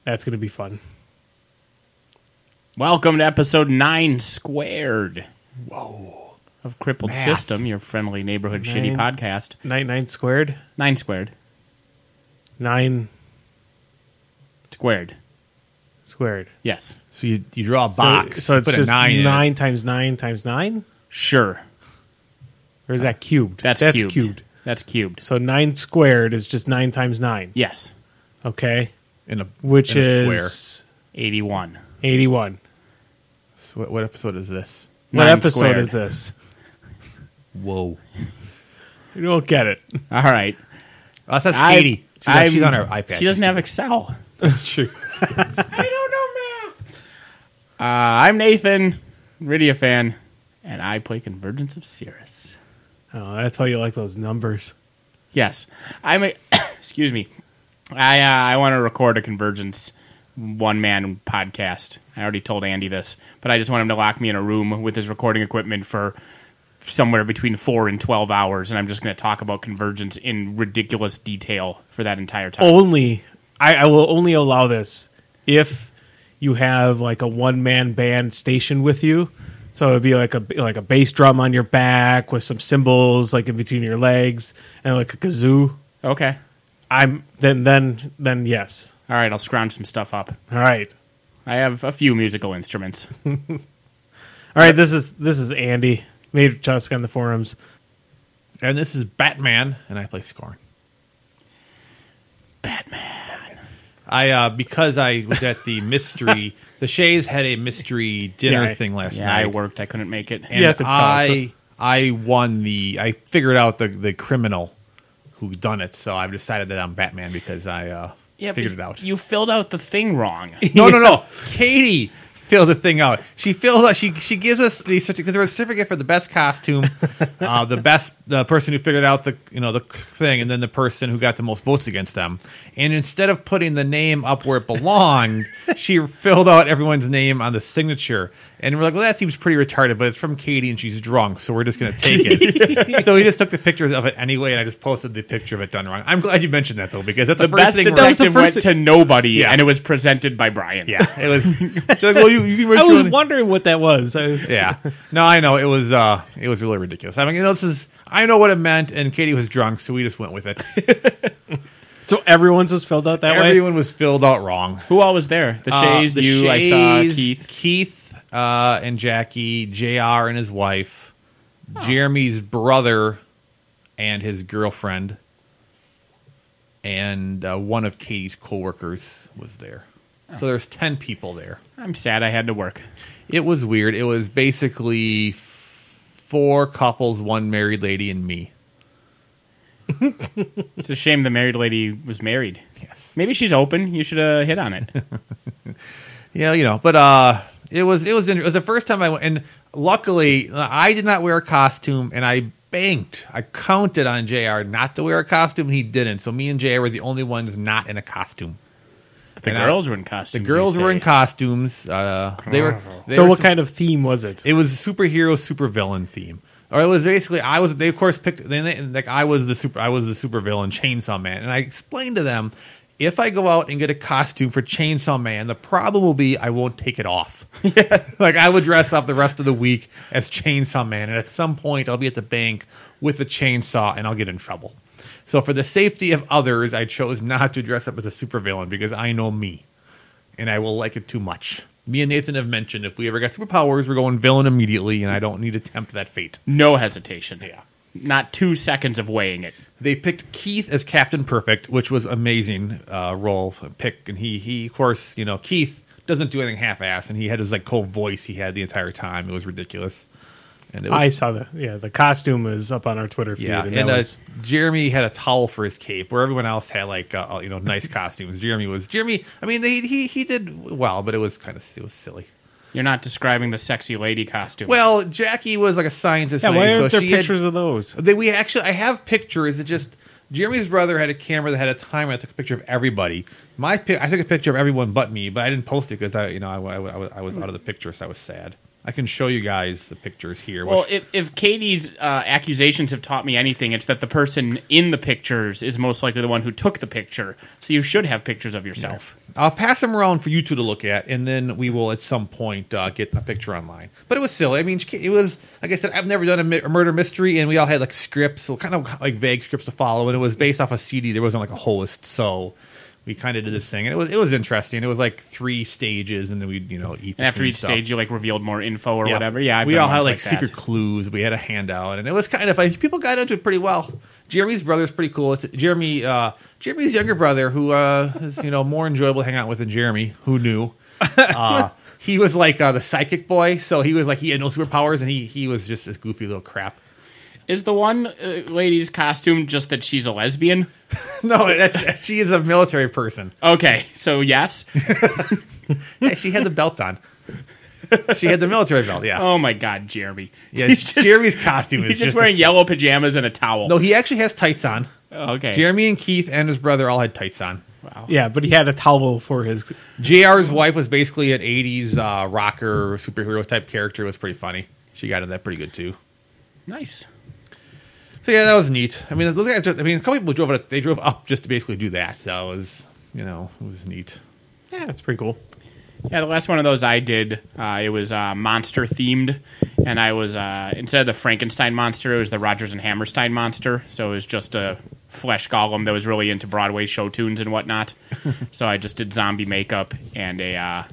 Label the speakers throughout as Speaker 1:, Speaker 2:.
Speaker 1: That's going to be fun.
Speaker 2: Welcome to episode 9 squared.
Speaker 1: Whoa.
Speaker 2: Of Crippled
Speaker 3: Math.
Speaker 2: System, your friendly neighborhood shitty podcast.
Speaker 1: 9 squared?
Speaker 2: 9 squared.
Speaker 1: 9
Speaker 2: Squared.
Speaker 1: squared.
Speaker 2: Yes.
Speaker 3: So you draw a box.
Speaker 1: So it's
Speaker 3: put a
Speaker 1: just
Speaker 3: 9 in it.
Speaker 1: 9 times 9 times 9?
Speaker 2: Sure.
Speaker 1: Or is that cubed?
Speaker 2: That's cubed. That's cubed.
Speaker 1: So 9 squared is just 9 times 9.
Speaker 2: Yes.
Speaker 1: Okay.
Speaker 3: Which
Speaker 1: is
Speaker 2: 81.
Speaker 1: 81.
Speaker 3: So what episode is this?
Speaker 1: What
Speaker 2: 9
Speaker 1: episode
Speaker 2: squared.
Speaker 1: is this?
Speaker 3: Whoa.
Speaker 1: You don't get it.
Speaker 2: All right.
Speaker 3: Oh, that's Katie. She's on her iPad.
Speaker 2: She doesn't have Excel.
Speaker 1: That's true.
Speaker 2: I don't know math. I'm Nathan, Rydia fan, and I play Convergence of Cirrus.
Speaker 1: Oh, that's how you like those numbers.
Speaker 2: Yes. Excuse me. I want to record a Convergence one-man podcast. I already told Andy this, but I just want him to lock me in a room with his recording equipment for somewhere between 4 and 12 hours, and I'm just going to talk about Convergence in ridiculous detail for that entire time.
Speaker 1: I will only allow this if you have like a one-man band stationed with you. So it'd be like a bass drum on your back with some cymbals like in between your legs and like a kazoo.
Speaker 2: Okay.
Speaker 1: Then yes.
Speaker 2: All right, I'll scrounge some stuff up.
Speaker 1: All right.
Speaker 2: I have a few musical instruments.
Speaker 1: All right, this is Andy. Made Chusk on the forums.
Speaker 3: And this is Batman, and I play Scorn.
Speaker 2: Batman.
Speaker 3: Because I was at the mystery, the Shays had a mystery dinner thing last night.
Speaker 2: I worked. I couldn't make it.
Speaker 3: And
Speaker 1: You have to tell us.
Speaker 3: I won I figured out the criminal who done it, so I've decided that I'm Batman because I figured it out.
Speaker 2: You filled out the thing wrong.
Speaker 3: No. Katie filled the thing out. She filled out. She gives us the certificate, because there was a certificate for the best costume, the person who figured out the thing, and then the person who got the most votes against them. And instead of putting the name up where it belonged, she filled out everyone's name on the signature. And we're like, well, that seems pretty retarded, but it's from Katie and she's drunk, so we're just going to take it. So we just took the pictures of it anyway, and I just posted the picture of it done wrong. I'm glad you mentioned that, though, because that's the first
Speaker 2: Best
Speaker 3: thing.
Speaker 2: detective went to nobody,
Speaker 3: Yeah.
Speaker 2: and it was presented by Brian.
Speaker 3: Yeah, it was. Like, well, you can
Speaker 1: I was wondering what that was.
Speaker 3: Yeah, no, I know it was really ridiculous. I mean, I know what it meant, and Katie was drunk, so we just went with it.
Speaker 1: So everyone's was filled out that way?
Speaker 3: Everyone was filled out wrong.
Speaker 2: Who all was there? The Shays,
Speaker 3: The
Speaker 2: you,
Speaker 3: Shays,
Speaker 2: I saw
Speaker 3: Keith, and Jackie, JR and his wife, Jeremy's brother and his girlfriend, and one of Katie's coworkers was there. So there's 10 people there.
Speaker 2: I'm sad I had to work.
Speaker 3: It was weird. It was basically 4 couples, 1 married lady, and me.
Speaker 2: It's a shame the married lady was married.
Speaker 3: Yes.
Speaker 2: Maybe she's open. You should have hit on it.
Speaker 3: Yeah, but it was the first time I went, and luckily I did not wear a costume, and I banked. I counted on JR not to wear a costume, and he didn't. So me and JR were the only ones not in a costume.
Speaker 2: But the girls were in costumes.
Speaker 3: The girls
Speaker 2: you
Speaker 3: were
Speaker 2: say.
Speaker 3: in costumes. They were.
Speaker 1: So what kind of theme was it?
Speaker 3: It was a superhero, supervillain theme. Or it was basically they of course picked. I was the supervillain, Chainsaw Man, and I explained to them, if I go out and get a costume for Chainsaw Man, the problem will be I won't take it off. Like I would dress up the rest of the week as Chainsaw Man, and at some point I'll be at the bank with a chainsaw and I'll get in trouble. So for the safety of others, I chose not to dress up as a supervillain because I know me, and I will like it too much. Me and Nathan have mentioned if we ever got superpowers, we're going villain immediately, and I don't need to tempt that fate.
Speaker 2: No hesitation.
Speaker 3: Yeah.
Speaker 2: Not 2 seconds of weighing it.
Speaker 3: They picked Keith as Captain Perfect, which was amazing role pick, and he of course, Keith doesn't do anything half-ass, and he had his cool voice he had the entire time. It was ridiculous. And
Speaker 1: I saw the costume is up on our Twitter feed.
Speaker 3: Yeah, and Jeremy had a towel for his cape, where everyone else had nice costumes. Jeremy. I mean, he did well, but it was silly.
Speaker 2: You're not describing the sexy lady costume.
Speaker 3: Well, Jackie was like a scientist.
Speaker 1: Yeah, why
Speaker 3: lady,
Speaker 1: aren't
Speaker 3: so
Speaker 1: there
Speaker 3: she
Speaker 1: pictures of those?
Speaker 3: I have pictures. It just Jeremy's brother had a camera that had a timer. I took a picture of everybody. I took a picture of everyone but me, but I didn't post it because I was out of the picture, so I was sad. I can show you guys the pictures here.
Speaker 2: Well, if Katie's accusations have taught me anything, it's that the person in the pictures is most likely the one who took the picture. So you should have pictures of yourself.
Speaker 3: I'll pass them around for you two to look at, and then we will at some point get a picture online. But it was silly. I mean, it was, like I said, I've never done a murder mystery, and we all had like scripts, so kind of like vague scripts to follow, and it was based off a CD. There wasn't like a whole list, so we kind of did this thing, and it was interesting. It was like 3 stages, and then we'd eat.
Speaker 2: And after each stage, you like revealed more info or whatever. Yeah,
Speaker 3: we all had like secret clues. We had a handout, and it was kind of fun. People got into it pretty well. Jeremy's brother's pretty cool. It's Jeremy's younger brother, who is more enjoyable to hang out with than Jeremy. Who knew? He was like the psychic boy, so he was like he had no superpowers, and he was just this goofy little crap.
Speaker 2: Is the one lady's costume just that she's a lesbian?
Speaker 3: No, she is a military person.
Speaker 2: Okay, so yes.
Speaker 3: Yeah, she had the belt on. She had the military belt, yeah.
Speaker 2: Oh my God, Jeremy.
Speaker 3: Yeah, Jeremy's costume is
Speaker 2: he's just wearing yellow pajamas and a towel.
Speaker 3: No, he actually has tights on.
Speaker 2: Okay.
Speaker 3: Jeremy and Keith and his brother all had tights on.
Speaker 2: Wow.
Speaker 1: Yeah, but he had a towel for his.
Speaker 3: JR's wife was basically an 80s rocker superhero type character. It was pretty funny. She got into that pretty good too.
Speaker 2: Nice.
Speaker 3: So yeah, that was neat. I mean, those guys, a couple people drove it. They drove up just to basically do that. So it was, it was neat.
Speaker 1: Yeah, it's pretty cool.
Speaker 2: Yeah, the last one of those I did, it was monster themed, and I was instead of the Frankenstein monster, it was the Rodgers and Hammerstein monster. So it was just a flesh golem that was really into Broadway show tunes and whatnot. So I just did zombie makeup and a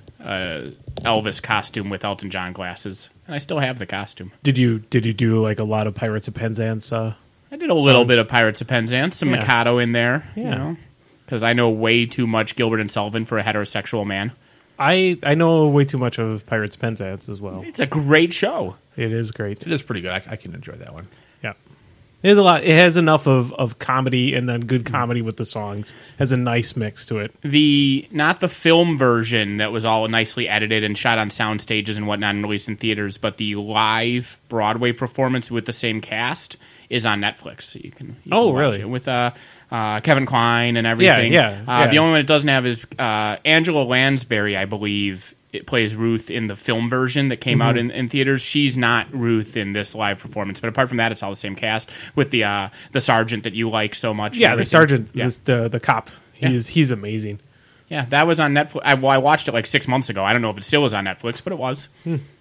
Speaker 2: Elvis costume with Elton John glasses, and I still have the costume.
Speaker 1: Did you do like a lot of Pirates of Penzance?
Speaker 2: I did a little bit of Pirates of Penzance, some Mikado in there,
Speaker 1: Yeah.
Speaker 2: because I know way too much Gilbert and Sullivan for a heterosexual man.
Speaker 1: I know way too much of Pirates of Penzance as well.
Speaker 2: It's a great show.
Speaker 1: It is great.
Speaker 3: It is pretty good. I can enjoy that one.
Speaker 1: Yeah. It has a lot. It has enough of comedy and then good comedy with the songs. Has a nice mix to it.
Speaker 2: Not the film version that was all nicely edited and shot on sound stages and whatnot and released in theaters, but the live Broadway performance with the same cast is on Netflix. So you can watch
Speaker 1: really?
Speaker 2: it with Kevin Kline and everything.
Speaker 1: Yeah.
Speaker 2: The only one it doesn't have is Angela Lansbury, I believe. It plays Ruth in the film version that came out in theaters. She's not Ruth in this live performance, but apart from that, it's all the same cast with the sergeant that you like so much.
Speaker 1: Yeah, the sergeant,
Speaker 2: yeah.
Speaker 1: the cop. He's amazing.
Speaker 2: Yeah, that was on Netflix. I watched it like 6 months ago. I don't know if it still is on Netflix, but it was.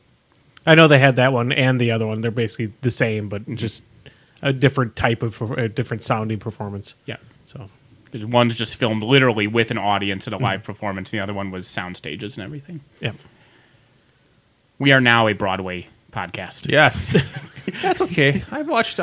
Speaker 1: I know they had that one and the other one. They're basically the same, but just a different type of a different sounding performance.
Speaker 2: Yeah.
Speaker 1: So.
Speaker 2: Because one's just filmed literally with an audience at a live performance, and the other one was sound stages and everything.
Speaker 1: Yeah.
Speaker 2: We are now a Broadway podcast.
Speaker 3: Yes, that's okay. I don't think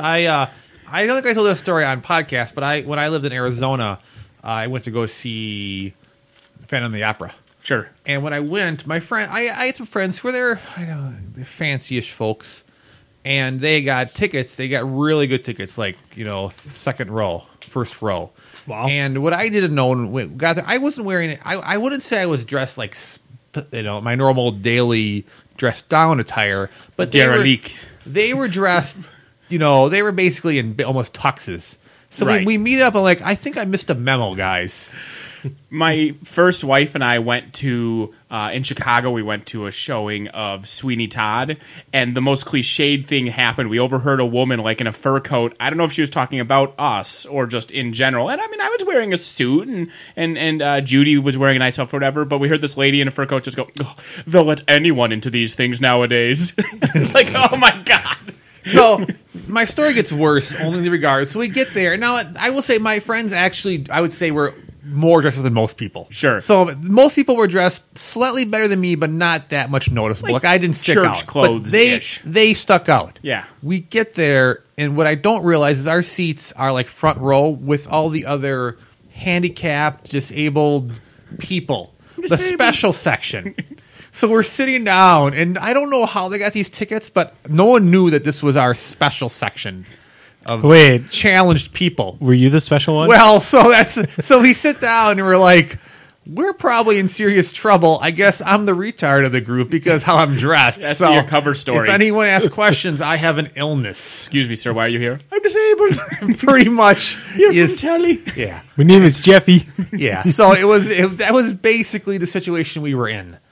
Speaker 3: I told this story on podcast, but when I lived in Arizona, I went to go see Phantom of the Opera.
Speaker 2: Sure.
Speaker 3: And when I went, my friend, I had some friends who were there, they're fancy-ish folks, and they got tickets. They got really good tickets, like second row, first row.
Speaker 1: Wow.
Speaker 3: And what I didn't know when we got there, I wasn't wearing it. I wouldn't say I was dressed like my normal daily dressed down attire, but they were dressed. They were basically in almost tuxes. So
Speaker 2: Right.
Speaker 3: we meet up and I think I missed a memo, guys.
Speaker 2: My first wife and I went to, in Chicago, we went to a showing of Sweeney Todd, and the most cliched thing happened. We overheard a woman, in a fur coat. I don't know if she was talking about us or just in general. And, I mean, I was wearing a suit, and Judy was wearing a nice outfit or whatever, but we heard this lady in a fur coat just go, oh, they'll let anyone into these things nowadays. It's like, oh, my God.
Speaker 3: So my story gets worse, only in the regards. So we get there. Now, I will say my friends actually, I would say, were more dressed up than most people.
Speaker 2: Sure.
Speaker 3: So most people were dressed slightly better than me, but not that much noticeable. I didn't stick out.
Speaker 2: Church clothes.
Speaker 3: But they stuck out.
Speaker 2: Yeah.
Speaker 3: We get there, and what I don't realize is our seats are front row with all the other handicapped, disabled people. The special section. So we're sitting down, and I don't know how they got these tickets, but no one knew that this was our special section of challenged people.
Speaker 1: Were you the special one?
Speaker 3: Well, so we sit down and we're like, we're probably in serious trouble. I guess I'm the retard of the group because how I'm dressed.
Speaker 2: That's
Speaker 3: so
Speaker 2: your cover story.
Speaker 3: If anyone asks questions, I have an illness.
Speaker 2: Excuse me, sir, why are you here?
Speaker 1: I'm disabled.
Speaker 3: Pretty much.
Speaker 2: You're from Telly.
Speaker 3: Yeah.
Speaker 1: My name is Jeffy.
Speaker 3: Yeah. So that was basically the situation we were in.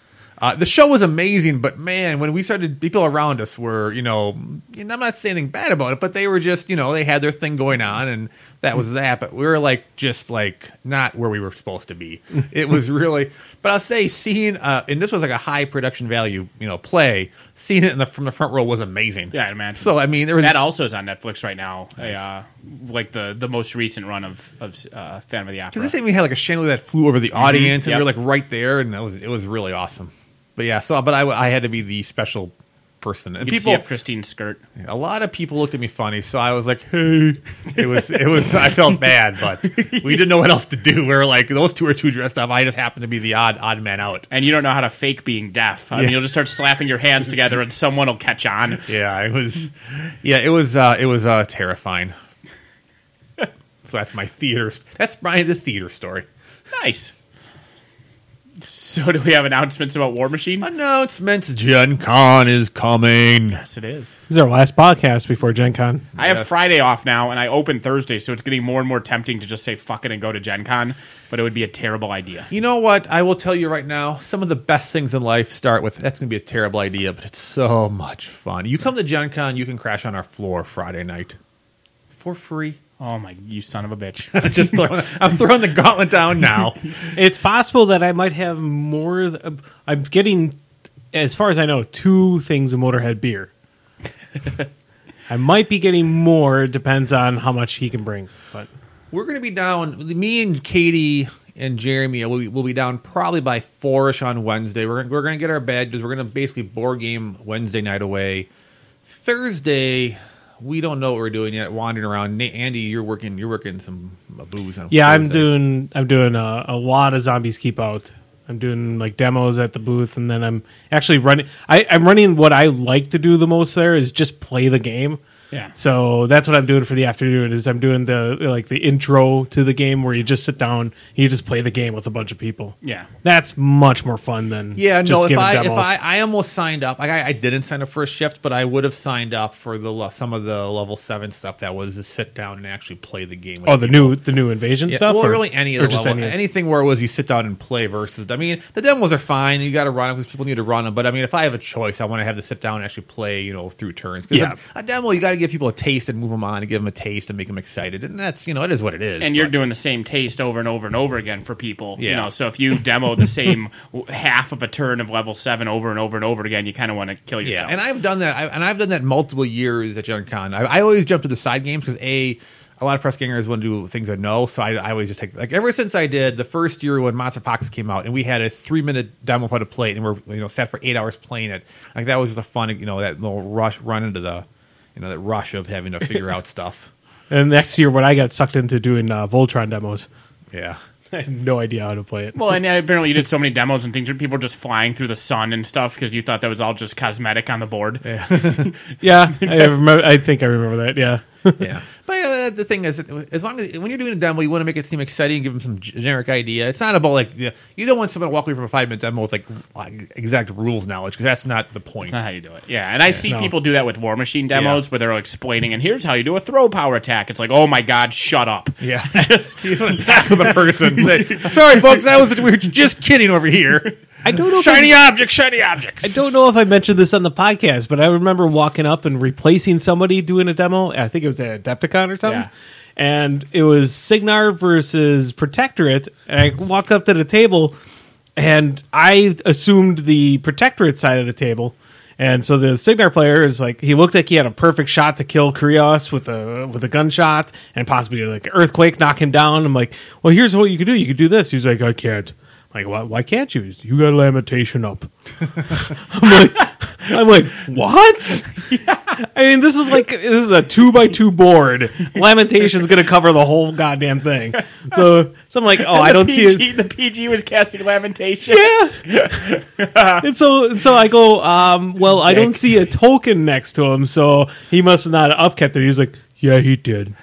Speaker 3: The show was amazing, but man, when we started, people around us were, and I'm not saying anything bad about it, but they were just, they had their thing going on, and that was that. But we were just not where we were supposed to be. It was really, but I'll say seeing, and this was like a high production value, play. Seeing it from the front row was amazing.
Speaker 2: Yeah, I'd imagine.
Speaker 3: So I mean, there was
Speaker 2: that also is on Netflix right now. Like the most recent run of Phantom of the Opera.
Speaker 3: Because this thing we had like a chandelier that flew over the audience, and we were right there, and it was really awesome. But yeah, but I had to be the special person, and
Speaker 2: you could see up Christine's skirt.
Speaker 3: A lot of people looked at me funny, so I was like, "Hey," it was. I felt bad, but we didn't know what else to do. We were like, those two are too dressed up. I just happened to be the odd man out,
Speaker 2: and you don't know how to fake being deaf. I mean, you'll just start slapping your hands together, and someone will catch on.
Speaker 3: Yeah, it was terrifying. So that's my theater. That's Brian's theater story.
Speaker 2: Nice. So do we have announcements about War Machine?
Speaker 3: Announcements. Gen Con is coming.
Speaker 2: Yes, it is.
Speaker 1: This is our last podcast before Gen Con.
Speaker 2: I have Friday off now, and I open Thursday, so it's getting more and more tempting to just say fuck it and go to Gen Con, but it would be a terrible idea.
Speaker 3: You know what? I will tell you right now, some of the best things in life start with, that's going to be a terrible idea, but it's so much fun. You come to Gen Con, you can crash on our floor Friday night for free.
Speaker 2: Oh my! You son of a bitch!
Speaker 3: I'm throwing the gauntlet down now.
Speaker 1: It's possible that I might have more. I'm getting, as far as I know, 2 things of Motorhead beer. I might be getting more. Depends on how much he can bring. But
Speaker 3: we're going to be down. Me and Katie and Jeremy will be down probably by 4ish on Wednesday. We're going to get our badges. We're going to basically board game Wednesday night away. Thursday. We don't know what we're doing yet. Wandering around, Andy, you're working some booze. On
Speaker 1: yeah,
Speaker 3: Thursday.
Speaker 1: I'm doing a lot of Zombies Keep Out. I'm doing demos at the booth, and then I'm actually running. I'm running what I like to do the most there is just play the game.
Speaker 2: Yeah.
Speaker 1: So that's what I'm doing for the afternoon. Is I'm doing the intro to the game where you just sit down, and you just play the game with a bunch of people.
Speaker 2: Yeah.
Speaker 1: That's much more fun than
Speaker 3: just
Speaker 1: giving
Speaker 3: if
Speaker 1: demos.
Speaker 3: I almost signed up. I didn't sign up for a shift, but I would have signed up for some of the level 7 stuff that was to sit down and actually play the game.
Speaker 1: The new Invasion stuff.
Speaker 3: Well, really any of the
Speaker 1: just
Speaker 3: level, anything where it was you sit down and play versus. I mean, the demos are fine. You got to run them because people need to run them. But I mean, if I have a choice, I want to have to sit down and actually play. Through turns. Because a demo, you got to give people a taste and move them on and give them a taste and make them excited, and that's it is what it is.
Speaker 2: And you're doing the same taste over and over and over again for people.
Speaker 3: Yeah.
Speaker 2: So if you demo the same half of a turn of level 7 over and over and over again, you kind of want to kill yourself.
Speaker 3: Yeah, and I've done that. I've done that multiple years at Gen Con. I always jump to the side games because a lot of press gangers want to do things I know, so I always just take ever since I did the first year when Monster Pox came out and we had a 3-minute demo how to play it and we're sat for 8 hours playing it. That was just a fun that little run into the that rush of having to figure out stuff.
Speaker 1: And next year, when I got sucked into doing Voltron demos,
Speaker 3: yeah,
Speaker 1: I had no idea how to play it.
Speaker 2: Well, and apparently you did so many demos and things where people were just flying through the sun and stuff because you thought that was all just cosmetic on the board.
Speaker 3: Yeah,
Speaker 1: yeah, I think I remember that. Yeah,
Speaker 3: yeah. But the thing is, as long as when you're doing a demo, you want to make it seem exciting and give them some generic idea. It's not about you don't want someone to walk away from a 5-minute demo with exact rules knowledge because that's not the point.
Speaker 2: That's not how you do it. Yeah, and I see people do that with War Machine demos where they're explaining, and here's how you do a throw power attack. It's like, oh my god, shut up.
Speaker 3: Yeah, you just want to tackle the person. Say, sorry, folks, we were just kidding over here.
Speaker 1: I don't know.
Speaker 3: Shiny objects.
Speaker 1: I don't know if I mentioned this on the podcast, but I remember walking up and replacing somebody doing a demo. I think it was at Adepticon or something.
Speaker 2: Yeah.
Speaker 1: And it was Signar versus Protectorate. And I walked up to the table, and I assumed the Protectorate side of the table. And so the Signar player is he looked like he had a perfect shot to kill Krios with a gunshot and possibly an earthquake, knock him down. I'm like, well, here's what you could do. You could do this. He's like, I can't. I'm like, why can't you? You got lamentation up. I'm like, what? Yeah. I mean, this is a 2x2 board. Lamentation's going to cover the whole goddamn thing. So I'm like, oh, I don't see it.
Speaker 2: The PG was casting Lamentation.
Speaker 1: Yeah. and so I go, well, I don't see a token next to him, so he must not have upkept it. He was like, yeah, he did.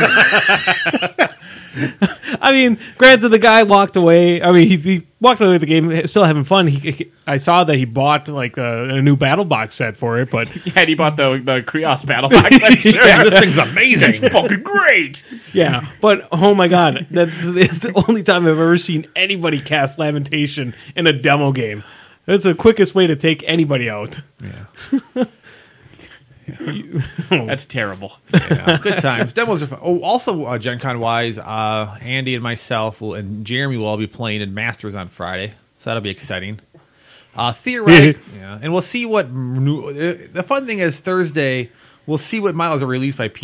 Speaker 1: I mean, granted, the guy walked away. I mean, he walked away with the game, still having fun. I saw that he bought a new battle box set for it, but
Speaker 2: yeah, and he bought the Krios battle box. I'm sure.
Speaker 3: Yeah, this thing's amazing.
Speaker 2: It's fucking great.
Speaker 1: Yeah, but oh my god, that's the only time I've ever seen anybody cast Lamentation in a demo game. That's the quickest way to take anybody out.
Speaker 3: Yeah.
Speaker 2: That's terrible.
Speaker 3: Yeah, good times. Demos are fun. Oh, also, Gen Con wise, Andy and myself and Jeremy will all be playing in Masters on Friday, so that'll be exciting. Theoretic, yeah, and we'll see what new. The fun thing is Thursday, we'll see what miles are released by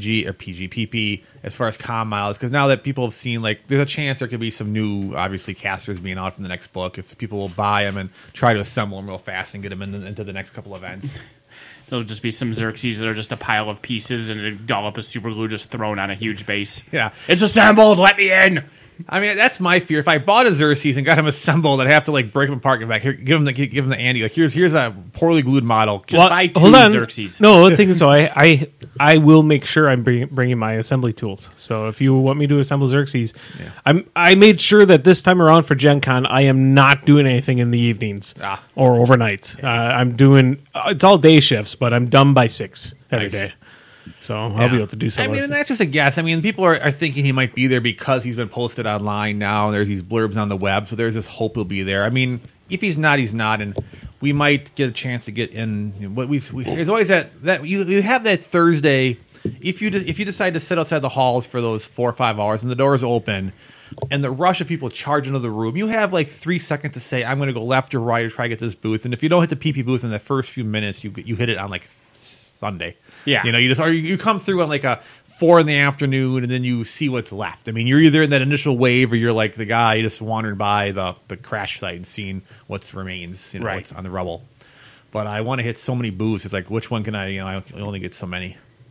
Speaker 3: PP as far as com miles, because now that people have seen, like, there's a chance there could be some new, obviously, casters being out from the next book. If people will buy them and try to assemble them real fast and get them into the next couple events.
Speaker 2: There'll just be some Xerxes that are just a pile of pieces and a dollop of super glue just thrown on a huge base.
Speaker 3: Yeah.
Speaker 2: It's assembled. Let me in.
Speaker 3: I mean, that's my fear. If I bought a Xerxes and got him assembled, I'd have to like break them apart and back. Here, give him the Andy. Like here's a poorly glued model.
Speaker 2: Just buy two
Speaker 1: hold on.
Speaker 2: Xerxes.
Speaker 1: No, the thing is, so I will make sure I'm bringing my assembly tools. So if you want me to assemble Xerxes, I made sure that this time around for Gen Con, I am not doing anything in the evenings or overnights. I'm doing it's all day shifts, but I'm done by 6 every day. So I'll be able to do
Speaker 3: I
Speaker 1: something.
Speaker 3: mean, and that's just a guess. I mean, people are thinking he might be there because he's been posted online now. And there's these blurbs on the web, so there's this hope he'll be there. I mean, if he's not, he's not, and we might get a chance to get in. What there's always that you have that Thursday. If you decide to sit outside the halls for those 4 or 5 hours and the doors open, and the rush of people charge into the room, you have like 3 seconds to say, "I'm going to go left or right or try to get this booth." And if you don't hit the PP booth in the first few minutes, you hit it on like Sunday.
Speaker 2: Yeah,
Speaker 3: you know, you come through on like a 4 in the afternoon, and then you see what's left. I mean, you're either in that initial wave, or you're like the guy just wandering by the crash site and seeing what remains, you know, what's on the rubble. But I want to hit so many booths. It's like, which one can I? You know, I only get so many.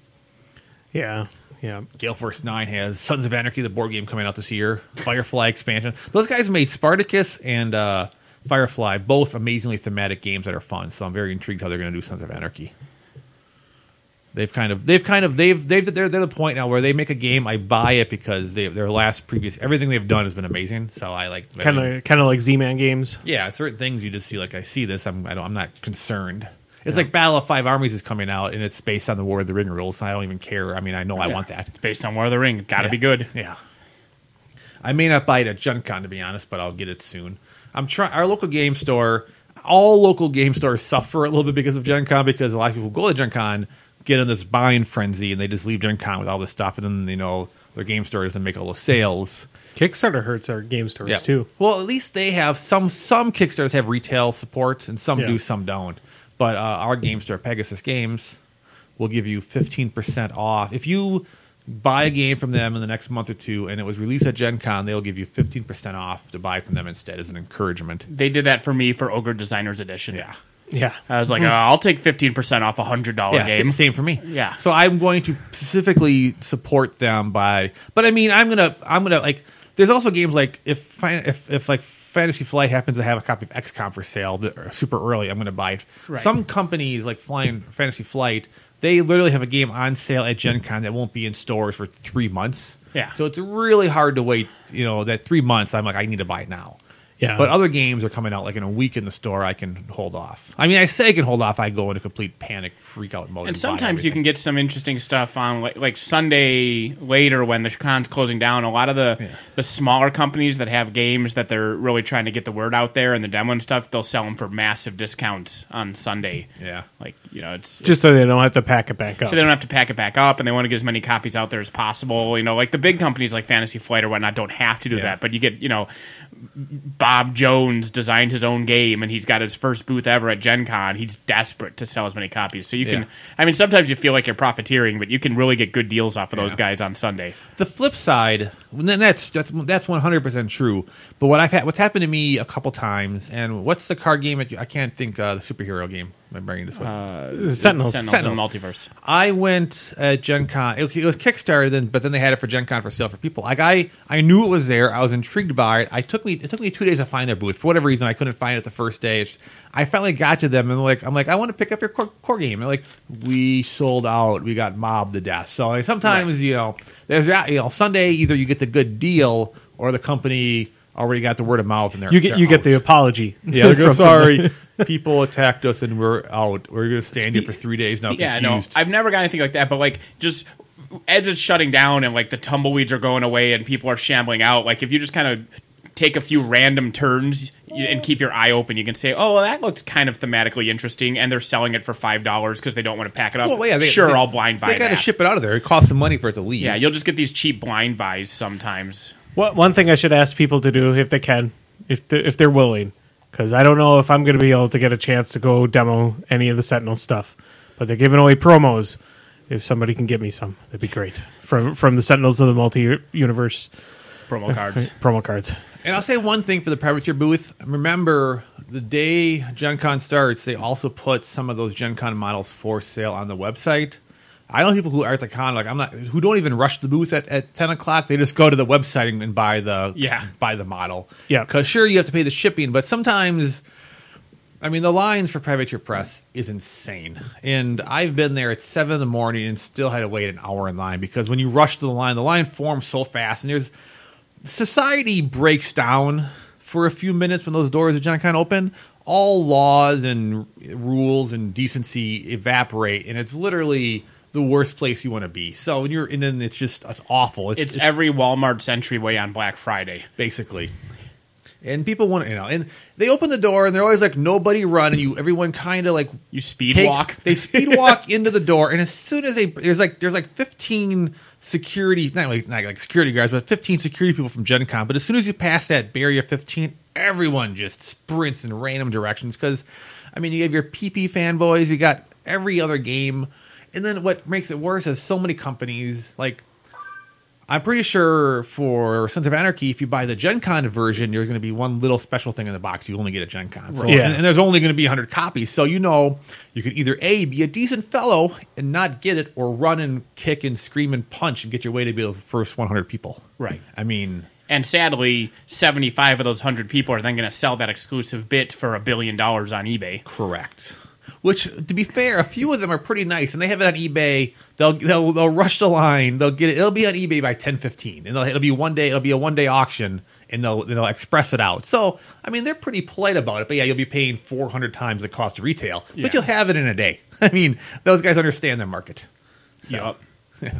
Speaker 1: Yeah.
Speaker 3: Gale Force 9 has Sons of Anarchy, the board game, coming out this year. Firefly expansion. Those guys made Spartacus and Firefly, both amazingly thematic games that are fun. So I'm very intrigued how they're going to do Sons of Anarchy. They're the point now where they make a game, I buy it because everything they've done has been amazing. So I like
Speaker 1: kind of like Z-Man games.
Speaker 3: Yeah, certain things you just see, like I see this, I'm not concerned. It's like Battle of 5 Armies is coming out, and it's based on the War of the Ring rules. So I don't even care. I mean, I know I want that.
Speaker 2: It's based on War of the Ring. Got to be good.
Speaker 3: Yeah. I may not buy it at Gen Con, to be honest, but I'll get it soon. Our local game store. All local game stores suffer a little bit because of Gen Con, because a lot of people go to Gen Con, get in this buying frenzy, and they just leave Gen Con with all this stuff, and then, you know, their game store doesn't make all the sales.
Speaker 1: Kickstarter hurts our game stores too.
Speaker 3: Well, at least they have some Kickstarters have retail support, and some do, some don't. But our game store, Pegasus Games, will give you 15% off. If you buy a game from them in the next month or two and it was released at Gen Con, they'll give you 15% off to buy from them instead as an encouragement.
Speaker 2: They did that for me for Ogre Designers Edition.
Speaker 1: Yeah.
Speaker 2: I was like, I'll take 15% off a $100 game.
Speaker 3: Same for me.
Speaker 2: Yeah.
Speaker 3: So I'm going to specifically support them but I mean, I'm gonna like. There's also games like if like Fantasy Flight happens to have a copy of XCOM for sale super early, I'm going to buy it.
Speaker 2: Right.
Speaker 3: Some companies like Fantasy Flight, they literally have a game on sale at Gen Con that won't be in stores for 3 months.
Speaker 2: Yeah.
Speaker 3: So it's really hard to wait. You know, that 3 months. I'm like, I need to buy it now.
Speaker 1: Yeah.
Speaker 3: But other games are coming out like in a week in the store. I can hold off. I mean, I say I can hold off. I go into complete panic, freak out mode.
Speaker 2: And sometimes you can get some interesting stuff on like Sunday later when the con's closing down. A lot of the smaller companies that have games that they're really trying to get the word out there and the demo and stuff, they'll sell them for massive discounts on Sunday.
Speaker 3: Yeah.
Speaker 2: Like, you know, it's
Speaker 1: just so they don't have to pack it back up.
Speaker 2: So they don't have to pack it back up, and they want to get as many copies out there as possible. You know, like the big companies like Fantasy Flight or whatnot don't have to do that, but you get, you know, Bob Jones designed his own game, and he's got his first booth ever at Gen Con. He's desperate to sell as many copies. So you can, I mean, sometimes you feel like you're profiteering, but you can really get good deals off of those guys on Sunday.
Speaker 3: The flip side, and that's 100% true. But what's happened to me a couple times, and what's the card game? I can't think the superhero game. My brain this one.
Speaker 1: Sentinels
Speaker 2: in the Multiverse.
Speaker 3: I went at Gen Con. It was Kickstarter, but then they had it for Gen Con for sale for people. Like I knew it was there. I was intrigued by it. It took me 2 days to find their booth. For whatever reason, I couldn't find it the first day. I finally got to them, and I'm like, I want to pick up your core game. And they're like, we sold out. We got mobbed to death. So like, sometimes there's Sunday either you get the good deal or the company already got the word of mouth, and
Speaker 1: you get the apology.
Speaker 3: Yeah, they're sorry. People attacked us, and we're out. We're going to stand here for 3 days now.
Speaker 2: Yeah,
Speaker 3: confused.
Speaker 2: no, I've never got anything like that. But like, just as it's shutting down and like the tumbleweeds are going away and people are shambling out, like if you just kind of take a few random turns and keep your eye open. You can say, "Oh, well, that looks kind of thematically interesting," and they're selling it for $5 because they don't want to pack it up.
Speaker 3: Well, yeah,
Speaker 2: I'll blind buy.
Speaker 3: They got to
Speaker 2: that.
Speaker 3: ship it out of there. It costs some money for it to leave.
Speaker 2: Yeah, you'll just get these cheap blind buys sometimes.
Speaker 1: One thing I should ask people to do if they can, if they're willing, because I don't know if I'm going to be able to get a chance to go demo any of the Sentinel stuff, but they're giving away promos. If somebody can get me some, that'd be great. From the Sentinels of the Multi-Universe
Speaker 2: Promo cards.
Speaker 1: promo cards.
Speaker 3: And I'll say one thing for the privateer booth. Remember, the day Gen Con starts, they also put some of those Gen Con models for sale on the website. I know people who are at the con, who don't even rush the booth at 10 o'clock. They just go to the website and buy the model.
Speaker 1: Yeah.
Speaker 3: Because sure, you have to pay the shipping, but sometimes, I mean, the lines for Privateer Press is insane. And I've been there at 7 in the morning and still had to wait an hour in line because when you rush to the line forms so fast. And society breaks down for a few minutes when those doors at Gen Con open. All laws and rules and decency evaporate, and it's literally the worst place you want to be. So and then it's awful.
Speaker 2: It's every Walmart Centryway on Black Friday,
Speaker 3: basically. And people want to, and they open the door and they're always like, nobody run, and everyone kind of like
Speaker 2: you walk.
Speaker 3: They speed walk into the door, and as soon as there's like 15 security, not like security guards, but 15 security people from Gen Con. But as soon as you pass that barrier 15, everyone just sprints in random directions because, I mean, you have your PP fanboys, you got every other game. And then what makes it worse is so many companies, like, I'm pretty sure for Sons of Anarchy, if you buy the Gen Con version, there's going to be one little special thing in the box you only get at Gen Con. So,
Speaker 1: Yeah.
Speaker 3: and there's only going to be 100 copies. So you could either A, be a decent fellow and not get it, or run and kick and scream and punch and get your way to be those first 100 people.
Speaker 2: Right.
Speaker 3: I mean...
Speaker 2: And sadly, 75 of those 100 people are then going to sell that exclusive bit for $1 billion on eBay.
Speaker 3: Correct. Which, to be fair, a few of them are pretty nice, and they have it on eBay. They'll rush the line. They'll get it. It'll be on eBay by 10:15, and it'll be a one day auction, and they'll express it out. So, I mean, they're pretty polite about it. But yeah, you'll be paying 400 times the cost of retail, but you'll have it in a day. I mean, those guys understand their market. So,
Speaker 2: Yep.
Speaker 3: Yeah.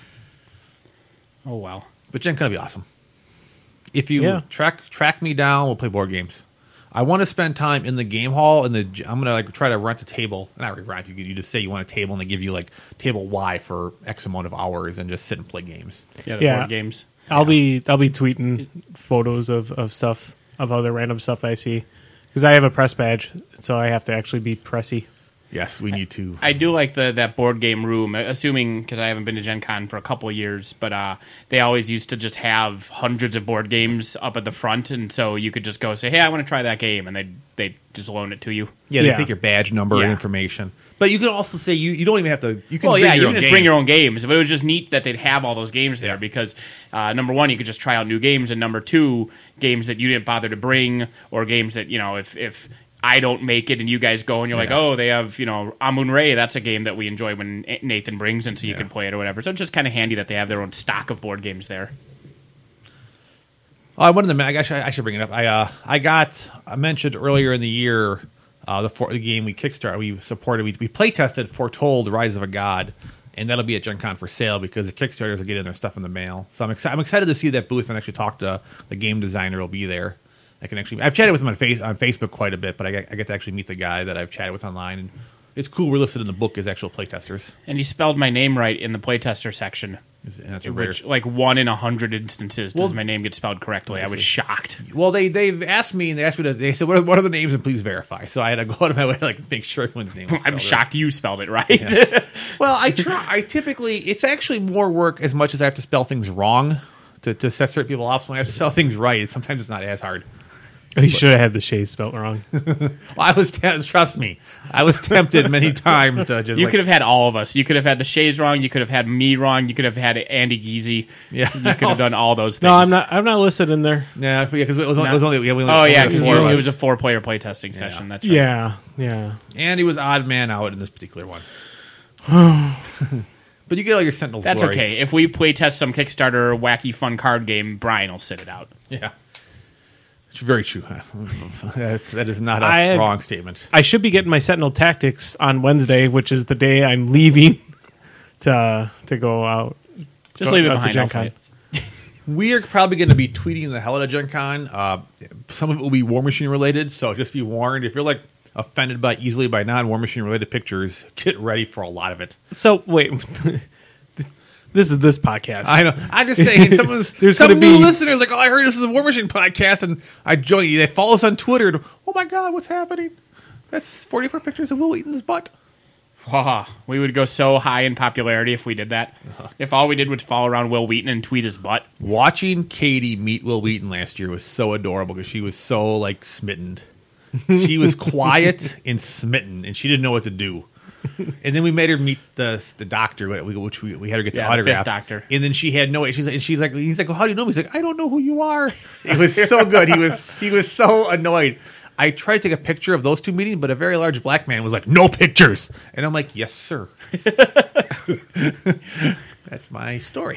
Speaker 2: Oh well.
Speaker 3: But Gen Con will be awesome. If you track me down, we'll play board games. I want to spend time in the game hall, and I'm gonna try to rent a table. Not rent. You just say you want a table, and they give you like table Y for X amount of hours, and just sit and play games.
Speaker 2: Yeah, the board games.
Speaker 1: I'll be tweeting photos of stuff, of other random stuff that I see, because I have a press badge, so I have to actually be pressy.
Speaker 3: Yes, we need to.
Speaker 2: I do like that board game room, assuming, because I haven't been to Gen Con for a couple of years, but they always used to just have hundreds of board games up at the front, and so you could just go say, hey, I want to try that game, and they just loan it to you.
Speaker 3: Yeah, they take your badge number and information. But you can also say you don't even have to. You can
Speaker 2: you can just bring your
Speaker 3: own
Speaker 2: own games. But it was just neat that they'd have all those games there because, number one, you could just try out new games, and number two, games that you didn't bother to bring, or games that, if I don't make it and you guys go and you're like, oh, they have, Amun-Re. That's a game that we enjoy when Nathan brings, and so you can play it or whatever. So it's just kind of handy that they have their own stock of board games there.
Speaker 3: Oh, I should bring it up. I mentioned earlier in the year the game we kickstarted, we supported, we play tested Foretold: Rise of a God, and that'll be at Gen Con for sale because the Kickstarters are getting their stuff in the mail. So I'm excited to see that booth and actually talk to the game designer who'll be there. I've chatted with him on Facebook quite a bit, but I get to actually meet the guy that I've chatted with online, and it's cool. We're listed in the book as actual playtesters.
Speaker 2: And he spelled my name right in the playtester section.
Speaker 3: And that's a rare.
Speaker 2: Which, like 1 in 100 instances, does my name get spelled correctly? I was shocked.
Speaker 3: Well, they've asked me, and they said, what are the names, and please verify. So I had to go out of my way to make sure everyone's name was
Speaker 2: I'm shocked you spelled it right.
Speaker 3: Yeah. Well, I typically, it's actually more work as much as I have to spell things wrong to set certain people off. So when I have to spell things right, sometimes it's not as hard.
Speaker 1: You should have had the shade spelled wrong.
Speaker 3: Well, trust me, I was tempted many times to just.
Speaker 2: You could have had all of us. You could have had the shades wrong. You could have had me wrong. You could have had Andy Geezy.
Speaker 3: Yeah,
Speaker 2: you could have done all those things.
Speaker 1: No, I'm not listed in there.
Speaker 3: Yeah, because it was only.
Speaker 2: Because it was a 4-player playtesting session. That's right.
Speaker 1: Yeah.
Speaker 3: And he was odd man out in this particular one. But you get all your Sentinels.
Speaker 2: That's
Speaker 3: glory.
Speaker 2: okay. If we playtest some Kickstarter wacky fun card game, Brian will sit it out.
Speaker 3: Yeah. It's very true. That is not a wrong statement.
Speaker 1: I should be getting my Sentinel Tactics on Wednesday, which is the day I'm leaving to go out.
Speaker 2: Just leave it behind.
Speaker 3: We are probably going to be tweeting the hell out of Gen Con. Some of it will be War Machine related, so just be warned. If you're like offended easily by non-War Machine related pictures, get ready for a lot of it.
Speaker 1: So wait, this is this podcast.
Speaker 3: I know. I'm just saying,
Speaker 1: There's
Speaker 3: some
Speaker 1: gonna
Speaker 3: new
Speaker 1: be-
Speaker 3: listeners like, oh, I heard this is a War Machine podcast, and I join you. They follow us on Twitter. And, oh my God, what's happening? That's 44 pictures of Will Wheaton's butt.
Speaker 2: We would go so high in popularity if we did that. If all we did was follow around Will Wheaton and tweet his butt.
Speaker 3: Watching Katie meet Will Wheaton last year was so adorable because she was so like smitten. She was quiet and smitten, and she didn't know what to do. And then we made her meet the doctor, which we had her get the autograph.
Speaker 2: fifth doctor.
Speaker 3: And then she had no. She's like, he's like, well, how do you know me? He's like, I don't know who you are. It was so good. He was so annoyed. I tried to take a picture of those two meeting, but a very large black man was like, no pictures. And I'm like, yes, sir. That's my story.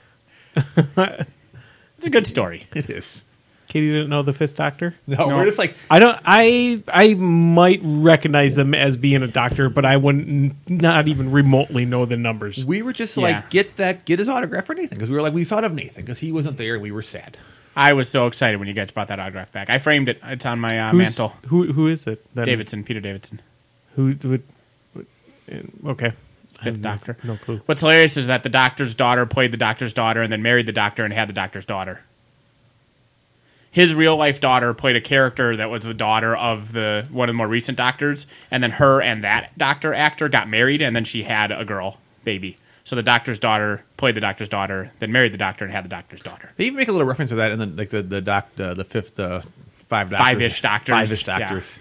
Speaker 2: It's a good story.
Speaker 3: It is.
Speaker 1: Katie didn't know the Fifth Doctor.
Speaker 3: No,
Speaker 2: No.
Speaker 3: we're just like,
Speaker 1: I don't. I might recognize them as being a doctor, but I wouldn't not even remotely know the numbers.
Speaker 3: we were just
Speaker 2: Yeah.
Speaker 3: like, get his autograph for Nathan. Because we were like, we thought of Nathan because he wasn't there and we were sad.
Speaker 2: I was so excited when you guys brought that autograph back. I framed it. It's on my
Speaker 1: Who's-
Speaker 2: mantle.
Speaker 1: Who is it? Then?
Speaker 2: Peter Davidson,
Speaker 1: Who would? Okay. I have
Speaker 2: Fifth Doctor.
Speaker 1: No clue.
Speaker 2: What's hilarious is that the doctor's daughter played the doctor's daughter and then married the doctor and had the doctor's daughter. His real life daughter played a character that was the daughter of one of the more recent doctors, and then her and that actor got married, and then she had a girl baby. So the doctor's daughter played the doctor's daughter, then married the doctor and had the doctor's daughter.
Speaker 3: They even make a little reference to that in the like the fifth five doctors.
Speaker 2: Five-ish doctors.
Speaker 3: Five-ish doctors.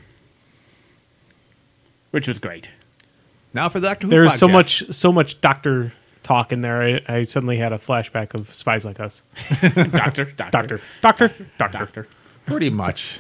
Speaker 2: Which was great.
Speaker 3: Now for the Doctor Who
Speaker 1: There's
Speaker 3: podcast.
Speaker 1: so much doctor talk in there. I suddenly had a flashback of Spies Like Us. Doctor.
Speaker 3: Pretty much.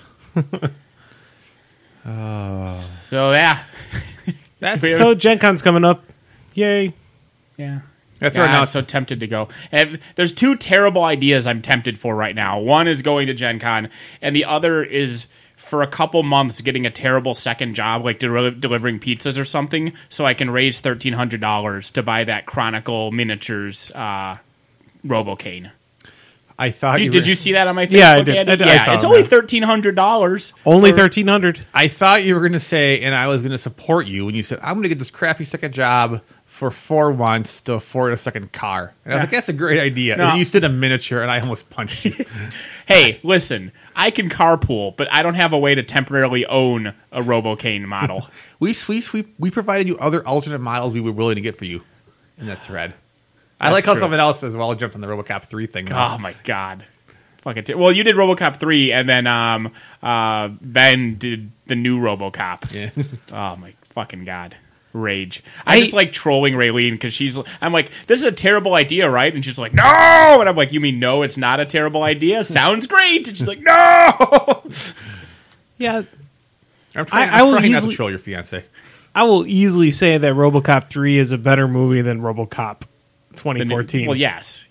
Speaker 2: So yeah.
Speaker 3: That's
Speaker 1: So Gen Con's coming up. Yay.
Speaker 2: Yeah.
Speaker 3: That's
Speaker 2: God,
Speaker 3: right now.
Speaker 2: I'm so tempted to go. And there's two terrible ideas I'm tempted for right now. One is going to Gen Con, and the other is for a couple months getting a terrible second job, like delivering pizzas or something, so I can raise $1,300 to buy that Chronicle Miniatures RoboCane.
Speaker 3: I thought
Speaker 2: Did you see that on my Facebook?
Speaker 1: Yeah, I did.
Speaker 2: Andy?
Speaker 1: I saw
Speaker 2: it's
Speaker 1: that.
Speaker 2: only $1,300.
Speaker 1: Only
Speaker 2: for-
Speaker 1: 1,300.
Speaker 3: I thought you were going to say, and I was going to support you when you said, I'm going to get this crappy second job for 4 months to afford a second car. And I was like, that's a great idea.
Speaker 2: No.
Speaker 3: And you stood a miniature, and I almost punched you.
Speaker 2: Hey, listen, I can carpool, but I don't have a way to temporarily own a RoboCane model.
Speaker 3: we provided you other alternate models we were willing to get for you in that thread. I
Speaker 2: That's
Speaker 3: like how
Speaker 2: true.
Speaker 3: someone else as well jumped on the RoboCop 3 thing.
Speaker 2: Oh my god! Fucking well, you did RoboCop 3, and then Ben did the new RoboCop.
Speaker 3: Yeah.
Speaker 2: Oh my fucking god! Rage. I just like trolling Raylene because I'm like, this is a terrible idea, right? And she's like, no! And I'm like, you mean no, it's not a terrible idea? Sounds great! And she's like, no!
Speaker 1: Yeah,
Speaker 3: I'm trying,
Speaker 1: I will
Speaker 3: not to
Speaker 1: easily-
Speaker 3: troll your fiance.
Speaker 1: I will easily say that RoboCop 3 is a better movie than RoboCop
Speaker 2: The
Speaker 1: 2014.
Speaker 2: new- Well, yes.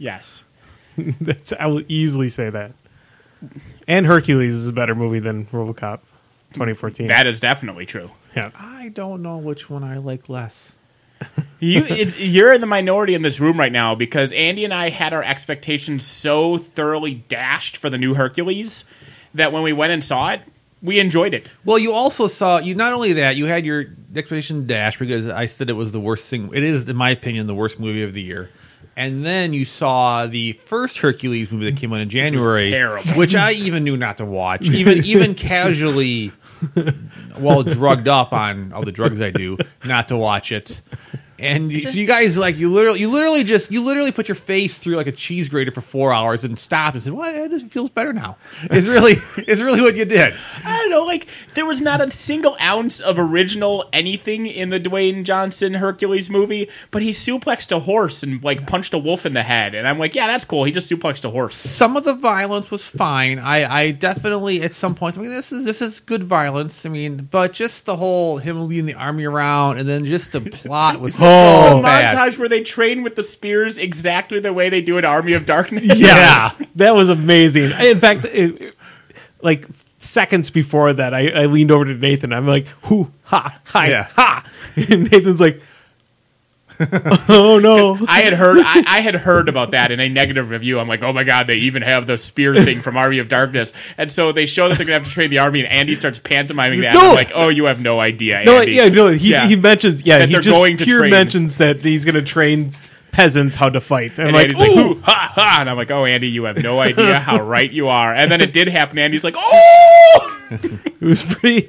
Speaker 1: I will easily say that. And Hercules is a better movie than RoboCop 2014.
Speaker 2: That is definitely true.
Speaker 1: Yeah.
Speaker 3: I don't know which one I like less.
Speaker 2: You're in the minority in this room right now because Andy and I had our expectations so thoroughly dashed for the new Hercules that when we went and saw it, we enjoyed it.
Speaker 3: Well, you also saw not only that, you had your expectation dash because I said it was the worst thing. It is, in my opinion, the worst movie of the year. And then you saw the first Hercules movie that came out in January,
Speaker 2: terrible.
Speaker 3: which I even knew not to watch, even casually, while drugged up on all the drugs I do, not to watch it. And so you guys you literally put your face through like a cheese grater for 4 hours and stopped and said, "Well, it feels better now." Is really what you did.
Speaker 2: I don't know, like, there was not a single ounce of original anything in the Dwayne Johnson Hercules movie, but he suplexed a horse and, like, punched a wolf in the head. And I'm like, yeah, that's cool. He just suplexed a horse.
Speaker 3: Some of the violence was fine. I definitely at some points. I mean, this is good violence. I mean, but just the whole him leading the army around and then just the plot was so
Speaker 2: A
Speaker 3: bad.
Speaker 2: montage where they train with the spears exactly the way they do in Army of Darkness.
Speaker 1: Yes. That was amazing. In fact, like seconds before that, I leaned over to Nathan. I'm like, "Hoo, ha, hi,
Speaker 3: Yeah.
Speaker 1: ha." And Nathan's like, Oh no!
Speaker 2: I had heard about that in a negative review. I'm like, oh my god, they even have the spear thing from Army of Darkness, and so they show that they're gonna have to train the army, and Andy starts pantomiming that.
Speaker 1: No.
Speaker 2: And I'm like, oh, you have no idea.
Speaker 1: No,
Speaker 2: Andy.
Speaker 1: yeah, no. He mentions,
Speaker 2: That
Speaker 1: he
Speaker 2: they're
Speaker 1: just
Speaker 2: going to
Speaker 1: pure
Speaker 2: train.
Speaker 1: mentions that he's going to train peasants how to fight. And
Speaker 2: And
Speaker 1: I'm
Speaker 2: Andy's
Speaker 1: like,
Speaker 2: like,
Speaker 1: ooh.
Speaker 2: "Ooh, ha ha," and I'm like, oh, Andy, you have no idea how right you are. And then it did happen. Andy's like, oh.
Speaker 1: It was pretty.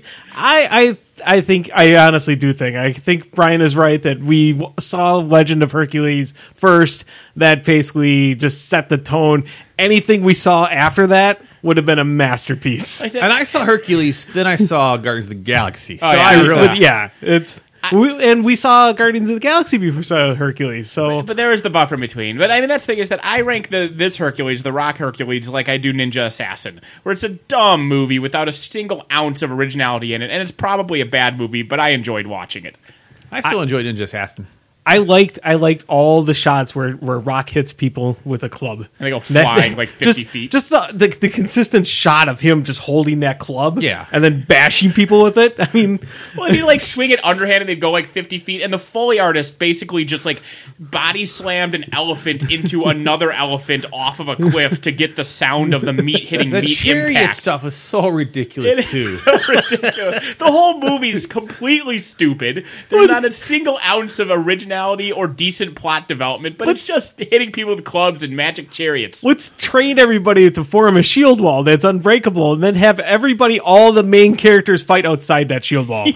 Speaker 1: I think I honestly do think I think Brian is right that we saw Legend of Hercules first. That basically just set the tone. Anything we saw after that would have been a masterpiece.
Speaker 2: I said,
Speaker 3: And I saw Hercules, then I saw Guardians of the Galaxy. So
Speaker 2: Oh, yeah,
Speaker 3: I
Speaker 2: that's
Speaker 3: really,
Speaker 1: But yeah, it's we saw Guardians of the Galaxy before we saw Hercules. So
Speaker 2: but there is the buffer in between. But I mean, that's the thing is that I rank this Hercules, the Rock Hercules, like I do Ninja Assassin, where it's a dumb movie without a single ounce of originality in it, and it's probably a bad movie, but I enjoyed watching it.
Speaker 3: I still enjoyed Ninja Assassin.
Speaker 1: I liked all the shots where Rock hits people with a club.
Speaker 2: And they go flying like 50 feet.
Speaker 1: Just the consistent shot of him just holding that club,
Speaker 3: Yeah.
Speaker 1: and then bashing people with it. I mean,
Speaker 2: Well, he'd like swing it underhand and they'd go like 50 feet. And the Foley artist basically just like body slammed an elephant into another elephant off of a cliff to get the sound of the meat hitting
Speaker 3: The
Speaker 2: meat
Speaker 3: chariot
Speaker 2: impact.
Speaker 3: stuff is so ridiculous,
Speaker 2: It
Speaker 3: too.
Speaker 2: is so ridiculous. The whole movie's completely stupid. There's not a single ounce of originality or decent plot development, but it's just hitting people with clubs and magic chariots.
Speaker 1: let's train everybody to form a shield wall that's unbreakable, and then have all the main characters fight outside that shield wall.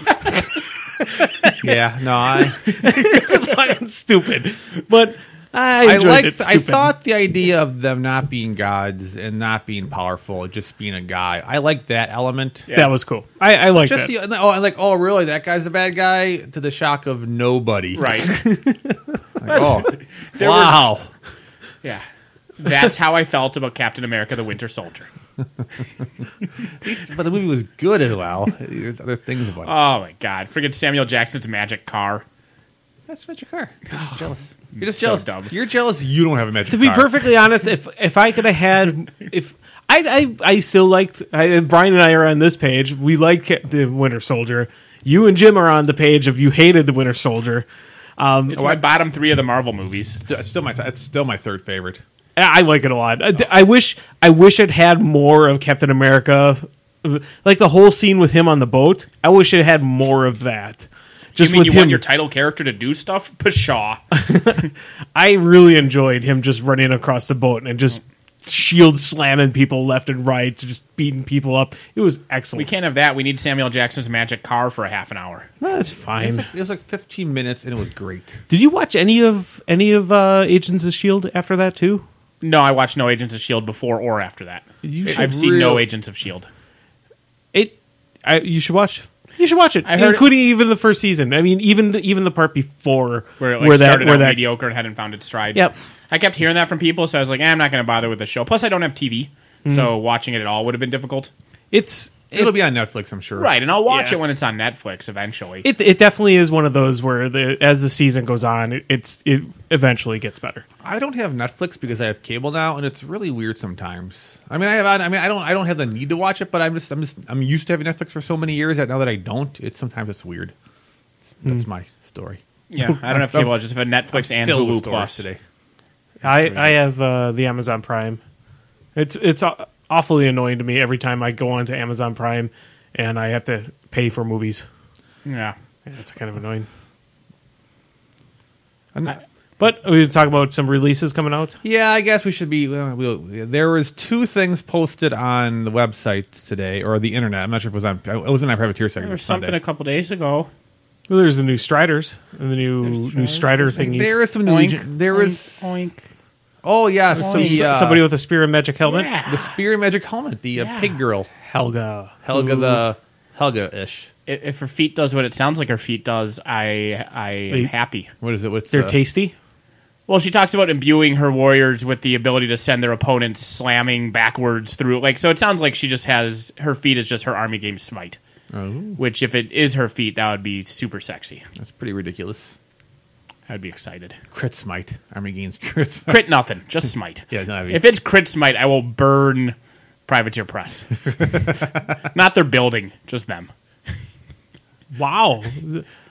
Speaker 3: Yeah, no, I
Speaker 1: It's fucking stupid, but I enjoyed
Speaker 3: liked.
Speaker 1: it. Stupid.
Speaker 3: I thought the idea of them not being gods and not being powerful, just being a guy. I liked that element.
Speaker 2: Yeah.
Speaker 1: that was cool. I liked
Speaker 3: Just
Speaker 1: that.
Speaker 3: oh, really? That guy's the bad guy? To the shock of nobody.
Speaker 2: Right.
Speaker 3: Like, oh,
Speaker 2: There were-
Speaker 3: wow.
Speaker 2: Yeah. That's how I felt about Captain America the Winter Soldier.
Speaker 3: But the movie was good as well. There's other things about it.
Speaker 2: Oh my god. Friggin' Samuel Jackson's magic car.
Speaker 3: That's a magic car. You're just jealous. You're just
Speaker 2: So
Speaker 3: jealous.
Speaker 2: dumb.
Speaker 3: You're jealous you don't have a magic
Speaker 1: To
Speaker 3: car.
Speaker 1: be perfectly honest, if I could have had, if I still liked, Brian and I are on this page. We like the Winter Soldier. You and Jim are on the page of you hated the Winter Soldier.
Speaker 2: It's my bottom 3 of the Marvel movies.
Speaker 3: It's still my third favorite.
Speaker 1: I like it a lot. I wish it had more of Captain America, like the whole scene with him on the boat. I wish it had more of that. Just
Speaker 2: You mean
Speaker 1: with
Speaker 2: you
Speaker 1: him,
Speaker 2: want your title character to do stuff? Pshaw.
Speaker 1: I really enjoyed him just running across the boat and just shield slamming people left and right, just beating people up. It was
Speaker 2: We
Speaker 1: excellent.
Speaker 2: can't have that. We need Samuel Jackson's magic car for a half an hour.
Speaker 1: That's
Speaker 3: It was,
Speaker 1: fine.
Speaker 3: like, it was like 15 minutes and it was great.
Speaker 1: Did you watch any of Agents of Shield after that too?
Speaker 2: No, I watched no Agents of S.H.I.E.L.D. before or after that.
Speaker 1: You should
Speaker 2: I've seen no
Speaker 3: real-
Speaker 2: Agents of S.H.I.E.L.D.
Speaker 1: You should watch. You should watch it,
Speaker 2: I heard-
Speaker 1: including even the first season. I mean, even the part before
Speaker 2: Where it started out
Speaker 1: that
Speaker 2: mediocre and hadn't found its stride.
Speaker 1: Yep.
Speaker 2: I kept hearing that from people, so I was like, I'm not going to bother with the show. Plus, I don't have TV, so watching it at all would have been difficult.
Speaker 3: It'll be on Netflix, I'm sure.
Speaker 2: Right, and I'll watch
Speaker 1: Yeah.
Speaker 2: it when it's on Netflix eventually.
Speaker 1: It definitely is one of those where as the season goes on, it eventually gets better.
Speaker 3: I don't have Netflix because I have cable now, and it's really weird sometimes. I don't have the need to watch it, but I'm used to having Netflix for so many years that now that I don't, sometimes it's weird. That's my story.
Speaker 2: Yeah, I don't have cable. I just have a Netflix and
Speaker 3: Filled with
Speaker 2: Hulu
Speaker 3: stories
Speaker 2: Plus.
Speaker 3: today.
Speaker 1: I have the Amazon Prime. It's awfully annoying to me every time I go onto Amazon Prime and I have to pay for movies.
Speaker 2: Yeah.
Speaker 1: It's kind of annoying.
Speaker 3: I'm-
Speaker 1: But we talk about some releases coming out.
Speaker 3: Yeah, I guess we should be. There was 2 things posted on the website today, or the internet. I'm not sure if it was on. It was in our privateer section.
Speaker 2: There was
Speaker 3: Sunday.
Speaker 2: something a couple days ago.
Speaker 1: Well, there's the new Striders and the new Strider thingies.
Speaker 3: There is some new. There was.
Speaker 2: Oink.
Speaker 3: Oh yeah,
Speaker 1: Somebody with a spear and magic helmet.
Speaker 2: Yeah.
Speaker 3: the spear and magic helmet, the pig girl,
Speaker 1: Helga.
Speaker 3: Helga-ish.
Speaker 2: If her feet does what it sounds like her feet does, I am
Speaker 1: Wait.
Speaker 2: happy.
Speaker 3: What is it? What's
Speaker 1: They're tasty.
Speaker 2: Well, she talks about imbuing her warriors with the ability to send their opponents slamming backwards through. So it sounds like she just has her feet is just her army game smite.
Speaker 3: Oh,
Speaker 2: Which, if it is her feet, that would be super sexy.
Speaker 3: that's pretty ridiculous.
Speaker 2: I'd be excited.
Speaker 3: Crit smite. Army gains crit smite.
Speaker 2: Crit nothing, just smite.
Speaker 3: Yeah, no, I mean-
Speaker 2: if it's crit smite, I will burn Privateer Press. Not their building, just them.
Speaker 1: Wow.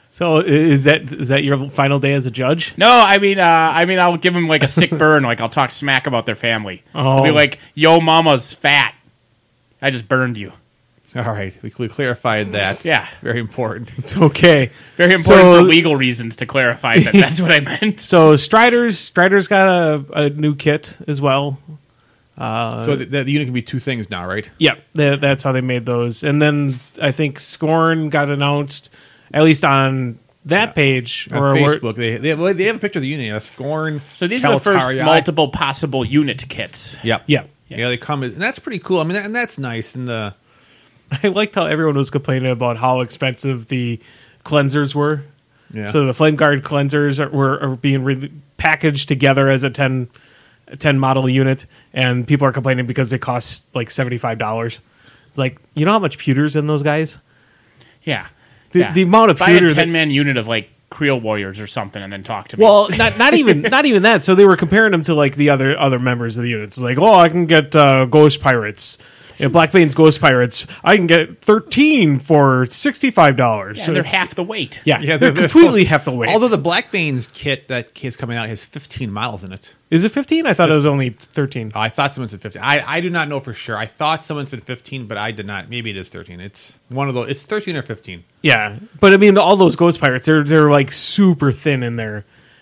Speaker 1: So is that your final day as a judge?
Speaker 2: No, I mean, I'll give them like a sick burn. Like I'll talk smack about their family. I'll be
Speaker 1: Oh.
Speaker 2: like, "Yo, mama's fat. I just burned you."
Speaker 3: All right, we clarified that.
Speaker 2: Yeah.
Speaker 3: Very important.
Speaker 1: It's okay.
Speaker 2: Very important
Speaker 1: So-
Speaker 2: for legal reasons to clarify that that's what I meant.
Speaker 1: So Strider's got a new kit as well.
Speaker 3: So the unit can be two things now, right?
Speaker 1: Yeah, that's how they made those. And then I think Scorn got announced, at least on that page.
Speaker 3: On Facebook, they have a picture of the unit. Scorn.
Speaker 2: So these are the first
Speaker 3: Keltaria.
Speaker 2: multiple possible unit kits.
Speaker 3: Yep.
Speaker 1: Yeah.
Speaker 3: Yeah, they come, and that's pretty cool. I mean, and that's nice. And the
Speaker 1: I liked how everyone was complaining about how expensive the cleansers were.
Speaker 3: yeah.
Speaker 1: So the Flame Guard cleansers are being packaged together as a 10 model unit, and people are complaining because they cost like $75. It's like, you know how much pewter's in those guys?
Speaker 2: Yeah.
Speaker 1: The amount of
Speaker 2: Buy
Speaker 1: pewter
Speaker 2: a
Speaker 1: that-
Speaker 2: 10-man unit of like Creel Warriors or something and then talk to me.
Speaker 1: Well, not even that. So they were comparing them to like the other members of the units. Like, oh, I can get Ghost Pirates, Black Bane's Ghost Pirates. I can get 13 for $65.
Speaker 2: yeah,
Speaker 1: So
Speaker 2: they're
Speaker 1: it's-
Speaker 2: half the weight.
Speaker 1: Yeah, they're completely half the weight.
Speaker 3: Although the Blackbane's kit that kit's coming out has 15 models in it.
Speaker 1: Is it 15? I thought it was only 13.
Speaker 3: I thought someone said 15. I do not know for sure. I thought someone said 15, but I did not. Maybe it is 13. It's one of those. It's 13 or 15.
Speaker 1: Yeah, but I mean, all those Ghost Pirates, they're like super thin in their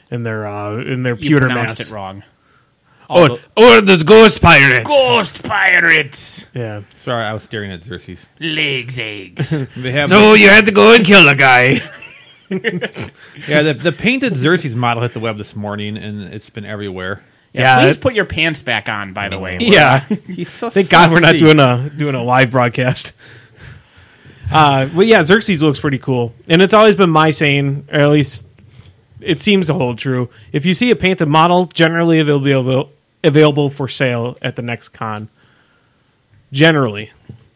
Speaker 2: You
Speaker 1: pewter
Speaker 2: pronounced
Speaker 1: mass.
Speaker 2: it wrong.
Speaker 1: There's Ghost Pirates.
Speaker 2: Ghost Pirates!
Speaker 1: Yeah.
Speaker 3: Sorry, I was staring at Xerxes.
Speaker 2: Legs, eggs.
Speaker 3: They have
Speaker 1: So you had to go and kill a guy.
Speaker 3: yeah, the painted Xerxes model hit the web this morning, and it's been everywhere.
Speaker 1: Yeah,
Speaker 2: Please put your pants back on, by the way.
Speaker 1: Yeah.
Speaker 3: He's so
Speaker 1: Thank God we're not
Speaker 3: sexy.
Speaker 1: doing a live broadcast. But yeah, Xerxes looks pretty cool, and it's always been my saying, or at least it seems to hold true. If you see a painted model, generally they'll be available for sale at the next con. Generally,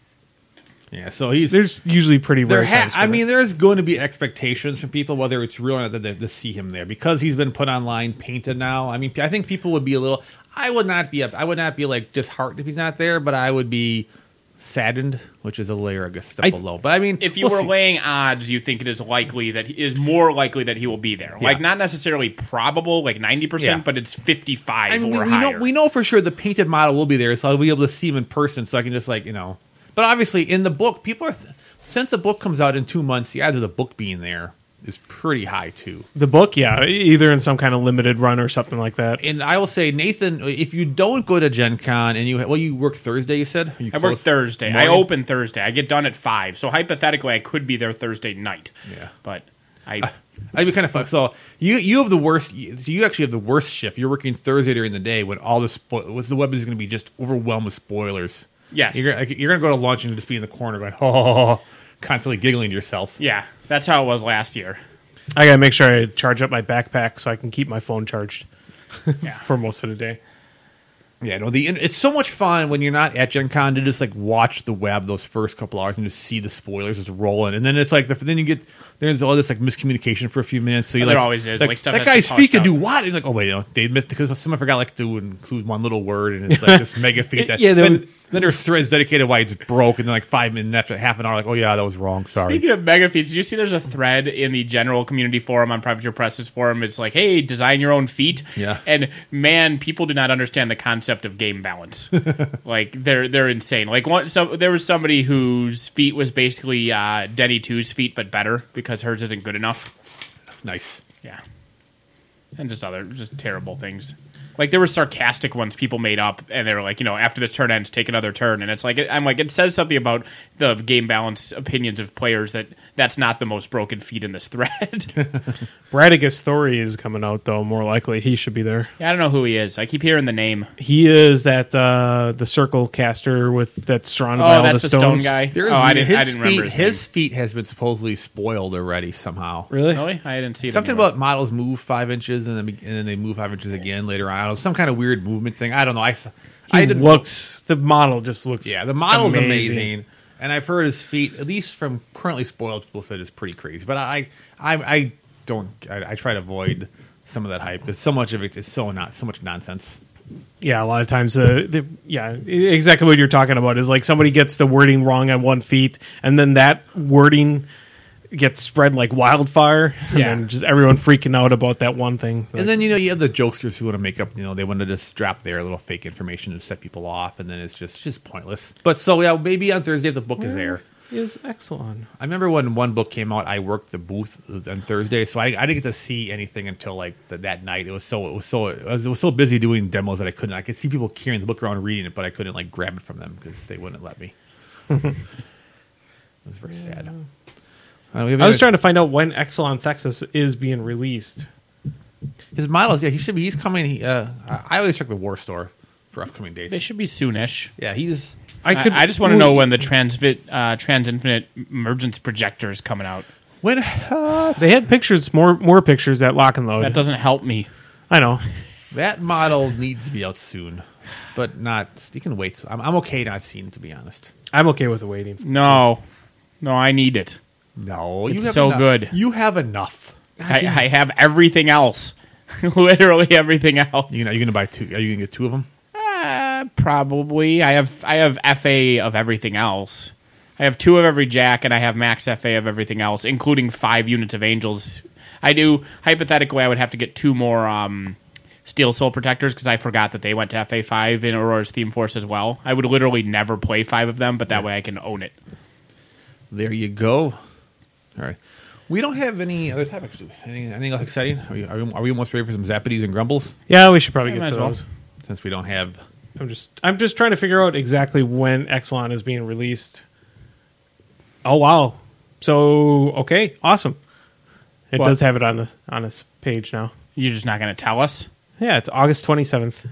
Speaker 3: Yeah, so he's
Speaker 1: there's usually pretty rare times.
Speaker 3: I mean, there's going to be expectations from people, whether it's real or not, that to see him there because he's been put online, painted now. I mean, I think people would be a little. I would not be like disheartened if he's not there, but I would be saddened, which is a layer a step below. But I mean,
Speaker 2: If you
Speaker 3: we'll
Speaker 2: were
Speaker 3: see.
Speaker 2: weighing odds, you think it is likely that he is more likely that he will be there. Like not necessarily probable, like 90%,
Speaker 3: Yeah.
Speaker 2: but it's 55
Speaker 3: I mean,
Speaker 2: or
Speaker 3: we
Speaker 2: higher.
Speaker 3: know we know for sure the painted model will be there, so I'll be able to see him in person, so I can just But obviously, in the book, people are since the book comes out in 2 months, the odds of the book being there is pretty high too.
Speaker 1: the book, yeah, either in some kind of limited run or something like that.
Speaker 3: And I will say, Nathan, if you don't go to Gen Con and you work Thursday, you said? Are you
Speaker 2: I work
Speaker 3: close?
Speaker 2: Thursday.
Speaker 3: Morning?
Speaker 2: I open Thursday. I get done at 5. So hypothetically, I could be there Thursday night.
Speaker 3: Yeah.
Speaker 2: But I
Speaker 3: I'd be kind of fucked. So you have the worst. So you actually have the worst shift. You're working Thursday during the day when all the web is going to be just overwhelmed with spoilers.
Speaker 2: yes.
Speaker 3: You're going to go to lunch and just be in the corner going, oh, constantly giggling to yourself.
Speaker 2: Yeah, that's how it was last year.
Speaker 1: I gotta make sure I charge up my backpack so I can keep my phone charged
Speaker 2: Yeah.
Speaker 1: for most of the day.
Speaker 3: Yeah, no, it's so much fun when you're not at Gen Con to just like watch the web those first couple hours and just see the spoilers just rolling, and then it's like there's all this like miscommunication for a few minutes. So you
Speaker 2: There
Speaker 3: like
Speaker 2: always is, like, stuff
Speaker 3: that
Speaker 2: that's
Speaker 3: guy's feet
Speaker 2: tossed
Speaker 3: can do
Speaker 2: out.
Speaker 3: what? And like, oh wait, they missed because someone forgot like to include one little word, and it's like this mega feat that
Speaker 1: Yeah,
Speaker 3: then there's threads dedicated why it's broke, and then like 5 minutes after half an hour, like, oh yeah, that was wrong. Sorry.
Speaker 2: Speaking of mega feats, did you see there's a thread in the general community forum on Privateer Press's forum? It's like, hey, design your own feat.
Speaker 3: Yeah.
Speaker 2: And man, people do not understand the concept of game balance. Like they're insane. Like there was somebody whose feat was basically Denny 2's feat, but better because hers isn't good enough.
Speaker 3: Nice.
Speaker 2: Yeah. And just terrible things. Like there were sarcastic ones people made up, and they were like, after this turn ends, take another turn, and it's like I'm like it says something about the game balance opinions of players that's not the most broken feat in this thread.
Speaker 1: Radagast Thori is coming out though. More likely, he should be there.
Speaker 2: Yeah, I don't know who he is. I keep hearing the name.
Speaker 1: He is that the circle caster that's surrounded by
Speaker 2: Oh,
Speaker 1: all
Speaker 2: that's
Speaker 1: the
Speaker 2: the stone
Speaker 1: stones.
Speaker 2: guy. I didn't remember
Speaker 3: his feet has been supposedly spoiled already somehow.
Speaker 1: Really?
Speaker 2: Really? I didn't see it.
Speaker 3: Something
Speaker 2: anywhere.
Speaker 3: about models move 5 inches and then they move 5 inches again later on. I don't know, some kind of weird movement thing. I don't know.
Speaker 1: The model just looks.
Speaker 3: Yeah, the model's amazing. And I've heard his feet, at least from currently spoiled people, said it's pretty crazy. But I try to avoid some of that hype because so much of it is so much nonsense.
Speaker 1: Yeah, a lot of times, exactly what you're talking about is like somebody gets the wording wrong on one feat, and then that wording gets spread like wildfire, and
Speaker 2: Yeah.
Speaker 1: then just everyone freaking out about that one thing.
Speaker 3: And then you have the jokesters who want to make up. They want to just drop their little fake information to set people off, and then it's just pointless. But so yeah, maybe on Thursday if the book is there.
Speaker 1: Is Exelon.
Speaker 3: I remember when one book came out, I worked the booth on Thursday, so I didn't get to see anything until like that night. It was so busy doing demos that I couldn't. I could see people carrying the book around reading it, but I couldn't like grab it from them because they wouldn't let me. It was very sad.
Speaker 1: I was trying to find out when Exelon Texas is being released.
Speaker 3: His models. Yeah, he's coming. I always check the War Store for upcoming dates.
Speaker 2: They should be soonish.
Speaker 3: Yeah, he's.
Speaker 2: I just want to know when the Trans-Infinite Emergence projector is coming out.
Speaker 3: When
Speaker 1: They had pictures, more pictures at Lock and Load.
Speaker 2: That doesn't help me.
Speaker 1: I know.
Speaker 3: that model needs to be out soon, but not. You can wait. I'm okay not seeing it, to be honest.
Speaker 1: I'm okay with the waiting.
Speaker 2: No, I need it.
Speaker 3: No,
Speaker 2: It's
Speaker 3: you have
Speaker 2: so
Speaker 3: enough.
Speaker 2: good.
Speaker 3: You have enough.
Speaker 2: I have everything else. Literally everything else.
Speaker 3: You're gonna buy two. Are you gonna get two of them?
Speaker 2: Probably. I have FA of everything else. I have 2 of every Jack, and I have max FA of everything else, including 5 units of Angels. I do. Hypothetically, I would have to get 2 more Steel Soul Protectors because I forgot that they went to FA 5 in Aurora's Theme Force as well. I would literally never play 5 of them, but that way I can own it.
Speaker 3: There you go. All right. We don't have any other topics, do we? Anything else exciting? Are we almost ready for some Zappities and Grumbles?
Speaker 1: Yeah, we should probably
Speaker 2: Yeah,
Speaker 1: get
Speaker 2: might
Speaker 1: to
Speaker 2: as well.
Speaker 1: those.
Speaker 3: Since we don't have.
Speaker 1: I'm just trying to figure out exactly when Exelon is being released. Oh wow! So okay, awesome. It
Speaker 2: What?
Speaker 1: does have it on this page now.
Speaker 2: You're just not going to tell us?
Speaker 1: Yeah, it's August 27th.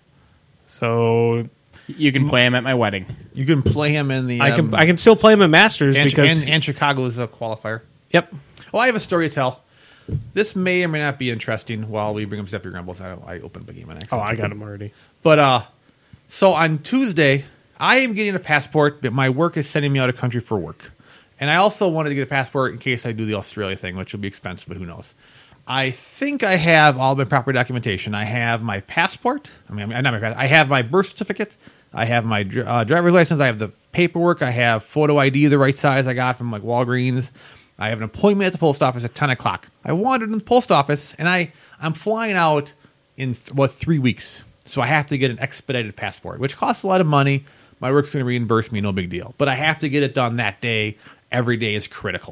Speaker 1: So
Speaker 2: You can play them at my wedding.
Speaker 3: You can play him in the.
Speaker 1: I can still play him at Masters
Speaker 3: and,
Speaker 1: because
Speaker 3: and Chicago is a qualifier.
Speaker 1: yep.
Speaker 3: Well, I have a story to tell. This may or may not be interesting. While we bring up Zappy Grumbles, I opened the game and
Speaker 1: Oh, I got him already.
Speaker 3: But so on Tuesday, I am getting a passport, but my work is sending me out of country for work. And I also wanted to get a passport in case I do the Australia thing, which will be expensive, but who knows. I think I have all my proper documentation. I have my passport. I mean, not my passport. I have my birth certificate. I have my driver's license. I have the paperwork. I have photo ID, the right size I got from like Walgreens. I have an appointment at the post office at 10 o'clock. I wandered in the post office, and I'm flying out in 3 weeks. So I have to get an expedited passport, which costs a lot of money. My work's going to reimburse me, no big deal. But I have to get it done that day. Every day is critical.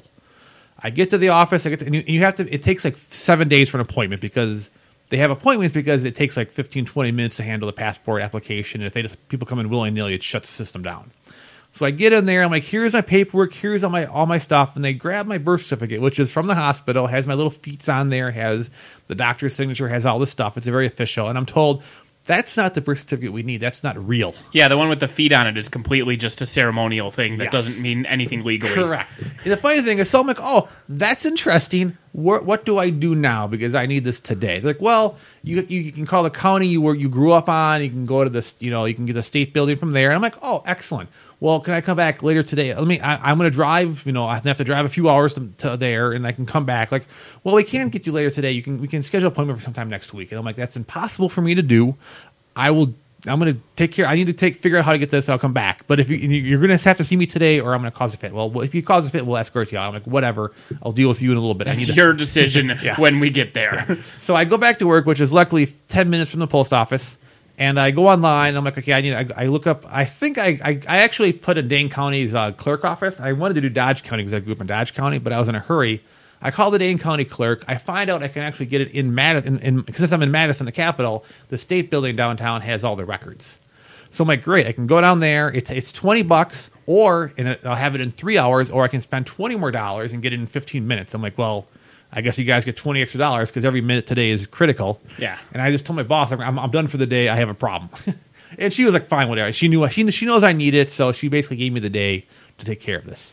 Speaker 3: I get to the office, and you have to. It takes like 7 days for an appointment because they have appointments because it takes like 15, 20 minutes to handle the passport application. And if people come in willy-nilly, it shuts the system down. So I get in there, I'm like, here's my paperwork, here's all my stuff, and they grab my birth certificate, which is from the hospital, has my little feet on there, has the doctor's signature, has all this stuff. It's very official. And I'm told, that's not the birth certificate we need. That's not real.
Speaker 2: Yeah, the one with the feet on it is completely just a ceremonial thing that
Speaker 3: Yes.
Speaker 2: doesn't mean anything legally.
Speaker 3: Correct. And the funny thing is, so I'm like, oh, that's interesting. What do I do now? Because I need this today. They're like, well, you can call the county you grew up on. You can go to this, you can get the state building from there. And I'm like, oh, excellent. Well, can I come back later today? I'm going to drive. I have to drive a few hours to there, and I can come back. Like, well, we can't get you later today. We can schedule an appointment for sometime next week. And I'm like, that's impossible for me to do. I'm going to take care. I need to figure out how to get this. I'll come back. But if you're going to have to see me today, or I'm going to cause a fit. Well, if you cause a fit, we'll escort you out. I'm like, whatever. I'll deal with you in a little bit.
Speaker 2: It's your decision when we get there.
Speaker 3: So I go back to work, which is luckily 10 minutes from the post office. And I go online. I'm like, okay, I look up. I think I actually put in Dane County's clerk office. I wanted to do Dodge County because I grew up in Dodge County, but I was in a hurry. I call the Dane County clerk. I find out I can actually get it in Madison. Because since I'm in Madison, the capital, the state building downtown has all the records. So I'm like, great. I can go down there. It's $20, or I'll have it in 3 hours, or I can spend $20 more and get it in 15 minutes. I'm like, well, I guess you guys get $20 extra because every minute today is critical.
Speaker 2: Yeah.
Speaker 3: And I just told my boss, I'm done for the day. I have a problem. And she was like, fine, whatever. She knows I need it, so she basically gave me the day to take care of this.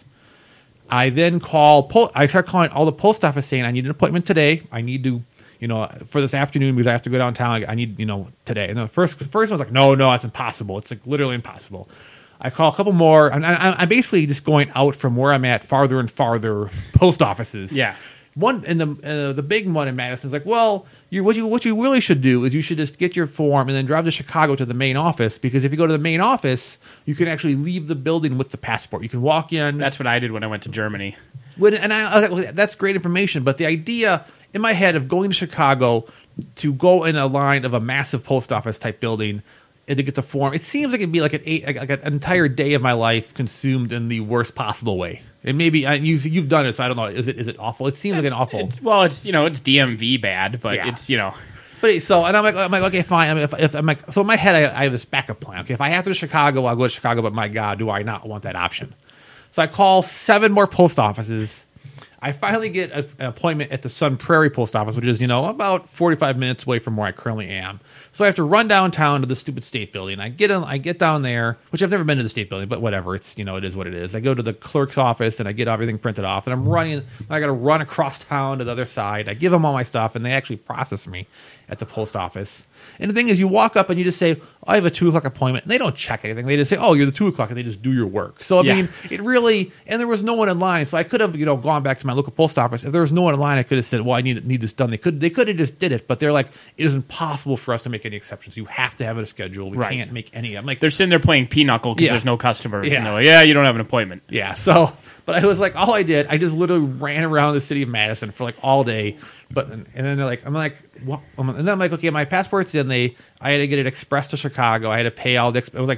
Speaker 3: I then I start calling all the post office saying I need an appointment today. I need to, for this afternoon because I have to go downtown. I need, today. And the first one was like, no, it's impossible. It's like literally impossible. I call a couple more. I'm basically just going out from where I'm at farther and farther post offices.
Speaker 2: Yeah.
Speaker 3: One and the big one in Madison is like, well, what you really should do is you should just get your form and then drive to Chicago to the main office, because if you go to the main office, you can actually leave the building with the passport. You can walk in.
Speaker 2: That's what I did when I went to Germany.
Speaker 3: I was like, well, that's great information, but the idea in my head of going to Chicago to go in a line of a massive post office type building and to get the form, it seems like it'd be like an entire day of my life consumed in the worst possible way. And maybe you've done it, so I don't know. Is it awful? It seems like an awful.
Speaker 2: It's DMV bad, but it's
Speaker 3: But so, and I'm like, okay, fine. I mean, if I'm like, so in my head, I have this backup plan. Okay, if I have to go to Chicago, I'll go to Chicago. But my God, do I not want that option? So I call 7 more post offices. I finally get an appointment at the Sun Prairie Post Office, which is about 45 minutes away from where I currently am. So I have to run downtown to the stupid state building. I get down there, which I've never been to the state building, but whatever. It's it is what it is. I go to the clerk's office and I get everything printed off, and I'm running. I got to run across town to the other side. I give them all my stuff, and they actually process me at the post office. And the thing is, you walk up and you just say, I have a 2 o'clock appointment. And they don't check anything. They just say, oh, you're the 2 o'clock, and they just do your work. So, I mean, it really, and there was no one in line. So I could have, gone back to my local post office. If there was no one in line, I could have said, well, I need this done. They could have just did it, but they're like, it is impossible for us to make any exceptions. You have to have a schedule. We can't make any. I'm like,
Speaker 2: they're sitting there playing pinochle because there's no customers. Yeah. And they're like, you don't have an appointment.
Speaker 3: Yeah. So, but I was like, all I did, I just literally ran around the city of Madison for like all day. And then they're like, I'm like, what? And then I'm like, okay, my passport's in. I had to get it expressed to Chicago. I had to pay all the. It was like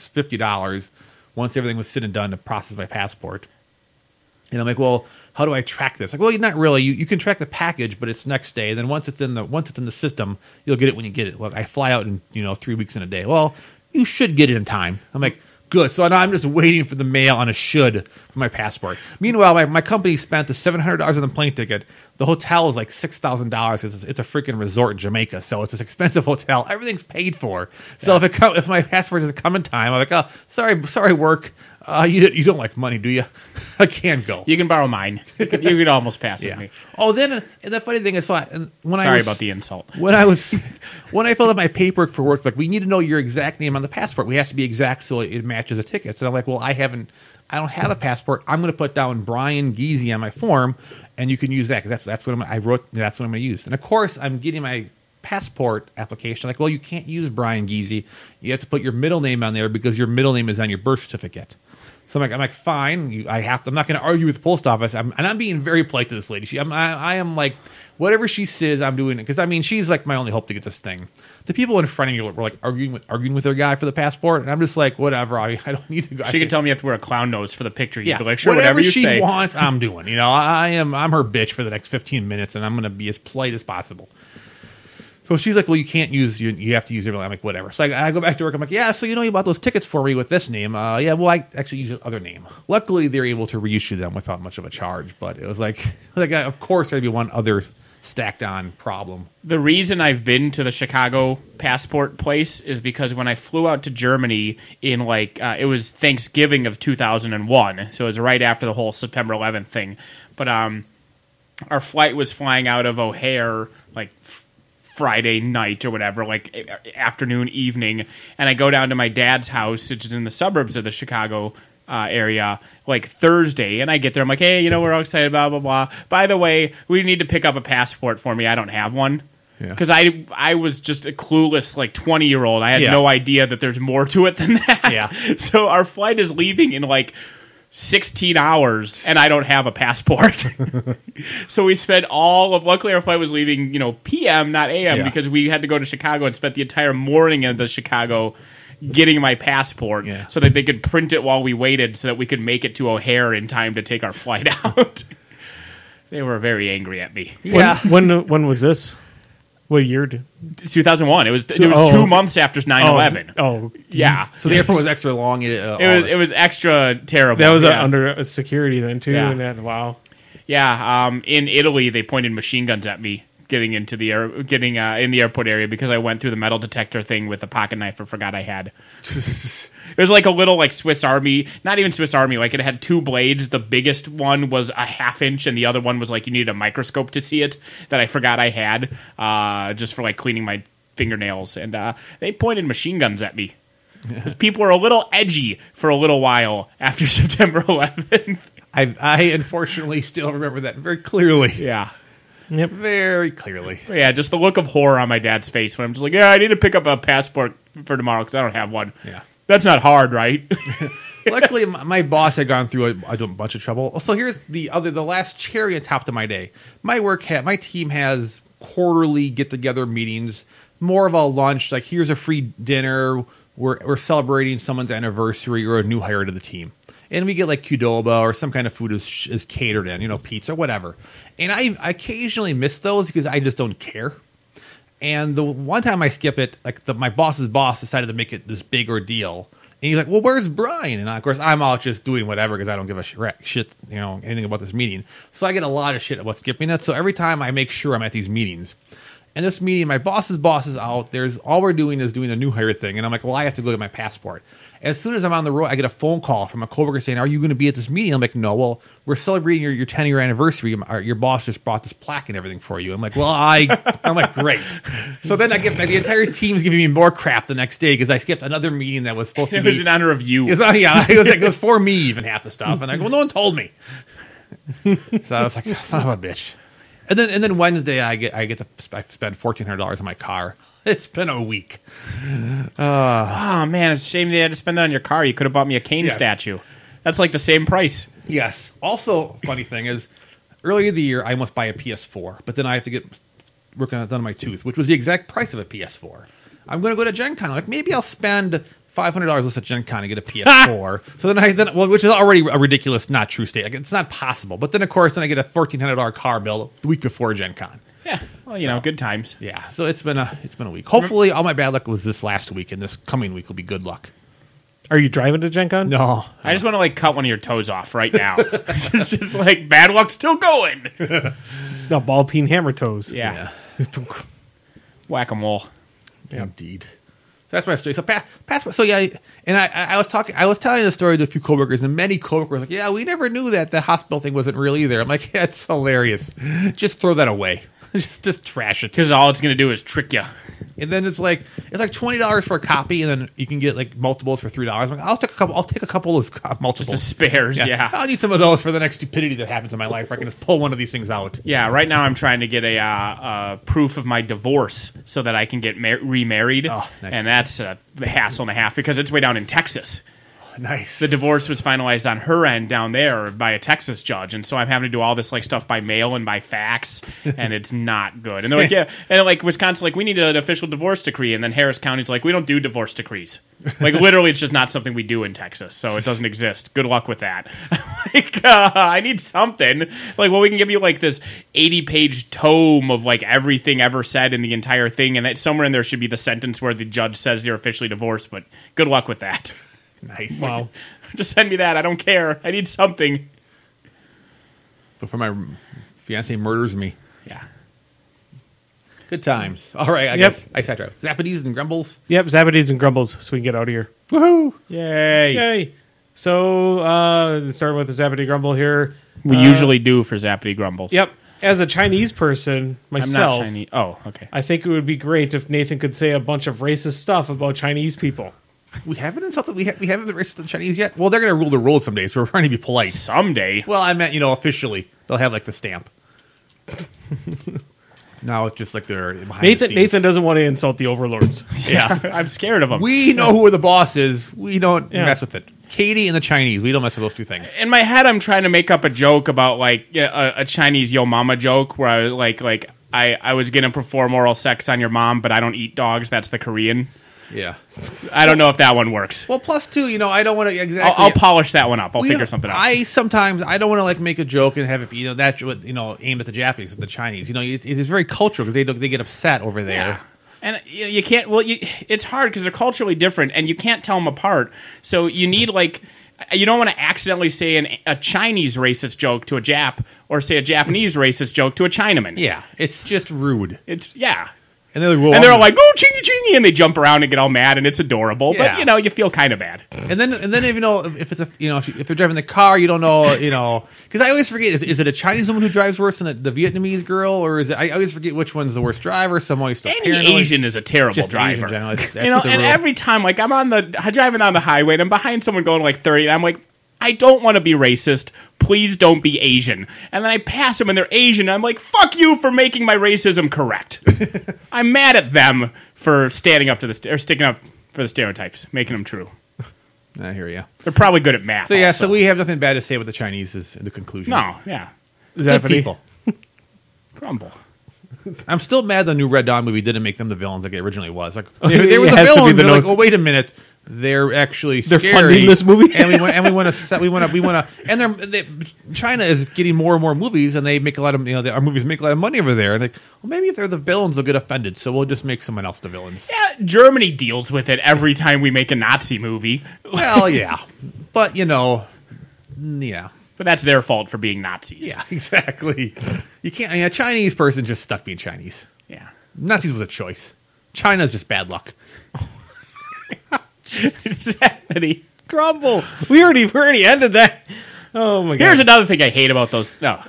Speaker 3: $250 once everything was said and done to process my passport. And I'm like, well, how do I track this? Like, well, not really. You can track the package, but it's next day. And then once it's in the system, you'll get it when you get it. Well, I fly out in 3 weeks in a day. Well, you should get it in time. I'm like, good. So now I'm just waiting for the mail on a should for my passport. Meanwhile, my company spent the $700 on the plane ticket. The hotel is like $6,000 because it's a freaking resort in Jamaica. So it's this expensive hotel. Everything's paid for. So if my passport doesn't come in time, I'm like, oh, sorry, work. You don't like money, do you? I can't go.
Speaker 2: You can borrow mine. You could almost pass with me.
Speaker 3: Oh, then and the funny thing is,
Speaker 2: about the insult.
Speaker 3: When I filled out my paperwork for work, like, we need to know your exact name on the passport. We have to be exact so it matches the tickets. And I'm like, well, I don't have a passport. I'm going to put down Brian Geezy on my form, and you can use that because that's what I wrote. That's what I'm going to use. And of course, I'm getting my passport application like, well, you can't use Brian Geezy. You have to put your middle name on there because your middle name is on your birth certificate. So I'm like, fine. I'm not going to argue with the post office. I'm being very polite to this lady. I am like, whatever she says, I'm doing it because she's like my only hope to get this thing. The people in front of me were like arguing with their guy for the passport, and I'm just like, whatever. I don't need to go.
Speaker 2: She can tell me you have to wear a clown nose for the picture. You'd be like, sure, whatever you
Speaker 3: she
Speaker 2: say.
Speaker 3: wants, I'm doing. I'm her bitch for the next 15 minutes, and I'm going to be as polite as possible. So she's like, well, you can't use, you have to use everything. I'm like, whatever. So I go back to work. I'm like, yeah, so you bought those tickets for me with this name. Yeah, well, I actually use another name. Luckily, they're able to reissue them without much of a charge. But it was like of course, there'd be one other stacked on problem.
Speaker 2: The reason I've been to the Chicago passport place is because when I flew out to Germany in it was Thanksgiving of 2001. So it was right after the whole September 11th thing. But our flight was flying out of O'Hare Friday night or whatever, afternoon, evening, and I go down to my dad's house, which is in the suburbs of the Chicago area, Thursday, and I get there, I'm like, hey, we're all excited, blah, blah, blah. By the way, we need to pick up a passport for me. I don't have one. Because I was just a clueless 20-year-old. I had no idea that there's more to it than that.
Speaker 3: Yeah.
Speaker 2: So our flight is leaving in 16 hours, and I don't have a passport. So we spent luckily our flight was leaving, PM, not AM, because we had to go to Chicago and spent the entire morning in the Chicago getting my passport so that they could print it while we waited so that we could make it to O'Hare in time to take our flight out. They were very angry at me.
Speaker 1: Yeah. When was this? What year?
Speaker 2: 2001. It was 2 months after 9/11.
Speaker 1: Oh,
Speaker 2: yeah.
Speaker 3: So the airport was extra long.
Speaker 2: It was extra terrible.
Speaker 1: That was under security then too.
Speaker 2: Yeah.
Speaker 1: And that, wow.
Speaker 2: Yeah. In Italy, they pointed machine guns at me getting into the in the airport area because I went through the metal detector thing with a pocket knife I forgot I had. It was a little Swiss Army, not even Swiss Army. It had 2 blades. The biggest one was a ½ inch, and the other one was you needed a microscope to see it. That I forgot I had, just for cleaning my fingernails. And they pointed machine guns at me because people were a little edgy for a little while after September 11th.
Speaker 3: I unfortunately still remember that very clearly.
Speaker 2: Yeah.
Speaker 3: Yep. Very clearly.
Speaker 2: Yeah, just the look of horror on my dad's face when I'm just I need to pick up a passport for tomorrow because I don't have one.
Speaker 3: Yeah.
Speaker 2: That's not hard, right?
Speaker 3: Luckily, my boss had gone through a bunch of trouble. So here's the last cherry on top of my day. My team has quarterly get-together meetings, more of a lunch, like here's a free dinner, we're celebrating someone's anniversary or a new hire to the team. And we get like Qdoba or some kind of food is catered in, pizza, whatever. And I occasionally miss those because I just don't care. And the one time I skip it, like my boss's boss decided to make it this big ordeal. And he's like, well, where's Brian? And of course, I'm out just doing whatever because I don't give a shit, anything about this meeting. So I get a lot of shit about skipping it. So every time I make sure I'm at these meetings. And this meeting, my boss's boss is out. All we're doing is doing a new hire thing. And I'm like, well, I have to go get my passport. As soon as I'm on the road, I get a phone call from a coworker saying, are you going to be at this meeting? I'm like, no, well, we're celebrating your 10-year anniversary. Your boss just brought this plaque and everything for you. I'm like, well, I'm like, great. So then the entire team's giving me more crap the next day because I skipped another meeting that was supposed to be.
Speaker 2: It was in honor of you.
Speaker 3: It was for me even half the stuff. And I go, well, no one told me. So I was like, son of a bitch. And then Wednesday I spend $1,400 on my car. It's been a week.
Speaker 2: Oh man, it's a shame they had to spend that on your car. You could have bought me a Kane statue. That's like the same price.
Speaker 3: Yes. Also, funny thing is, earlier in the year I must buy a PS4, but then I have to get work on my tooth, which was the exact price of a PS4. I'm going to go to Gen Con. Like maybe I'll spend $500 less at Gen Con and get a PS4. So then which is already a ridiculous, not true state. Like, it's not possible. But then of course, I get a $1,400 car bill the week before Gen Con.
Speaker 2: Yeah, well, good times.
Speaker 3: Yeah, so it's been a week. Hopefully, all my bad luck was this last week, and this coming week will be good luck.
Speaker 1: Are you driving to Gen Con?
Speaker 3: No,
Speaker 2: I just want to cut one of your toes off right now. just like bad luck's still going.
Speaker 1: No, ball peen hammer toes.
Speaker 2: Yeah. Whack-a-mole.
Speaker 3: Yeah. Indeed. That's my story. So passport. So yeah, and I was telling the story to a few coworkers, and many coworkers were like, yeah, we never knew that the hospital thing wasn't real either. I'm like, yeah, it's hilarious. Just throw that away. just trash it.
Speaker 2: Because all it's going to do is trick you.
Speaker 3: And then it's like $20 for a copy, and then you can get like multiples for $3. I'm like, I'll take a couple of multiples.
Speaker 2: Just the spares, yeah.
Speaker 3: I'll need some of those for the next stupidity that happens in my life. Where I can just pull one of these things out.
Speaker 2: Yeah, right now I'm trying to get a proof of my divorce so that I can get remarried.
Speaker 3: Oh, nice.
Speaker 2: And that's a hassle and a half because it's way down in Texas.
Speaker 3: Nice.
Speaker 2: The divorce was finalized on her end down there by a Texas judge, and so I'm having to do all this stuff by mail and by fax, and it's not good. And they're like, yeah, and Wisconsin, we need an official divorce decree, and then Harris County's like, we don't do divorce decrees. Literally, it's just not something we do in Texas, so it doesn't exist. Good luck with that. I need something. We can give you this 80-page tome of everything ever said in the entire thing, and that somewhere in there should be the sentence where the judge says they're officially divorced. But good luck with that.
Speaker 3: Nice.
Speaker 1: Wow.
Speaker 2: Just send me that. I don't care. I need something.
Speaker 3: Before my fiance murders me.
Speaker 2: Yeah.
Speaker 3: Good times. All right, I guess I sat there. Zappadees and Grumbles.
Speaker 1: Yep, Zappadees and Grumbles, so we can get out of here.
Speaker 3: Woohoo!
Speaker 2: Yay.
Speaker 1: Yay. So, starting with the Zappity Grumble here.
Speaker 2: We usually do for Zappity Grumbles.
Speaker 1: Yep. As a Chinese person myself,
Speaker 2: I'm not Chinese. Oh, okay.
Speaker 1: I think it would be great if Nathan could say a bunch of racist stuff about Chinese people.
Speaker 3: We haven't insulted. We haven't been racist to the Chinese yet. Well, they're going to rule the world someday, so we're trying to be polite.
Speaker 2: Someday.
Speaker 3: Well, I meant officially they'll have the stamp. Now it's just they're behind the scenes.
Speaker 1: Nathan doesn't want to insult the overlords.
Speaker 2: Yeah, I'm scared of them.
Speaker 3: We know who the boss is. We don't mess with it. Katie and the Chinese. We don't mess with those two things.
Speaker 2: In my head, I'm trying to make up a joke about a Chinese yo mama joke where I was I was going to perform oral sex on your mom, but I don't eat dogs. That's the Korean.
Speaker 3: Yeah.
Speaker 2: I don't know if that one works.
Speaker 3: Well, plus two, I don't want to exactly.
Speaker 2: I'll polish that one up. I'll figure something out.
Speaker 3: I don't want to make a joke and have it be that aimed at the Japanese and the Chinese. It is very cultural because they get upset over there.
Speaker 2: Yeah. And you can't. Well, it's hard because they're culturally different, and you can't tell them apart. So you need you don't want to accidentally say a Chinese racist joke to a Jap, or say a Japanese racist joke to a Chinaman.
Speaker 3: Yeah, it's just rude.
Speaker 2: And they're all like, "Oh, chingy chingy," and they jump around and get all mad, and it's adorable.
Speaker 3: Yeah.
Speaker 2: But you feel kind of bad.
Speaker 3: And then if it's if you're driving the car, you don't know because I always forget is it a Chinese woman who drives worse than the Vietnamese girl, or is it? I always forget which one's the worst driver. So I'm always still
Speaker 2: any Asian is a terrible
Speaker 3: just
Speaker 2: driver.
Speaker 3: Asian generally. That's
Speaker 2: and every time I'm driving on the highway and I'm behind someone going 30, and I'm like, I don't want to be racist. Please don't be Asian. And then I pass them and they're Asian. And I'm like, fuck you for making my racism correct. I'm mad at them for standing up to sticking up for the stereotypes, making them true.
Speaker 3: I hear you.
Speaker 2: They're probably good at math.
Speaker 3: So, yeah,
Speaker 2: also.
Speaker 3: so we have nothing bad to say about the Chinese is in the conclusion.
Speaker 2: No, yeah.
Speaker 1: Is that
Speaker 3: Good people.
Speaker 2: Crumble.
Speaker 3: I'm still mad the new Red Dawn movie didn't make them the villains like it originally was. Like
Speaker 1: Oh,
Speaker 3: they were
Speaker 1: it
Speaker 3: the
Speaker 1: has to be
Speaker 3: villains.
Speaker 1: the
Speaker 3: They're like,
Speaker 1: no-
Speaker 3: oh, wait a minute. They're actually
Speaker 1: They're
Speaker 3: scary.
Speaker 1: funding this movie?
Speaker 3: and we want to and China is getting more and more movies, and they make a lot of our movies make a lot of money over there. And like, well, maybe if they're the villains, they'll get offended. So we'll just make someone else the villains.
Speaker 2: Yeah, Germany deals with it every time we make a Nazi movie.
Speaker 3: Well, yeah, but yeah.
Speaker 2: But that's their fault for being Nazis.
Speaker 3: Yeah, exactly. You can't. A Chinese person just stuck being Chinese.
Speaker 2: Yeah.
Speaker 3: Nazis was a choice. China's just bad luck.
Speaker 2: Exactly.
Speaker 1: Grumble. We already ended that. Oh my god.
Speaker 2: Here's another thing I hate about those. No.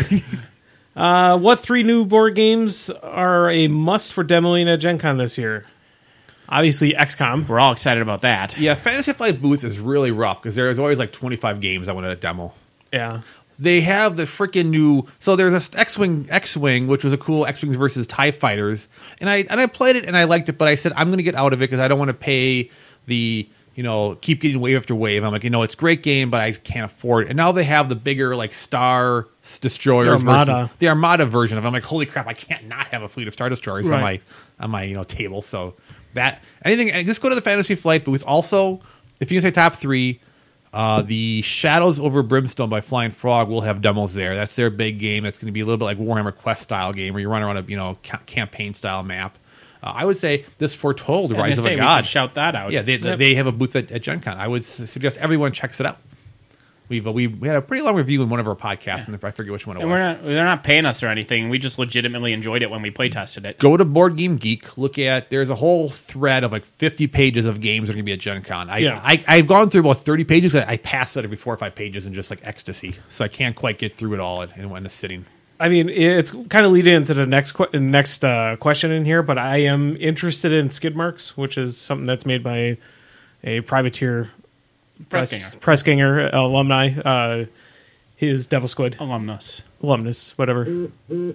Speaker 1: What 3 new board games are a must for demoing at Gen Con this year? Obviously, XCOM.
Speaker 2: We're all excited about that.
Speaker 3: Yeah, Fantasy Flight booth is really rough because there's always like 25 games I want to demo.
Speaker 1: Yeah.
Speaker 3: They have the freaking new. So there's a X-wing, which was a cool X-wings versus TIE fighters, and I played it and I liked it, but I said I'm going to get out of it because I don't want to pay the keep getting wave after wave. I'm like it's a great game, but I can't afford it. And now they have the bigger like Star Destroyers,
Speaker 1: The Armada.
Speaker 3: the Armada version of it. I'm like, holy crap, I can't not have a fleet of Star Destroyers
Speaker 1: Right.
Speaker 3: on my table. So that anything, just go to the Fantasy Flight booth. Also, if you can say top 3. The Shadows over Brimstone by Flying Frog will have demos there. That's their big game. That's going to be a little bit like Warhammer Quest style game where you run around a campaign style map. I would say this foretold Rise of a
Speaker 2: We
Speaker 3: God.
Speaker 2: should shout that out.
Speaker 3: Yeah, they have a booth at Gen Con. I would suggest everyone checks it out. We had a pretty long review in one of our podcasts, and I forget which one it
Speaker 2: And
Speaker 3: was.
Speaker 2: they're not paying us or anything. We just legitimately enjoyed it when we play tested it.
Speaker 3: Go to Board Game Geek. There's a whole thread of like 50 pages of games that are going to be at Gen Con. I've gone through about 30 pages. I passed out every 4 or 5 pages in just like ecstasy. So I can't quite get through it all in one sitting.
Speaker 1: I mean, it's kind of leading into the next question in here, but I am interested in skid marks, which is something that's made by a privateer press ganger alumni. His Devil Squid
Speaker 2: Alumnus.
Speaker 1: whatever.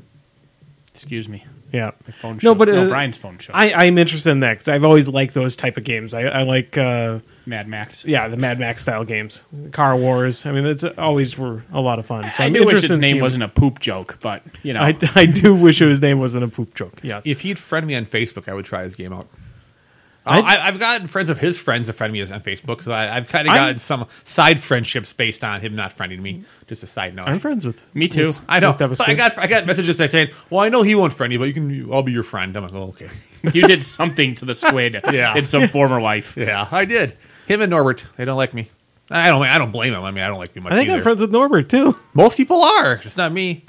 Speaker 2: Excuse me.
Speaker 1: Yeah.
Speaker 2: My phone show.
Speaker 1: No, but
Speaker 2: Brian's phone show.
Speaker 1: I'm interested in that because I've always liked those type of games. I like
Speaker 2: Mad Max.
Speaker 1: the Mad Max style games, Car Wars. I mean, it's always were a lot of fun. So
Speaker 2: I
Speaker 1: I'm
Speaker 2: do wish
Speaker 1: interested
Speaker 2: his
Speaker 1: in
Speaker 2: name
Speaker 1: seeing-
Speaker 2: wasn't a poop joke, but
Speaker 1: I do wish his name wasn't a poop joke. Yes.
Speaker 3: If he'd friend me on Facebook, I would try his game out. I've gotten friends of his friends to friend me on Facebook, so I've kind of gotten some side friendships based on him not friending me. Just a side note.
Speaker 1: I'm friends with.
Speaker 2: Me too.
Speaker 3: I know,
Speaker 1: with Devil
Speaker 3: but I
Speaker 1: Squid.
Speaker 3: got messages that saying, "Well, I know he won't friend you, but I'll be your friend." I'm like, "Oh, okay."
Speaker 2: You did something to the squid
Speaker 3: Yeah.
Speaker 2: in some former life.
Speaker 3: Yeah, I did. Him and Norbert, they don't like me. I don't blame him. I mean, I don't like you much
Speaker 1: I think
Speaker 3: either.
Speaker 1: I'm friends with Norbert too.
Speaker 3: Most people are, just not me.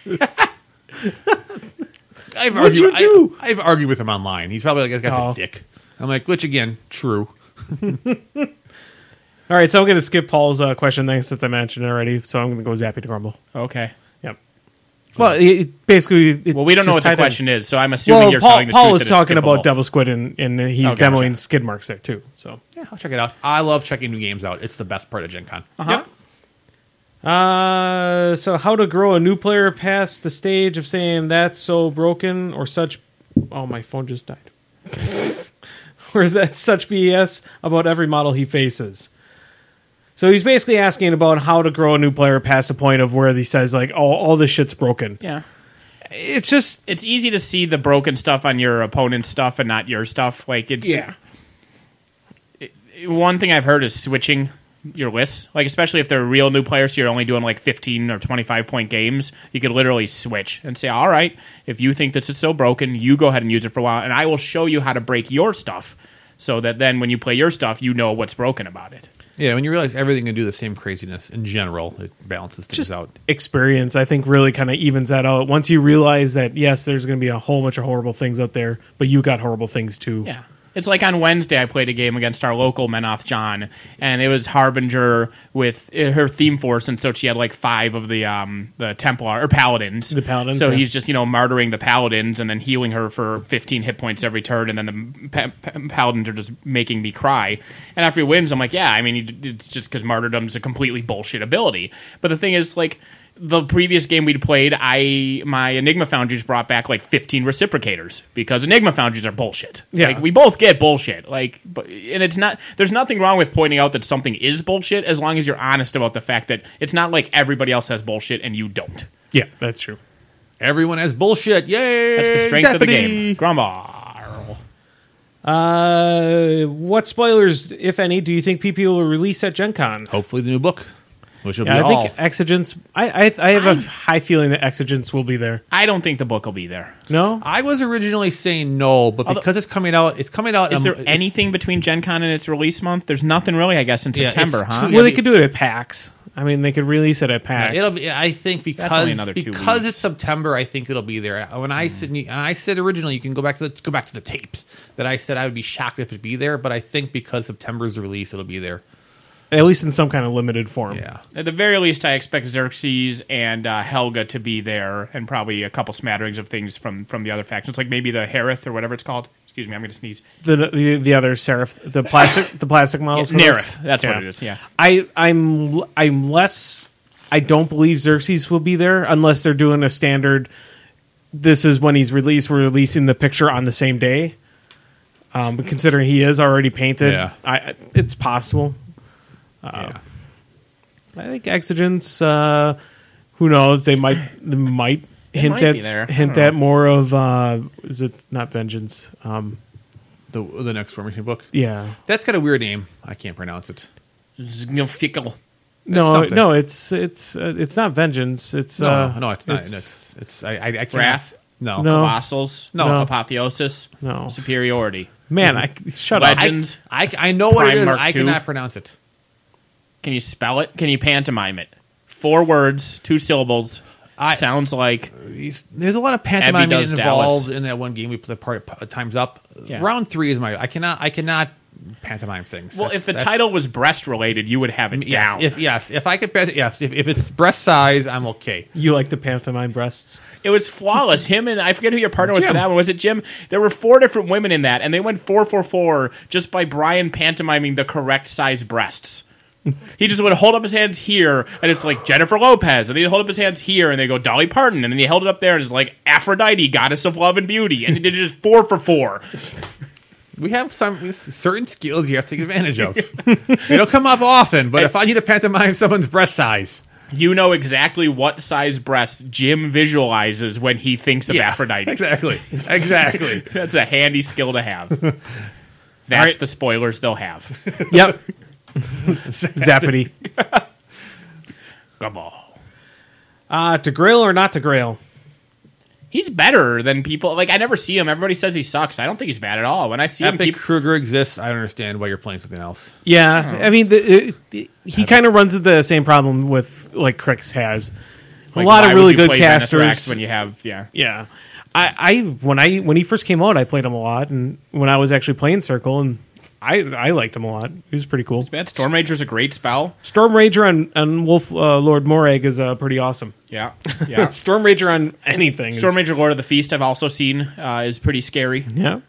Speaker 3: I've
Speaker 1: What'd you do?
Speaker 3: I've argued with him online. He's probably like, "This guy's
Speaker 1: Oh.
Speaker 3: a dick." I'm like, which again, true.
Speaker 1: All right, so I'm going to skip Paul's question then since I mentioned it already. So I'm going to go Zappy to Grumble.
Speaker 2: Okay.
Speaker 1: Yep. Well, basically,
Speaker 2: Well, we don't know what the question is, so I'm assuming
Speaker 1: Well,
Speaker 2: you're telling the
Speaker 1: Paul
Speaker 2: truth.
Speaker 1: was
Speaker 2: that it's
Speaker 1: talking about
Speaker 2: skippable.
Speaker 1: Devil Squid, and he's
Speaker 2: Oh, gotcha.
Speaker 1: demoing skid marks there too. So,
Speaker 3: Yeah, I'll check it out. I love checking new games out. It's the best part of Gen Con.
Speaker 2: Uh-huh.
Speaker 1: So how to grow a new player past the stage of saying that's so broken or such? Oh, my phone just died. Or is that such BS about every model he faces? So he's basically asking about how to grow a new player past the point of where he says like, "Oh, all this shit's broken."
Speaker 2: Yeah.
Speaker 1: It's just
Speaker 2: It's easy to see the broken stuff on your opponent's stuff and not your stuff. Like it's one thing I've heard is switching your lists. Like especially if they're real new players, so you're only doing like 15 or 25 point games. You could literally switch and say, "All right, if you think this is so broken, you go ahead and use it for a while, and I will show you how to break your stuff, so that then when you play your stuff, you know what's broken about it."
Speaker 3: Yeah, when you realize everything can do the same craziness in general, it balances things
Speaker 1: just
Speaker 3: out.
Speaker 1: experience, I think, really kind of evens that out. Once you realize that, yes, there's going to be a whole bunch of horrible things out there, but you got horrible things too.
Speaker 2: Yeah. It's like on Wednesday I played a game against our local Menoth John, and it was Harbinger with her theme force, and so she had like 5 of the Templar or Paladins.
Speaker 1: The Paladins,
Speaker 2: So
Speaker 1: yeah.
Speaker 2: he's just martyring the Paladins and then healing her for 15 hit points every turn, and then the Paladins are just making me cry. And after he wins, I'm like, yeah, I mean, it's just because martyrdom's a completely bullshit ability. But the thing is, like, the previous game we'd played, my Enigma Foundries brought back like 15 reciprocators because Enigma Foundries are bullshit.
Speaker 1: Yeah.
Speaker 2: Like, we both get bullshit. Like, and it's not. There's nothing wrong with pointing out that something is bullshit as long as you're honest about the fact that it's not like everybody else has bullshit and you don't.
Speaker 1: Yeah, that's true.
Speaker 3: Everyone has bullshit. Yay!
Speaker 2: That's the strength of the
Speaker 3: Zappity!
Speaker 2: game. Grumble.
Speaker 1: What spoilers, if any, do you think PP will release at Gen Con?
Speaker 3: Hopefully, the new book, which will be
Speaker 1: I
Speaker 3: all.
Speaker 1: think Exigence. I have a high feeling that Exigence will be there.
Speaker 2: I don't think the book will be there.
Speaker 1: No,
Speaker 3: I was originally saying no, but because it's coming out.
Speaker 2: Is there anything between Gen Con and its release month? There's nothing really, I guess, in
Speaker 3: Yeah,
Speaker 2: September,
Speaker 3: it's
Speaker 2: huh?
Speaker 3: too-
Speaker 1: well, they could do it at PAX. I mean, they could release it at PAX.
Speaker 3: It'll be. I think
Speaker 2: only
Speaker 3: because
Speaker 2: another 2
Speaker 3: because
Speaker 2: weeks.
Speaker 3: it's September, I think it'll be there. When I said originally, you can go back to the tapes that I said I would be shocked if it'd be there, but I think because September's the release, it'll be there.
Speaker 1: At least in some kind of limited form.
Speaker 3: Yeah.
Speaker 2: At the very least, I expect Xerxes and Helga to be there, and probably a couple smatterings of things from the other factions, like maybe the Harith or whatever it's called. Excuse me, I'm going to sneeze.
Speaker 1: The other Seraph, the plastic models. for those?
Speaker 2: Nerith, that's what it is. Yeah,
Speaker 1: I'm less. I don't believe Xerxes will be there unless they're doing a standard. This is when he's released. We're releasing the picture on the same day. But considering he is already painted,
Speaker 3: Yeah.
Speaker 1: it's possible.
Speaker 3: Yeah.
Speaker 1: I think Exigence. Who knows? They might hint
Speaker 2: might be there. I
Speaker 1: hint
Speaker 2: don't
Speaker 1: at more of. Is it not Vengeance?
Speaker 3: The next formation book.
Speaker 1: Yeah.
Speaker 3: That's got a weird name. I can't pronounce it.
Speaker 2: Znoftickle.
Speaker 1: No,
Speaker 3: something.
Speaker 1: no, it's not Vengeance. It's
Speaker 3: No, it's not. It's I can't.
Speaker 2: Wrath.
Speaker 3: No.
Speaker 1: No.
Speaker 2: Colossals.
Speaker 1: No.
Speaker 2: Apotheosis.
Speaker 1: No.
Speaker 2: Superiority.
Speaker 1: Man, shut up.
Speaker 2: Legends.
Speaker 3: I know what it
Speaker 2: Prime
Speaker 3: is.
Speaker 2: Mark
Speaker 3: I
Speaker 2: II.
Speaker 3: cannot pronounce it.
Speaker 2: Can you spell it? Can you pantomime it? 4 words, 2 syllables. Sounds like
Speaker 3: There's a lot of pantomime
Speaker 2: does
Speaker 3: involved
Speaker 2: Dallas.
Speaker 3: in that one game we play. Times up.
Speaker 2: Yeah.
Speaker 3: Round 3 is my. I cannot pantomime things.
Speaker 2: well, if the title was breast related, you would have it down.
Speaker 3: If I could, if it's breast size, I'm okay.
Speaker 1: You like the pantomime breasts?
Speaker 2: It was flawless. Him and I forget who your partner was for
Speaker 3: Jim.
Speaker 2: that one. Was it Jim? There were 4 different women in that, and they went 4-4-4 just by Brian pantomiming the correct size breasts. He just would hold up his hands here, and it's like Jennifer Lopez, and he'd hold up his hands here, and they go Dolly Parton, and then he held it up there, and it's like Aphrodite, goddess of love and beauty, and he did it just 4 for 4.
Speaker 3: We have some certain skills you have to take advantage of. They don't come up often, but if I need to pantomime someone's breast size,
Speaker 2: You know exactly what size breast Jim visualizes when he thinks of Aphrodite.
Speaker 3: Exactly.
Speaker 2: That's a handy skill to have. That's the spoilers they'll have.
Speaker 1: Yep. Zappity.
Speaker 2: Come on.
Speaker 1: To Grail or not to Grail?
Speaker 2: He's better than people. Like, I never see him. Everybody says he sucks. I don't think he's bad at all. When I see him,
Speaker 3: Epic
Speaker 2: people,
Speaker 3: Kruger exists. I don't understand why you're playing something else.
Speaker 1: Yeah, I mean, he kind of runs into the same problem with like Crix has.
Speaker 2: like,
Speaker 1: a lot
Speaker 2: why
Speaker 1: of
Speaker 2: would
Speaker 1: really
Speaker 2: you
Speaker 1: good
Speaker 2: play
Speaker 1: casters.
Speaker 2: Venathrax when you have,
Speaker 1: Yeah, when he first came out, I played him a lot, and when I was actually playing Circle, and I liked him a lot. He was pretty cool.
Speaker 2: Bad. Storm Rager's a great spell.
Speaker 1: Storm Rager on Wolf Lord Morag is pretty awesome.
Speaker 2: Yeah.
Speaker 1: Storm Rager on anything.
Speaker 2: Storm Rager Lord of the Feast I've also seen is pretty scary.
Speaker 1: Yeah.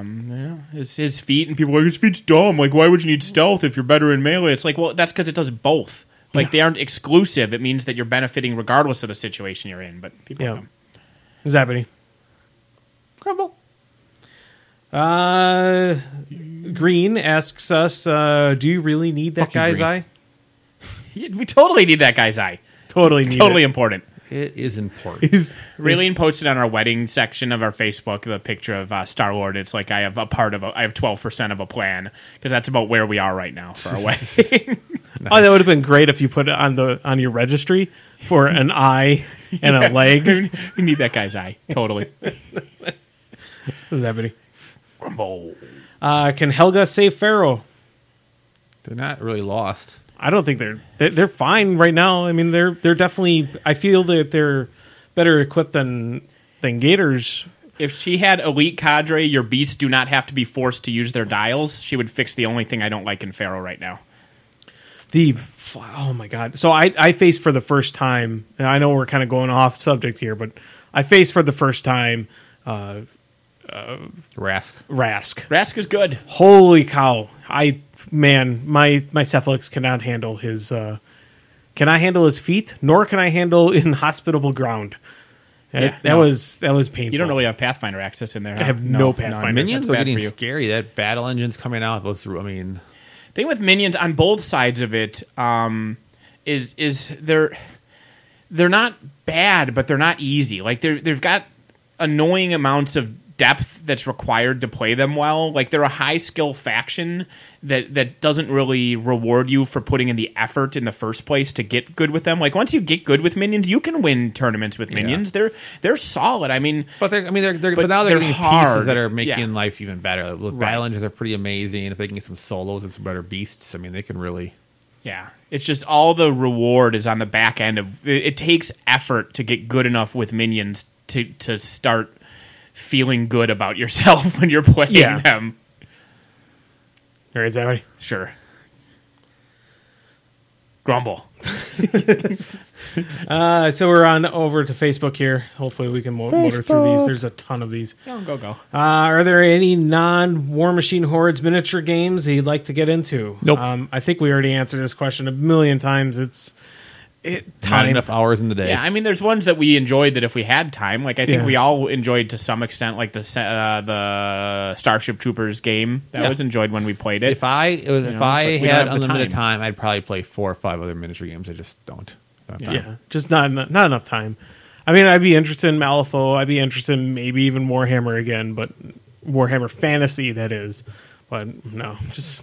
Speaker 2: His feet, and people are like, his feet's dumb. Like, why would you need stealth if you're better in melee? It's like, well, that's because it does both. Like, they aren't exclusive. It means that you're benefiting regardless of the situation you're in. But people
Speaker 1: Yeah. Zappity.
Speaker 3: Crumble.
Speaker 1: Green asks us, do you really need that
Speaker 3: Fucking
Speaker 1: guy's
Speaker 3: Green.
Speaker 1: eye?
Speaker 2: we totally need that guy's eye.
Speaker 1: Totally need
Speaker 2: Totally
Speaker 1: it.
Speaker 2: important.
Speaker 3: It is important.
Speaker 2: Raylene posted on our wedding section of our Facebook the picture of Star Lord. It's like I have 12% of a plan because that's about where we are right now for our wedding.
Speaker 1: Oh, that would have been great if you put it on your registry for an eye and a leg.
Speaker 2: We need that guy's eye. Totally.
Speaker 1: Zappity.
Speaker 2: Grumble.
Speaker 1: Can Helga save Pharaoh?
Speaker 3: They're not really lost.
Speaker 1: I don't think they're fine right now. I mean, they're definitely. I feel that they're better equipped than Gators.
Speaker 2: If she had elite cadre, your beasts do not have to be forced to use their dials. She would fix the only thing I don't like in Pharaoh right now.
Speaker 1: Oh my god! So I faced for the first time. And I know we're kind of going off subject here, but I faced for the first time
Speaker 3: Rask.
Speaker 1: Rask.
Speaker 2: Rask is good.
Speaker 1: Holy cow! My Cephalix cannot handle his Can I handle his feet? Nor can I handle inhospitable ground. That was painful.
Speaker 2: You don't really have Pathfinder access in there. Huh?
Speaker 1: I have no Pathfinder.
Speaker 3: Minions
Speaker 2: That's
Speaker 3: are
Speaker 2: bad for
Speaker 3: getting
Speaker 2: you.
Speaker 3: scary. That battle engine's coming out. Those, I mean,
Speaker 2: Thing with minions on both sides of it is they're not bad, but they're not easy. Like they've got annoying amounts of depth that's required to play them well. Like they're a high skill faction that doesn't really reward you for putting in the effort in the first place to get good with them. Like once you get good with minions, you can win tournaments with minions. They're solid. I mean,
Speaker 3: but now they're
Speaker 2: they're
Speaker 3: getting
Speaker 2: hard.
Speaker 3: pieces that are making
Speaker 2: Yeah.
Speaker 3: life even better. Like,
Speaker 2: Right.
Speaker 3: battle engines are pretty amazing. If they can get some solos and some better beasts, I mean, they can really.
Speaker 2: yeah, it's just all the reward is on the back end of it. Takes effort to get good enough with minions to start feeling good about yourself when you're playing them.
Speaker 1: All right, Zachary.
Speaker 2: Sure. Grumble.
Speaker 1: So we're on over to Facebook here. Hopefully we can motor through these. There's a ton of these.
Speaker 2: Go.
Speaker 1: Are there any non-War Machine Hordes miniature games that you'd like to get into?
Speaker 3: Nope.
Speaker 1: I think we already answered this question a million times.
Speaker 3: Not
Speaker 1: Time.
Speaker 3: enough hours in the day.
Speaker 2: Yeah, I mean, there's ones that we enjoyed that if we had time, like I think
Speaker 1: Yeah.
Speaker 2: we all enjoyed to some extent, like the Starship Troopers game that was enjoyed when we played it.
Speaker 3: If I
Speaker 2: but we don't
Speaker 3: had
Speaker 2: have the
Speaker 3: unlimited
Speaker 2: time.
Speaker 3: time, I'd probably play 4 or 5 other miniature games. I just don't. Don't have time.
Speaker 1: Yeah, just not enough time. I mean, I'd be interested in Malifaux. I'd be interested in maybe even Warhammer again, but Warhammer Fantasy, that is. But no, just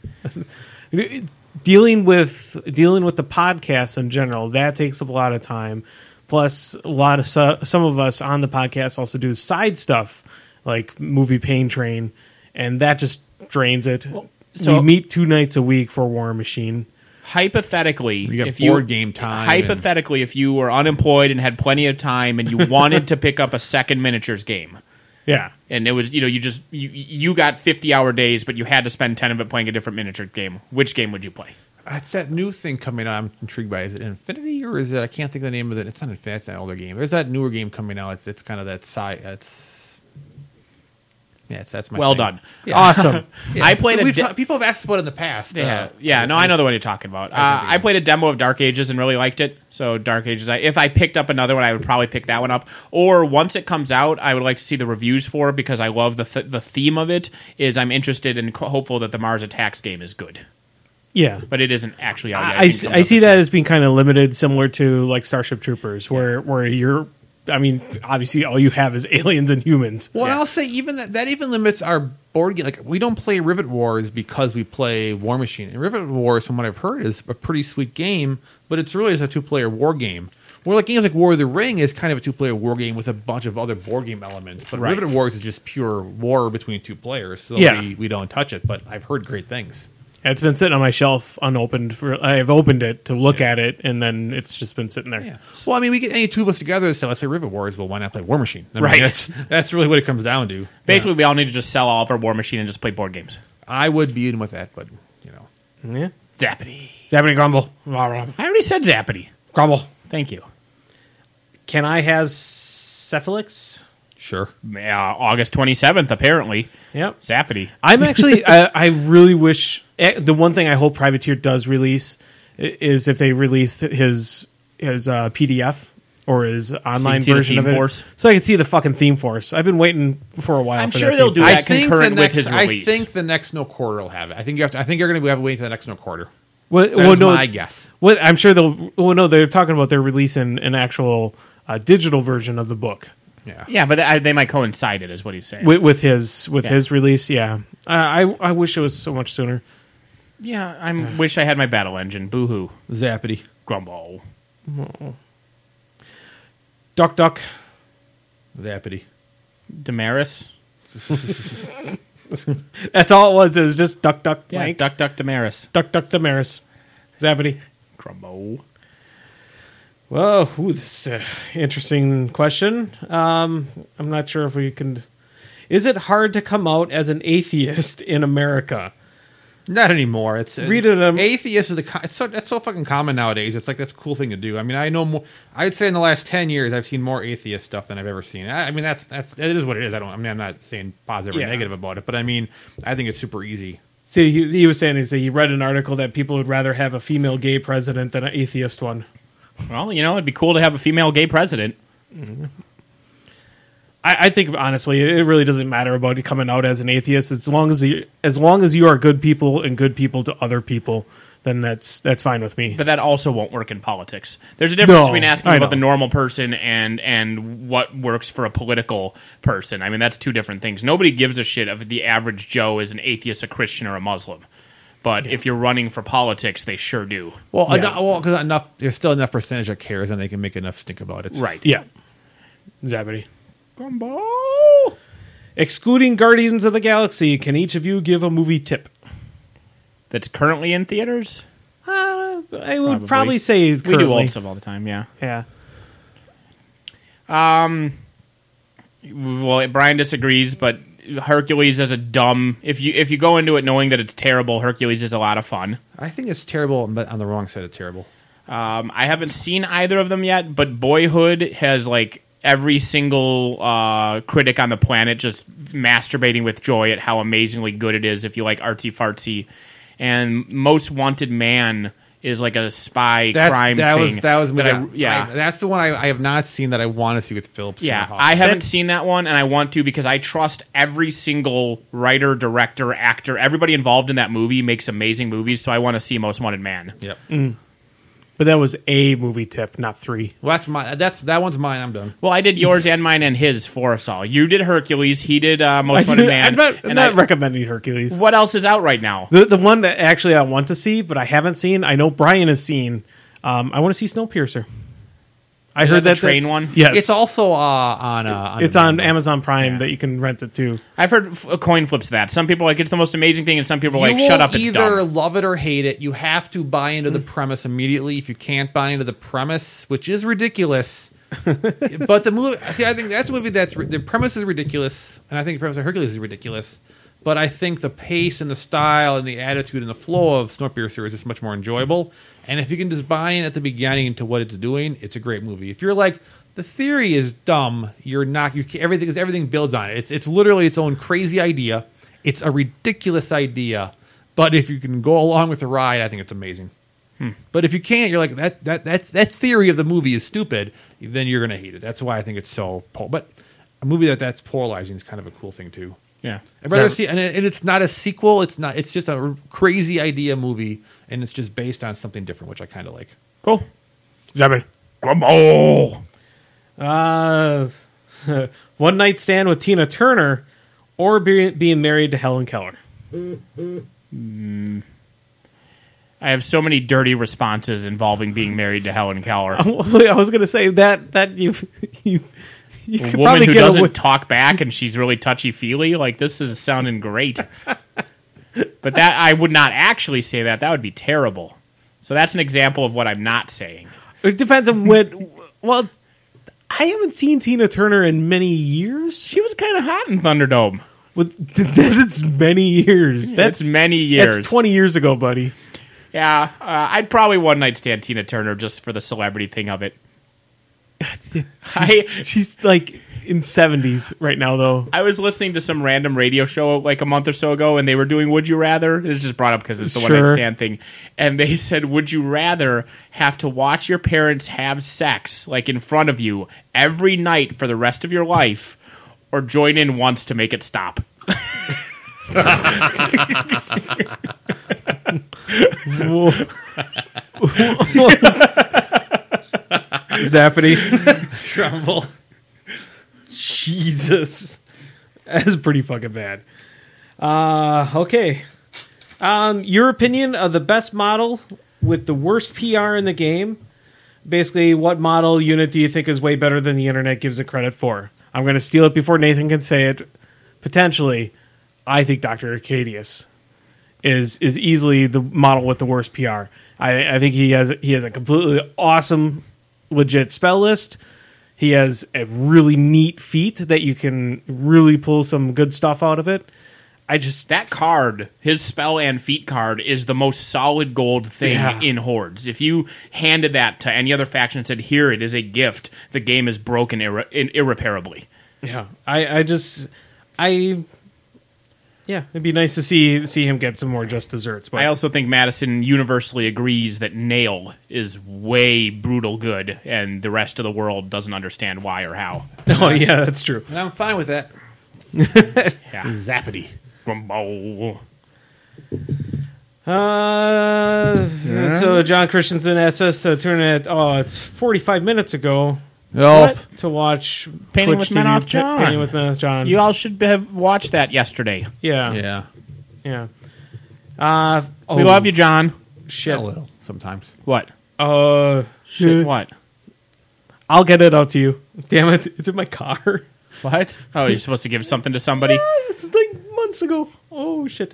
Speaker 1: dealing with the podcast in general, that takes up a lot of time. Plus, a lot of some of us on the podcast also do side stuff like Movie Pain Train, and that just drains it.
Speaker 2: so-
Speaker 1: we meet 2 nights a week for War Machine.
Speaker 2: Hypothetically,
Speaker 3: You got
Speaker 2: if
Speaker 3: board game time
Speaker 2: Hypothetically, if you were unemployed and had plenty of time and you wanted to pick up a second miniatures game,
Speaker 1: Yeah.
Speaker 2: and it was you got 50-hour days, but you had to spend 10 of it playing a different miniature game, which game would you play?
Speaker 3: It's that new thing coming out. I'm intrigued by. Is it Infinity or is it? I can't think of the name of it. It's not Infinity. It's an older game. There's that newer game coming out. It's kind of that side. That's my
Speaker 2: Well
Speaker 3: thing.
Speaker 2: done.
Speaker 3: Yeah.
Speaker 1: Awesome.
Speaker 3: Yeah.
Speaker 2: I played
Speaker 3: people have asked about it in the past.
Speaker 2: Yeah, no, I know the one you're talking about. I played a demo of Dark Ages and really liked it. So Dark Ages, if I picked up another one, I would probably pick that one up. Or once it comes out, I would like to see the reviews for it because I love the theme of it. Is I'm interested and hopeful that the Mars Attacks game is good,
Speaker 1: Yeah.
Speaker 2: but it isn't actually out yet.
Speaker 1: I see that as being kind of limited, similar to like Starship Troopers, where you're. I mean, obviously, all you have is aliens and humans.
Speaker 3: Well,
Speaker 2: Yeah.
Speaker 3: and I'll say even that even limits our board game. Like we don't play Rivet Wars because we play War Machine. And Rivet Wars, from what I've heard, is a pretty sweet game, but it's really just a 2-player war game. Where like games like War of the Ring is kind of a 2-player war game with a bunch of other board game elements. But
Speaker 2: Right.
Speaker 3: Rivet Wars is just pure war between 2 players. So
Speaker 1: Yeah.
Speaker 3: we don't touch it. But I've heard great things.
Speaker 1: It's been sitting on my shelf unopened. I've opened it to look at it, and then it's just been sitting there.
Speaker 3: Yeah. Well, I mean, we get any two of us together and say, let's play Rivet Wars. Well, why not play War Machine? I mean,
Speaker 2: Right.
Speaker 3: That's really what it comes down to.
Speaker 2: Basically, we all need to just sell all of our War Machine and just play board games.
Speaker 3: I would be in with that, but you know,
Speaker 1: Yeah.
Speaker 2: Zappity.
Speaker 1: Zappity Grumble.
Speaker 2: I already said Zappity.
Speaker 1: Grumble.
Speaker 2: Thank you.
Speaker 1: Can I have Cephalix?
Speaker 3: sure.
Speaker 2: August 27th, apparently.
Speaker 1: Yep.
Speaker 2: Zappity.
Speaker 1: I'm actually. I really wish the one thing I hope Privateer does release is if they release his PDF or his online
Speaker 2: see the
Speaker 1: version of
Speaker 2: theme
Speaker 1: it,
Speaker 2: force?
Speaker 1: so I can see the fucking theme force. I've been waiting for a while.
Speaker 2: I'm
Speaker 1: for
Speaker 2: sure
Speaker 1: that
Speaker 2: they'll
Speaker 1: theme
Speaker 2: do
Speaker 1: force.
Speaker 2: that concurrent with his release.
Speaker 3: I think the next no quarter will have it. I think you're going to have to wait until the next no quarter.
Speaker 1: Well,
Speaker 3: That's
Speaker 1: no,
Speaker 3: my guess.
Speaker 1: What I'm sure they'll. Well, no, they're talking about they're releasing an actual digital version of the book
Speaker 3: Yeah.
Speaker 2: Yeah, but they might coincide it, is what he's saying.
Speaker 1: with his release. Yeah, I wish it was so much sooner.
Speaker 2: Yeah, I wish I had my battle engine. Boo-hoo.
Speaker 3: Zappity.
Speaker 2: Grumble.
Speaker 1: Duck, duck.
Speaker 3: Zappity.
Speaker 2: Damaris.
Speaker 1: That's all it was. It was just duck, duck,
Speaker 2: Yeah,
Speaker 1: blank.
Speaker 2: Duck Damaris.
Speaker 1: Duck, duck, Damaris. Zappity.
Speaker 2: Grumble.
Speaker 1: Whoa, this is an interesting question. I'm not sure if we can. Is it hard to come out as an atheist in America?
Speaker 3: Not anymore. It's
Speaker 1: Read it,
Speaker 3: atheist is that's so fucking common nowadays. It's like that's a cool thing to do. I mean, I know more. I'd say in the last 10 years, I've seen more atheist stuff than I've ever seen. I mean, it is what it is. I'm not saying positive or
Speaker 1: Yeah.
Speaker 3: negative about it, but I mean, I think it's super easy.
Speaker 1: See, he was saying he read an article that people would rather have a female gay president than an atheist one.
Speaker 2: Well, it'd be cool to have a female gay president.
Speaker 1: I think honestly, it really doesn't matter about you coming out as an atheist. As long as you are good people and good people to other people, then that's fine with me.
Speaker 2: But that also won't work in politics. There's a difference between asking
Speaker 1: I
Speaker 2: about
Speaker 1: know.
Speaker 2: the normal person and what works for a political person. I mean, that's two different things. Nobody gives a shit if the average Joe is an atheist, a Christian, or a Muslim. But if you're running for politics, they sure do.
Speaker 3: Well,
Speaker 1: Yeah.
Speaker 3: because there's still enough percentage that cares, and they can make enough stink about it.
Speaker 2: Right.
Speaker 1: Yeah, Zappity.
Speaker 2: Gumbo.
Speaker 1: Excluding Guardians of the Galaxy, can each of you give a movie tip?
Speaker 2: That's currently in theaters?
Speaker 1: I would probably say
Speaker 2: We do
Speaker 1: currently.
Speaker 2: old stuff all the time, yeah.
Speaker 1: Yeah.
Speaker 2: Well, Brian disagrees, but Hercules is a dumb... If you go into it knowing that it's terrible, Hercules is a lot of fun.
Speaker 3: I think it's terrible, but on the wrong side of terrible.
Speaker 2: I haven't seen either of them yet, but Boyhood has like every single critic on the planet just masturbating with joy at how amazingly good it is if you like artsy fartsy. And Most Wanted Man is like a spy crime thing.
Speaker 3: That's the one I have not seen that I want to see with Philip Seymour
Speaker 2: Yeah,
Speaker 3: Hoffman.
Speaker 2: I haven't seen that one, and I want to because I trust every single writer, director, actor, everybody involved in that movie makes amazing movies, so I want to see Most Wanted Man.
Speaker 3: Yep.
Speaker 1: But that was a movie tip, not three.
Speaker 3: Well, that one's mine. I'm done.
Speaker 2: Well, I did yours and mine and his for us all. You did Hercules, he did Most Wanted Man.
Speaker 1: I'm not recommending Hercules.
Speaker 2: What else is out right now?
Speaker 1: The one that actually I want to see, but I haven't seen, I know Brian has seen, I want to see Snowpiercer. I heard
Speaker 2: the
Speaker 1: that
Speaker 2: train
Speaker 1: that's-
Speaker 2: one?
Speaker 1: Yes.
Speaker 3: It's also on.
Speaker 1: It's on Amazon Prime that you can rent it too.
Speaker 2: I've heard coin flips of that. Some people are like it's the most amazing thing, and some people are like,
Speaker 3: You
Speaker 2: shut
Speaker 3: will
Speaker 2: up, it's
Speaker 3: either
Speaker 2: dumb.
Speaker 3: love it or hate it. You have to buy into the premise immediately. If you can't buy into the premise, which is ridiculous, but the movie. See, I think that's a movie the premise is ridiculous, and I think the premise of Hercules is ridiculous. But I think the pace and the style and the attitude and the flow of Snowpiercer is just much more enjoyable. And if you can just buy in at the beginning to what it's doing, it's a great movie. If you're like the theory is dumb, you're not. Everything builds on it. It's literally its own crazy idea. It's a ridiculous idea, but if you can go along with the ride, I think it's amazing. But if you can't, you're like that theory of the movie is stupid. Then you're gonna hate it. That's why I think it's so. But a movie that's polarizing is kind of a cool thing too.
Speaker 2: Yeah.
Speaker 3: I'd rather see, and it's not a sequel. It's not. It's just a crazy idea movie, and it's just based on something different, which I kind of like.
Speaker 2: Cool.
Speaker 1: Zappity.
Speaker 2: Gumbo.
Speaker 1: One Night Stand with Tina Turner or being married to Helen Keller.
Speaker 2: I have so many dirty responses involving being married to Helen Keller.
Speaker 1: I was going to say that you
Speaker 2: A
Speaker 1: could
Speaker 2: woman
Speaker 1: probably
Speaker 2: who
Speaker 1: get
Speaker 2: doesn't
Speaker 1: away.
Speaker 2: talk back and she's really touchy-feely. Like, this is sounding great. But that I would not actually say that. That would be terrible. So that's an example of what I'm not saying.
Speaker 1: It depends on what. Well, I haven't seen Tina Turner in many years.
Speaker 2: She was kind of hot in Thunderdome.
Speaker 1: That is many years.
Speaker 2: That's many years.
Speaker 1: That's 20 years ago, buddy.
Speaker 2: Yeah, I'd probably one-night stand Tina Turner just for the celebrity thing of it.
Speaker 1: She's like in 70s right now, though.
Speaker 2: I was listening to some random radio show like a month or so ago, and they were doing Would You Rather? It was just brought up because it's the
Speaker 1: Sure.
Speaker 2: one-night stand thing. And they said, would you rather have to watch your parents have sex, like in front of you, every night for the rest of your life, or join in once to make it stop?
Speaker 1: Zappity.
Speaker 3: Trumbull.
Speaker 1: Jesus. That's pretty fucking bad. Okay. Your opinion of the best model with the worst PR in the game. Basically, what model unit do you think is way better than the internet gives it credit for? I'm going to steal it before Nathan can say it. Potentially, I think Dr. Arcadius is easily the model with the worst PR. I think he has a completely awesome, legit spell list. He has a really neat feat that you can really pull some good stuff out of it.
Speaker 2: That card, his spell and feat card, is the most solid gold thing
Speaker 1: Yeah.
Speaker 2: in Hordes. If you handed that to any other faction and said, here, it is a gift, the game is broken irreparably.
Speaker 1: Yeah, Yeah, it'd be nice to see him get some more just desserts. But
Speaker 2: I also think Madison universally agrees that Nail is way brutal good, and the rest of the world doesn't understand why or how.
Speaker 1: oh yeah, that's true.
Speaker 3: And I'm fine with that.
Speaker 2: Yeah.
Speaker 3: Zappity.
Speaker 2: Grumbo.
Speaker 1: So John Christensen asked us to turn it. Oh, it's 45 minutes ago
Speaker 3: Nope.
Speaker 1: to watch
Speaker 2: Painting
Speaker 1: Twitch
Speaker 2: with Men
Speaker 1: TV
Speaker 2: Off John.
Speaker 1: Painting with Men Off John.
Speaker 2: You all should have watched that yesterday.
Speaker 1: Yeah.
Speaker 3: Yeah.
Speaker 2: We love you, John.
Speaker 1: Shit.
Speaker 3: A little, sometimes.
Speaker 2: What?
Speaker 1: Shit.
Speaker 2: What?
Speaker 1: I'll get it out to you. Damn it. It's in my car.
Speaker 2: What? Oh, you're supposed to give something to somebody?
Speaker 1: It's like months ago. Oh, shit.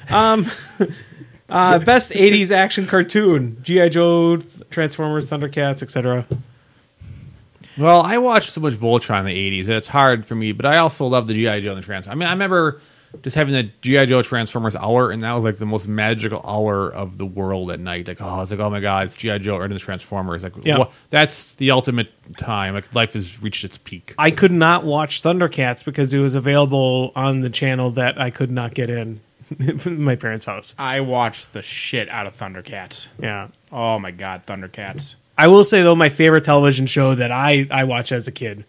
Speaker 1: Best 80s action cartoon. G.I. Joe, Transformers, Thundercats, etc.
Speaker 3: Well, I watched so much Voltron in the 80s, and it's hard for me, but I also love the G.I. Joe and the Transformers. I mean, I remember just having the G.I. Joe Transformers hour, and that was like the most magical hour of the world at night. Like, oh, it's like, oh my God, it's G.I. Joe or the Transformers. Like,
Speaker 1: Yeah.
Speaker 3: that's the ultimate time. Like, life has reached its peak.
Speaker 1: I could not watch Thundercats because it was available on the channel that I could not get in my parents' house.
Speaker 2: I watched the shit out of Thundercats.
Speaker 1: Yeah.
Speaker 2: Oh my God, Thundercats.
Speaker 1: I will say, though, my favorite television show that I watched as a kid,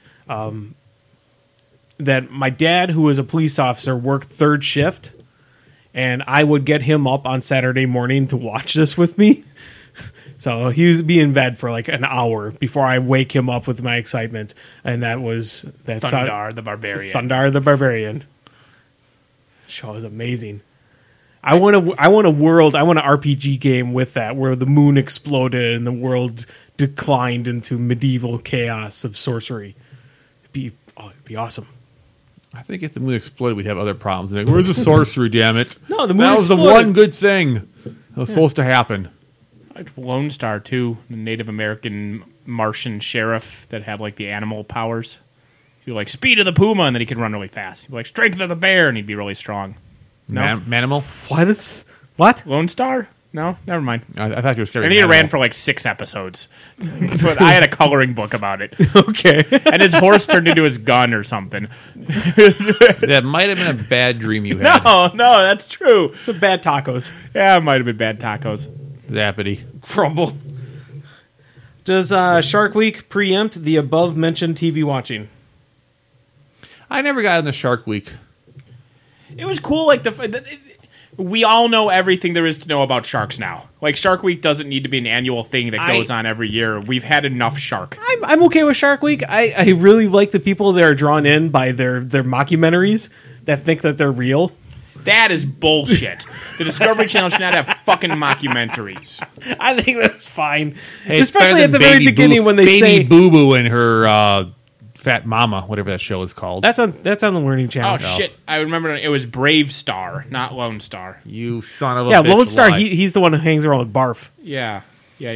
Speaker 1: that my dad, who was a police officer, worked third shift, and I would get him up on Saturday morning to watch this with me. So he would be in bed for like an hour before I wake him up with my excitement, and that was
Speaker 2: Thundar the Barbarian.
Speaker 1: Thundar the Barbarian. The show is amazing. I want a world. I want an RPG game with that, where the moon exploded and the world declined into medieval chaos of sorcery. It'd be awesome.
Speaker 3: I think if the moon exploded, we'd have other problems. Like, where's the sorcery, damn it?
Speaker 1: No, the moon
Speaker 3: that was the
Speaker 1: exploded.
Speaker 3: one good thing that was supposed to happen.
Speaker 2: Lone Star, too, the Native American Martian sheriff that had like the animal powers. He'd be like, speed of the puma, and then he could run really fast. He'd be like, strength of the bear, and he'd be really strong. No?
Speaker 3: Manimal?
Speaker 1: What?
Speaker 2: Lone Star? No? Never mind.
Speaker 3: I thought you were scared
Speaker 2: I
Speaker 3: of
Speaker 2: think it
Speaker 3: Manimal.
Speaker 2: ran for like 6 episodes. But I had a coloring book about it.
Speaker 1: Okay.
Speaker 2: And his horse turned into his gun or something.
Speaker 3: That might have been a bad dream you had.
Speaker 2: No, that's true.
Speaker 1: Some bad tacos.
Speaker 2: Yeah, it might have been bad tacos.
Speaker 3: Zappity.
Speaker 1: Crumble. Does Shark Week preempt the above mentioned TV watching?
Speaker 3: I never got into Shark Week.
Speaker 2: It was cool. Like we all know everything there is to know about sharks now. Like Shark Week doesn't need to be an annual thing that goes on every year. We've had enough shark.
Speaker 1: I'm okay with Shark Week. I really like the people that are drawn in by their mockumentaries that think that they're real.
Speaker 2: That is bullshit. The Discovery Channel should not have fucking mockumentaries.
Speaker 1: I think that's fine.
Speaker 3: Hey, it's
Speaker 1: Especially
Speaker 3: better
Speaker 1: at the
Speaker 3: than
Speaker 1: very
Speaker 3: Baby
Speaker 1: beginning
Speaker 3: Boo-
Speaker 1: when they
Speaker 3: Baby
Speaker 1: say
Speaker 3: Boo Boo and her Fat Mama, whatever that show is called.
Speaker 1: that's on the Learning Channel.
Speaker 2: Oh shit! I remember it was Brave Star, not Lone Star.
Speaker 3: You son of a
Speaker 1: Yeah,
Speaker 3: bitch.
Speaker 1: Lone Star.
Speaker 3: Why?
Speaker 1: He's the one who hangs around with Barf.
Speaker 2: Yeah.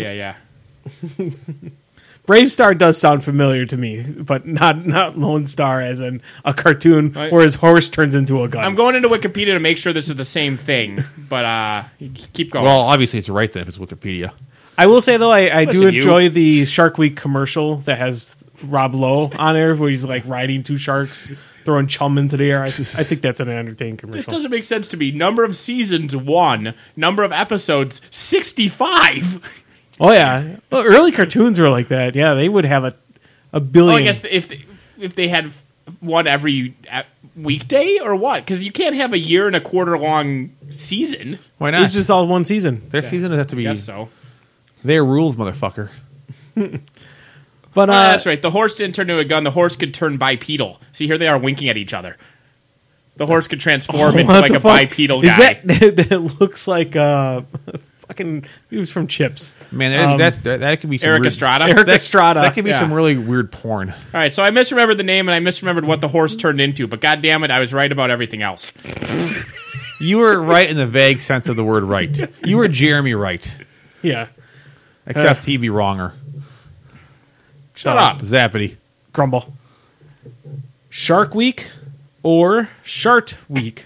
Speaker 1: Brave Star does sound familiar to me, but not Lone Star as in a cartoon
Speaker 2: Right.
Speaker 1: where his horse turns into a gun.
Speaker 2: I'm going into Wikipedia to make sure this is the same thing, but keep going.
Speaker 3: Well, obviously it's right then if it's Wikipedia.
Speaker 1: I will say though, I do
Speaker 2: Listen, you.
Speaker 1: enjoy the Shark Week commercial that has Rob Lowe on there, where he's like riding 2 sharks, throwing chum into the air. I think that's an entertaining
Speaker 2: this
Speaker 1: commercial.
Speaker 2: doesn't make sense to me. Number of seasons 1, number of episodes 65.
Speaker 1: Oh yeah, well, early cartoons were like that. Yeah, they would have a billion.
Speaker 2: Well, I guess if they had one every weekday or what? Because you can't have a year and a quarter long season.
Speaker 3: Why not?
Speaker 1: It's just all one season.
Speaker 3: Their season would have to
Speaker 2: I
Speaker 3: be
Speaker 2: guess so.
Speaker 3: their rules, motherfucker.
Speaker 1: But
Speaker 2: That's right. The horse didn't turn into a gun. The horse could turn bipedal. See, here they are winking at each other. The horse could transform into
Speaker 1: what
Speaker 2: like
Speaker 1: the
Speaker 2: a
Speaker 1: fuck?
Speaker 2: bipedal
Speaker 1: Is
Speaker 2: guy.
Speaker 1: that looks like fucking? He was from Chips.
Speaker 3: Man, that could be some
Speaker 2: Eric
Speaker 3: weird,
Speaker 2: Estrada.
Speaker 1: Eric Estrada.
Speaker 3: That could be
Speaker 2: Yeah.
Speaker 3: some really weird porn.
Speaker 2: All right, so I misremembered the name and I misremembered what the horse turned into, but god damn it, I was right about everything else.
Speaker 3: You were right in the vague sense of the word right. You were Jeremy Right.
Speaker 1: Yeah.
Speaker 3: Except he'd be wronger.
Speaker 2: Shut up.
Speaker 3: Zappity.
Speaker 1: Grumble. Shark Week or Shart Week?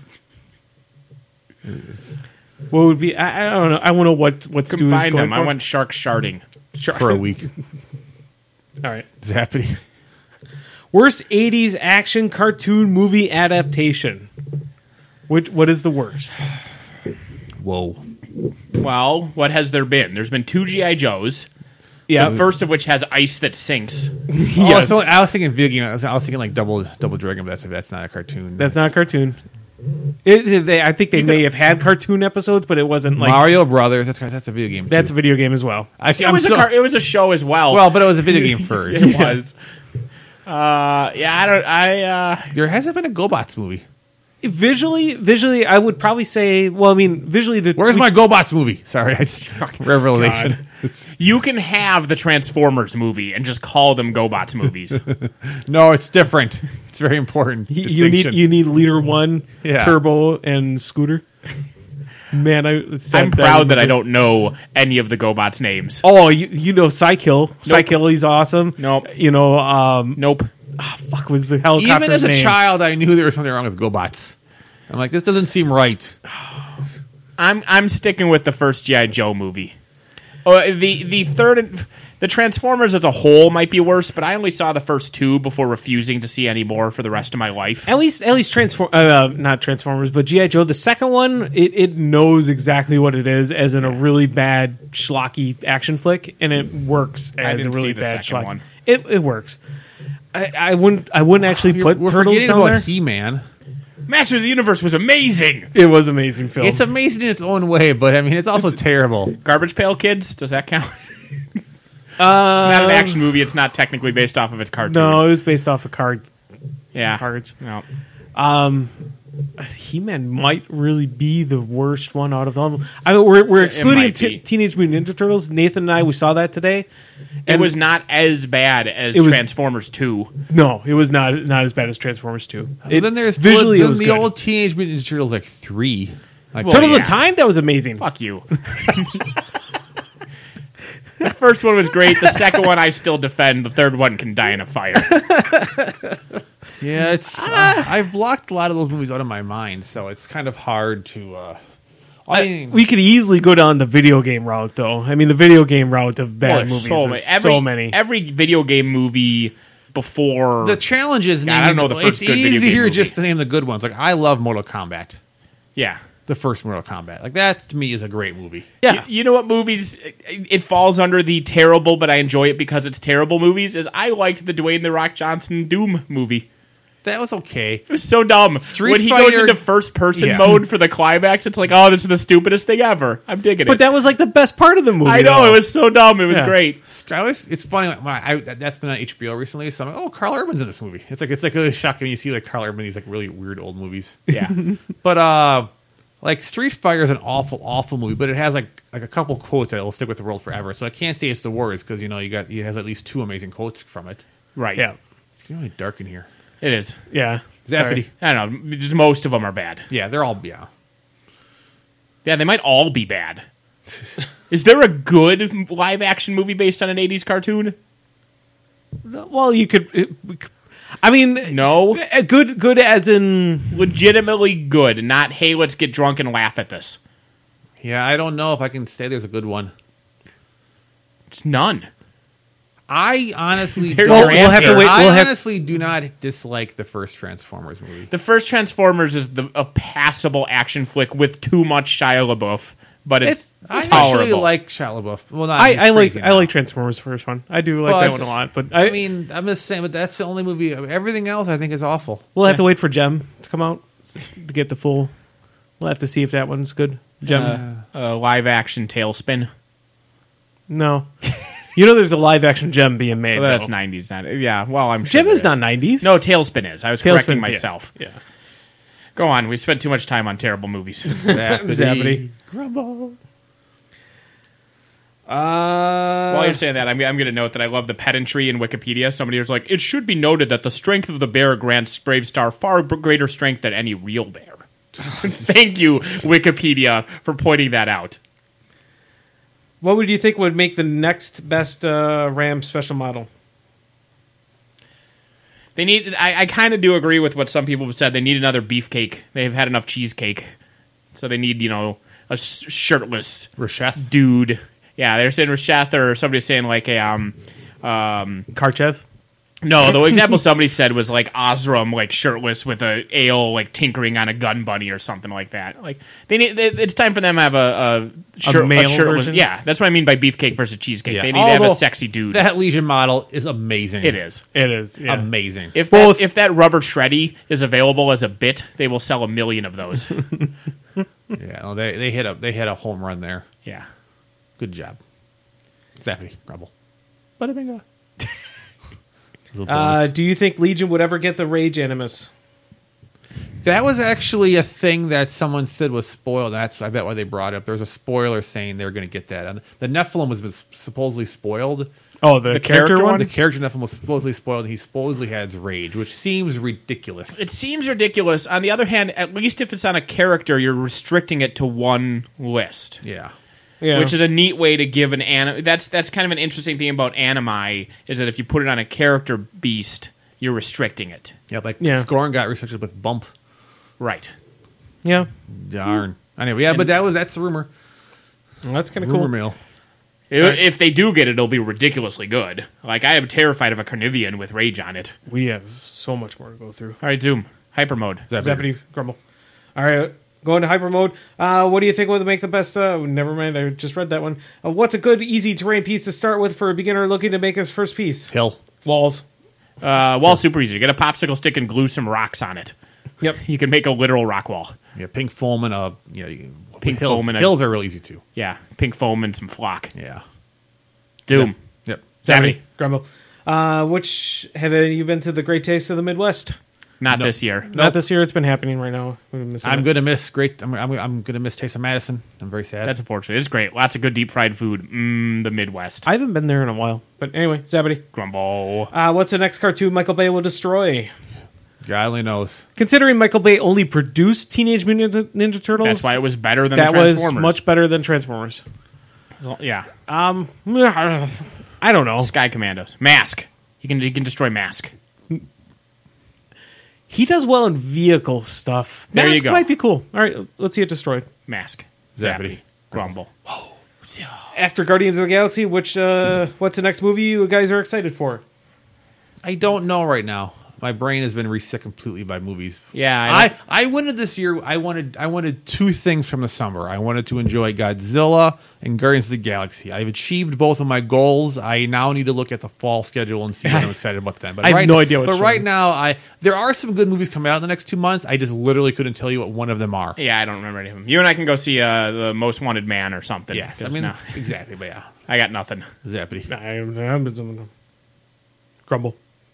Speaker 1: What would be? I don't know. I want to know what Stu is
Speaker 2: Combine
Speaker 1: going
Speaker 2: them.
Speaker 1: for.
Speaker 2: I went shark sharding.
Speaker 3: For a week.
Speaker 1: All right.
Speaker 3: Zappity.
Speaker 1: Worst 80s action cartoon movie adaptation. What is the worst?
Speaker 3: Whoa.
Speaker 2: Well, what has there been? There's been 2 G.I. Joes.
Speaker 1: Yeah.
Speaker 2: The first of which has ice that sinks.
Speaker 3: Oh, so I was thinking video game. I was thinking like Double Dragon, but that's not a cartoon.
Speaker 1: That's not a cartoon. I think they may have had cartoon episodes, but it wasn't like
Speaker 3: Mario Brothers. That's a video game.
Speaker 1: that's
Speaker 3: too.
Speaker 1: a video game as well.
Speaker 2: It was a show as well.
Speaker 3: Well, but it was a video game first.
Speaker 2: It was.
Speaker 3: There hasn't been a GoBots movie.
Speaker 1: Visually, I would probably say. Well, I mean, visually,
Speaker 3: Where's my GoBots movie? Sorry, I just revelation.
Speaker 2: You can have the Transformers movie and just call them GoBots movies.
Speaker 3: No, it's different. It's very important.
Speaker 1: you need Leader 1,
Speaker 3: Yeah.
Speaker 1: Turbo, and Scooter. Man,
Speaker 2: I'm proud that I don't know any of the GoBots names.
Speaker 1: Oh, you know Psykill. Psykill, he's awesome.
Speaker 2: Nope.
Speaker 1: You know,
Speaker 2: Nope.
Speaker 1: fuck was the helicopter's
Speaker 3: Even as a
Speaker 1: name?
Speaker 3: child, I knew there was something wrong with GoBots. I'm like, this doesn't seem right.
Speaker 2: I'm sticking with the first G.I. Joe movie. Oh, the third, the Transformers as a whole might be worse, but I only saw the first 2 before refusing to see any more for the rest of my life.
Speaker 1: At least not Transformers, but G.I. Joe. The second one, it knows exactly what it is, as in a really bad schlocky action flick, and it works
Speaker 2: I
Speaker 1: as a
Speaker 2: didn't
Speaker 1: really
Speaker 2: see the
Speaker 1: bad
Speaker 2: second
Speaker 1: schlocky.
Speaker 2: one.
Speaker 1: It works. I wouldn't actually put
Speaker 3: We're
Speaker 1: Turtles
Speaker 3: forgetting
Speaker 1: down
Speaker 3: about
Speaker 1: there.
Speaker 3: He-Man.
Speaker 2: Masters of the Universe was amazing.
Speaker 1: It was an amazing film.
Speaker 3: It's amazing in its own way, but I mean, it's also terrible.
Speaker 2: Garbage Pail Kids, does that count? It's not an action movie. It's not technically based off of its cartoon.
Speaker 1: No, it was based off of cards.
Speaker 2: No.
Speaker 1: He-Man might really be the worst one out of them. I mean, we're excluding
Speaker 2: might be.
Speaker 1: Teenage Mutant Ninja Turtles. Nathan and I, we saw that today.
Speaker 2: It was not as bad as
Speaker 1: It was-
Speaker 2: Transformers 2.
Speaker 1: No, it was not as bad as Transformers 2.
Speaker 3: Then there's
Speaker 1: visually
Speaker 3: then
Speaker 1: it was
Speaker 3: the
Speaker 1: good.
Speaker 3: old Teenage Mutant Ninja Turtles like 3. Like
Speaker 2: Well,
Speaker 1: Turtles
Speaker 2: yeah.
Speaker 1: in Time, that was amazing.
Speaker 2: Fuck you. The first one was great. The second one I still defend. The third one can die in a fire.
Speaker 3: yeah, it's I've blocked a lot of those movies out of my mind, so it's kind of hard to.
Speaker 1: We could easily go down the video game route, though. I mean, the video game route of bad
Speaker 2: Well,
Speaker 1: movies.
Speaker 2: so
Speaker 1: There's
Speaker 2: many.
Speaker 1: so many.
Speaker 2: Every video game movie before
Speaker 3: the challenge is
Speaker 2: God, I don't know the first
Speaker 3: it's
Speaker 2: good video
Speaker 3: easy
Speaker 2: game
Speaker 3: here
Speaker 2: movie.
Speaker 3: just to name the good ones. Like I love Mortal Kombat,
Speaker 2: yeah.
Speaker 3: the first Mortal Kombat. Like that to me is a great movie.
Speaker 1: Yeah.
Speaker 2: You know what movies it falls under the terrible, but I enjoy it because it's terrible movies? Is I liked the Dwayne The Rock Johnson Doom movie.
Speaker 3: That was okay.
Speaker 2: It was so dumb.
Speaker 3: Street
Speaker 2: when he
Speaker 3: Fighter-
Speaker 2: goes into first person
Speaker 3: Yeah.
Speaker 2: mode for the climax, it's like, oh, this is the stupidest thing ever. I'm digging it.
Speaker 1: But that was like the best part of the movie.
Speaker 2: I know,
Speaker 1: though.
Speaker 2: it was so dumb. It was
Speaker 1: Yeah.
Speaker 2: great.
Speaker 3: It's funny. That's been on HBO recently, so I'm like, oh, Carl Urban's in this movie. It's like really shocking when you see like Carl Urban in these like really weird old movies.
Speaker 2: Yeah.
Speaker 3: But like Street Fighter is an awful movie, but it has like a couple quotes that will stick with the world forever. So I can't say it's the worst because it has at least 2 amazing quotes from it.
Speaker 2: Right.
Speaker 1: Yeah.
Speaker 3: It's getting really dark in here.
Speaker 2: It is.
Speaker 1: Yeah.
Speaker 3: Zappity.
Speaker 1: Sorry.
Speaker 2: I don't know. Just most of them are bad.
Speaker 3: Yeah, they're all yeah.
Speaker 2: Yeah, they might all be bad. Is there a good live action movie based on an 80s cartoon?
Speaker 1: Well, you could. I mean,
Speaker 2: No.
Speaker 1: Good as in.
Speaker 2: Legitimately good. Not, hey, let's get drunk and laugh at this.
Speaker 3: Yeah, I don't know if I can say there's a good one.
Speaker 2: It's none.
Speaker 3: I honestly
Speaker 2: There's
Speaker 3: don't.
Speaker 2: your We'll have to answer.
Speaker 1: wait- we'll
Speaker 3: I
Speaker 1: have-
Speaker 3: honestly do not dislike the first Transformers movie.
Speaker 2: The first Transformers is a passable action flick with too much Shia LaBeouf, but it's
Speaker 3: I
Speaker 2: tolerable.
Speaker 3: actually like Shia LaBeouf. Well, not
Speaker 1: I like
Speaker 3: crazy now.
Speaker 1: Transformers first one. I do like
Speaker 3: Well,
Speaker 1: that
Speaker 3: it's-
Speaker 1: one a lot, but
Speaker 3: I mean, I'm just saying, but that's the only movie. Everything else, I think, is awful.
Speaker 1: we'll have to wait for Gem to come out to get the full. We'll have to see if that one's good. Gem,
Speaker 2: live action Tailspin.
Speaker 1: no. You know, there's a live action Gem being made.
Speaker 2: Well, that's
Speaker 1: though.
Speaker 2: 90s. Yeah, well, I'm sure
Speaker 1: Gem
Speaker 2: there
Speaker 1: is not 90s.
Speaker 2: No, Tailspin is. I was correcting
Speaker 1: Tailspin's, yeah.
Speaker 2: myself.
Speaker 1: Yeah.
Speaker 2: Go on. We spent too much time on terrible movies.
Speaker 1: Zappity.
Speaker 3: Grumble.
Speaker 2: While you're saying that, I'm going to note that I love the pedantry in Wikipedia. Somebody was like, it should be noted that the strength of the bear grants Brave Star far greater strength than any real bear. Thank you, Wikipedia, for pointing that out.
Speaker 1: What would you think would make the next best Ram special model?
Speaker 2: They need. I kind of do agree with what some people have said. They need another beefcake. They've had enough cheesecake, so they need a shirtless
Speaker 3: Rasheth.
Speaker 2: dude. Yeah, they're saying Rasheth, or somebody's saying like a
Speaker 1: Karchev?
Speaker 2: No, the example somebody said was like Osram, like shirtless with a ale, like tinkering on a gun bunny or something like that. Like it's time for them to have a
Speaker 1: male
Speaker 2: shirtless.
Speaker 1: version?
Speaker 2: Yeah, that's what I mean by beefcake versus cheesecake.
Speaker 3: Yeah.
Speaker 2: They need to have a
Speaker 3: Although
Speaker 2: sexy dude.
Speaker 3: That Legion model is amazing.
Speaker 2: It is.
Speaker 1: It is. Yeah.
Speaker 3: Amazing.
Speaker 2: If
Speaker 1: Both-
Speaker 2: that rubber shreddy is available as a bit, they will sell 1 million of those.
Speaker 3: Yeah, no, they hit a home run there.
Speaker 2: Yeah.
Speaker 3: Good job. Zappy, Grumble. Bada bingo.
Speaker 1: Do you think Legion would ever get the Rage Animus?
Speaker 3: That was actually a thing that someone said was spoiled. That's I bet why they brought it up. There was a spoiler saying they were going to get that. And the Nephilim was supposedly spoiled.
Speaker 1: Oh, the character
Speaker 2: character
Speaker 1: one?
Speaker 3: The character Nephilim was supposedly spoiled, and he supposedly had rage, which seems ridiculous.
Speaker 2: It seems ridiculous. On the other hand, at least if it's on a character, you're restricting it to one list.
Speaker 3: Yeah.
Speaker 1: Yeah.
Speaker 2: Which is a neat way to give an anime. That's kind of an interesting thing about anime is that if you put it on a character beast, you're restricting it.
Speaker 3: Yeah, like
Speaker 1: Yeah.
Speaker 3: Scorn got restricted with Bump.
Speaker 2: Right.
Speaker 1: yeah.
Speaker 3: Darn. Anyway, yeah, but that's the rumor.
Speaker 1: Well, that's kind of
Speaker 3: Rumor
Speaker 1: cool.
Speaker 3: mill.
Speaker 2: If they do get it, it'll be ridiculously good. Like, I am terrified of a Carnivian with rage on it.
Speaker 1: We have so much more to go through.
Speaker 2: All right, Zoom. Hyper mode.
Speaker 1: Zappity Grumble. All right, going to hyper mode. What do you think would make the best? Never mind, I just read that one. What's a good, easy terrain piece to start with for a beginner looking to make his first piece?
Speaker 3: Hill.
Speaker 1: Walls.
Speaker 2: Wall's super easy. Get a popsicle stick and glue some rocks on it.
Speaker 1: Yep.
Speaker 2: You can make a literal rock wall.
Speaker 3: Yeah, pink foam and
Speaker 2: Pink
Speaker 3: hills.
Speaker 2: foam and
Speaker 3: hills are real easy too.
Speaker 2: Yeah, pink foam and some flock.
Speaker 3: Yeah.
Speaker 2: Doom.
Speaker 3: Yep.
Speaker 1: Zappity Grumble. Which have you been to the Great Taste of the Midwest?
Speaker 2: Not this year.
Speaker 1: Not this year. It's been happening right now.
Speaker 3: I'm gonna miss great. I'm gonna miss Taste of Madison. I'm very sad.
Speaker 2: That's unfortunate. It's great. Lots of good deep fried food. The Midwest.
Speaker 1: I haven't been there in a while. But anyway, Zappity.
Speaker 2: Grumble.
Speaker 1: What's the next cartoon Michael Bay will destroy?
Speaker 3: God only knows.
Speaker 1: Considering Michael Bay only produced Teenage Mutant Ninja Turtles,
Speaker 2: That's why it was better than
Speaker 1: that
Speaker 2: the
Speaker 1: was
Speaker 2: Transformers.
Speaker 1: much better than Transformers.
Speaker 2: Yeah.
Speaker 1: I don't know.
Speaker 2: Sky Commandos. Mask. He can destroy Mask.
Speaker 1: He does well in vehicle stuff.
Speaker 2: There you
Speaker 1: Mask
Speaker 2: go.
Speaker 1: might be cool. All right, let's see it destroyed.
Speaker 2: Mask.
Speaker 3: Zappity.
Speaker 2: Grumble.
Speaker 1: After Guardians of the Galaxy, what's the next movie you guys are excited for?
Speaker 3: I don't know right now. My brain has been reset completely by movies.
Speaker 2: Yeah,
Speaker 3: I wanted this year. I wanted two things from the summer. I wanted to enjoy Godzilla and Guardians of the Galaxy. I've achieved both of my goals. I now need to look at the fall schedule and see what I'm excited about them. But
Speaker 1: I have no idea what's
Speaker 3: But right
Speaker 1: showing.
Speaker 3: now, there are some good movies coming out in the next 2 months. I just literally couldn't tell you what one of them are.
Speaker 2: Yeah, I don't remember any of them. You and I can go see the Most Wanted Man or something.
Speaker 3: Yes, I
Speaker 2: 'Cause
Speaker 3: mean
Speaker 2: no,
Speaker 3: exactly. But yeah,
Speaker 2: I got nothing.
Speaker 3: Zappity.
Speaker 1: I'm Grumble.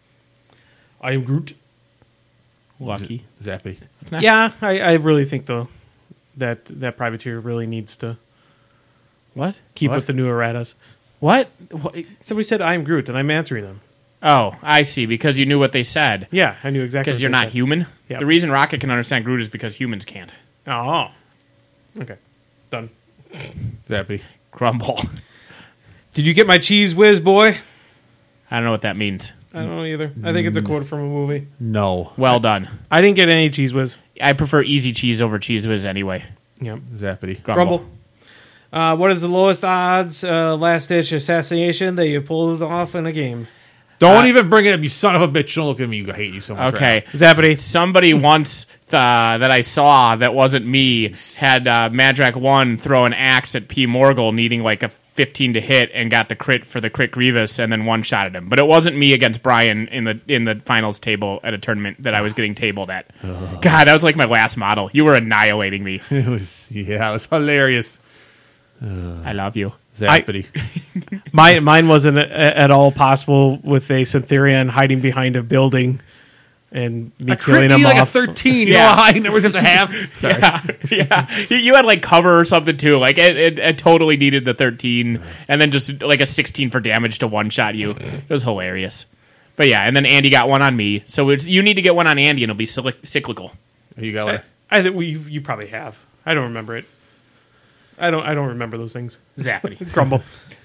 Speaker 1: I am Groot.
Speaker 2: Lucky.
Speaker 3: Zappity.
Speaker 1: Yeah, I really think though that privateer really needs to
Speaker 2: What?
Speaker 1: keep
Speaker 3: What?
Speaker 1: with the new erratas.
Speaker 2: What?
Speaker 1: Somebody said I am Groot, and I'm answering them.
Speaker 2: Oh, I see. Because you knew what they said.
Speaker 1: Yeah, I knew exactly.
Speaker 2: Because
Speaker 1: what
Speaker 2: you're
Speaker 1: they
Speaker 2: not
Speaker 1: said.
Speaker 2: human.
Speaker 1: Yep.
Speaker 2: The reason Rocket can understand Groot is because humans can't.
Speaker 1: Oh, okay, done.
Speaker 3: Zappity.
Speaker 2: Grumble.
Speaker 1: Did you get my cheese whiz, boy?
Speaker 2: I don't know what that means.
Speaker 1: I don't know either. I think it's a quote from a movie.
Speaker 3: No.
Speaker 2: Well done.
Speaker 1: I didn't get any cheese whiz.
Speaker 2: I prefer easy cheese over cheese whiz anyway.
Speaker 1: Yep.
Speaker 3: Zappity.
Speaker 2: Grumble.
Speaker 1: What is the lowest odds last ditch assassination that you pulled off in a game?
Speaker 3: Don't even bring it up, you son of a bitch. Don't look at me. I hate you so much.
Speaker 2: Okay.
Speaker 1: Zappity.
Speaker 2: Somebody once that I saw that wasn't me had Madrak 1 throw an axe at P. Morgul needing like a 15 to hit and got the crit for the crit Grievous and then one-shotted him. But it wasn't me against Brian in the finals table at a tournament that I was getting tabled at. God, that was like my last model. You were annihilating me.
Speaker 3: It was hilarious.
Speaker 2: I love you.
Speaker 3: Zappity.
Speaker 1: Mine wasn't at all possible with a Syntherian hiding behind a building and me
Speaker 3: I
Speaker 1: killing
Speaker 3: crit
Speaker 1: him
Speaker 3: you like
Speaker 1: off.
Speaker 3: a 13. You
Speaker 2: Yeah.
Speaker 3: know how high numbers have to have? Sorry.
Speaker 2: Yeah. You had like cover or something too. Like it totally needed the 13 and then just like a 16 for damage to one-shot you. It was hilarious. But yeah, and then Andy got one on me. So you need to get one on Andy and it'll be cyclical.
Speaker 3: You got one.
Speaker 1: I think you probably have. I don't remember it. I don't remember those things.
Speaker 2: Zappity.
Speaker 1: Grumble.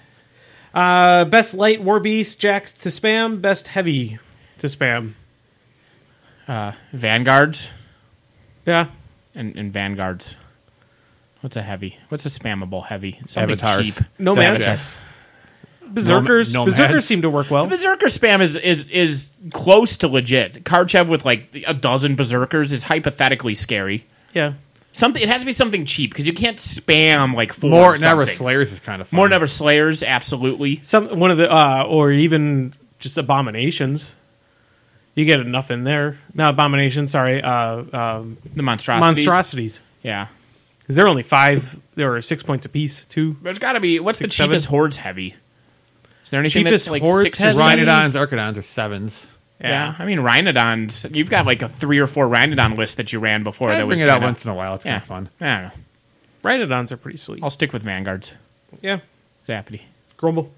Speaker 1: Best light war beast Jack to spam. Best heavy to spam.
Speaker 2: Vanguards
Speaker 1: Yeah.
Speaker 2: and Vanguards. What's a heavy? What's a spammable heavy? Something
Speaker 3: Avatars.
Speaker 2: cheap.
Speaker 1: No
Speaker 3: Damage
Speaker 1: man.
Speaker 3: X.
Speaker 1: Berserkers.
Speaker 3: Nomads.
Speaker 1: Berserkers seem to work well.
Speaker 2: The Berserker spam is close to legit. Karchev with like a dozen Berserkers is hypothetically scary.
Speaker 1: Yeah.
Speaker 2: Something it has to be something cheap because you can't spam like four
Speaker 3: More
Speaker 2: something.
Speaker 3: Never Slayers is kind of fun.
Speaker 2: More Never Slayers, absolutely.
Speaker 1: One of the or even just abominations. You get enough in there. No, abominations. Sorry,
Speaker 2: The monstrosities.
Speaker 1: monstrosities.
Speaker 2: Yeah.
Speaker 1: Because they're only 5. There were 6 points apiece. 2.
Speaker 2: There's got to be. What's the
Speaker 1: 6, 7?
Speaker 2: cheapest hordes heavy? Is there anything
Speaker 1: Cheapest
Speaker 2: that's like
Speaker 1: hordes
Speaker 2: 6 or
Speaker 1: heavy?
Speaker 2: 7?
Speaker 3: Rhinodons, Archidons are 7s.
Speaker 2: Yeah. I mean Rhinodons. You've got like a 3 or 4 Rhinodon list that you ran before.
Speaker 3: I
Speaker 2: that was
Speaker 3: bring it out
Speaker 2: kinda-
Speaker 3: once in a while. It's kind of fun.
Speaker 2: I don't know.
Speaker 1: Rhinodons are pretty sweet.
Speaker 2: I'll stick with Vanguards.
Speaker 1: Yeah.
Speaker 2: Zappity.
Speaker 1: Grumble.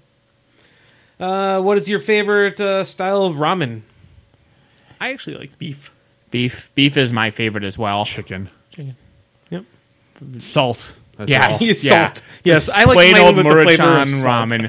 Speaker 1: What is your favorite style of ramen? I actually like beef.
Speaker 2: Beef is my favorite as well.
Speaker 3: Chicken.
Speaker 1: Yep.
Speaker 3: Salt. That's
Speaker 2: Yes.
Speaker 3: all.
Speaker 1: It's
Speaker 2: Yeah.
Speaker 1: salt. Yes, I like
Speaker 2: Plain
Speaker 1: mine
Speaker 2: old
Speaker 1: with the flavor
Speaker 2: Murachan
Speaker 1: of salt.
Speaker 2: ramen.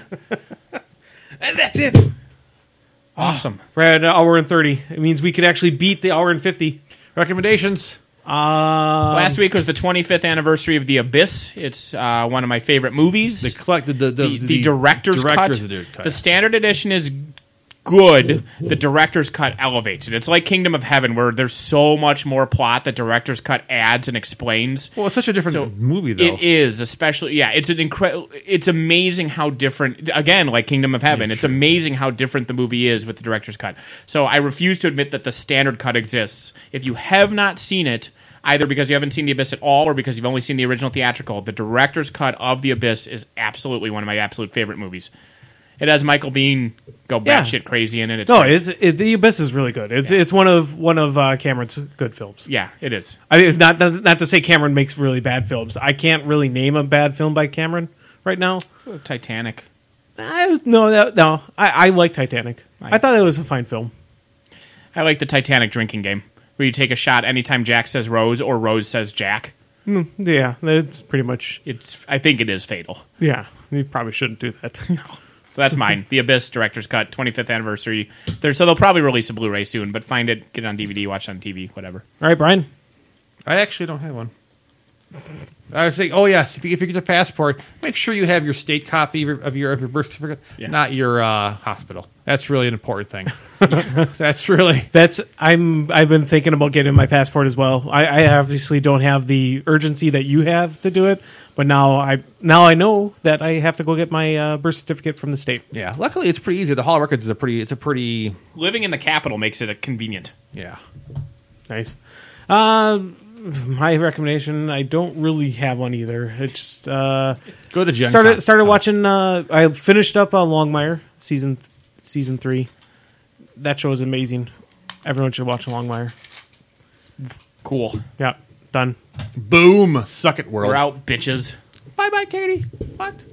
Speaker 1: And that's it.
Speaker 2: Awesome.
Speaker 1: We're at an hour and 30. It means we could actually beat the hour and 50.
Speaker 3: Recommendations.
Speaker 2: Last week was the 25th anniversary of The Abyss. It's one of my favorite movies.
Speaker 3: The
Speaker 2: director's cut.
Speaker 3: cut.
Speaker 2: The standard edition is good. The director's cut elevates it. It's like Kingdom of Heaven, where there's so much more plot that director's cut adds and explains.
Speaker 3: Well, it's such a different movie, though.
Speaker 2: It is, especially it's an incredible. It's amazing how different. Again, like Kingdom of Heaven, it's amazing how different the movie is with the director's cut. So I refuse to admit that the standard cut exists. If you have not seen it, either because you haven't seen The Abyss at all, or because you've only seen the original theatrical, the director's cut of The Abyss is absolutely one of my absolute favorite movies. It has Michael Biehn go batshit crazy in it. It's great.
Speaker 1: The Abyss is really good. It's one of Cameron's good films.
Speaker 2: Yeah, it is.
Speaker 1: I mean, not to say Cameron makes really bad films. I can't really name a bad film by Cameron right now.
Speaker 2: Titanic.
Speaker 1: I like Titanic. I thought it was a fine film.
Speaker 2: I like the Titanic drinking game, where you take a shot anytime Jack says Rose or Rose says Jack.
Speaker 1: Yeah, that's pretty much.
Speaker 2: I think it is fatal.
Speaker 1: Yeah, you probably shouldn't do that.
Speaker 2: So that's mine. The Abyss director's cut, 25th anniversary. So they'll probably release a Blu-ray soon, but find it, get it on DVD, watch it on TV, whatever.
Speaker 1: All right, Brian.
Speaker 3: I actually don't have one. I was saying, oh yes, if you get a passport, make sure you have your state copy of your birth certificate, not your hospital. That's really an important thing.
Speaker 1: I've been thinking about getting my passport as well. I obviously don't have the urgency that you have to do it, but now I know that I have to go get my birth certificate from the state.
Speaker 3: Yeah, luckily it's pretty easy. The Hall of Records is a pretty
Speaker 2: Living in the capital makes it convenient.
Speaker 3: yeah.
Speaker 1: Nice. My recommendation, I don't really have one either. It's just
Speaker 3: Go to Gen Con.
Speaker 1: started watching. I finished up Longmire season 3. That show is amazing. Everyone should watch Longmire.
Speaker 2: Cool.
Speaker 1: Yeah, done.
Speaker 3: Boom, suck it, world.
Speaker 2: We're out, bitches.
Speaker 3: Bye, Katie. What?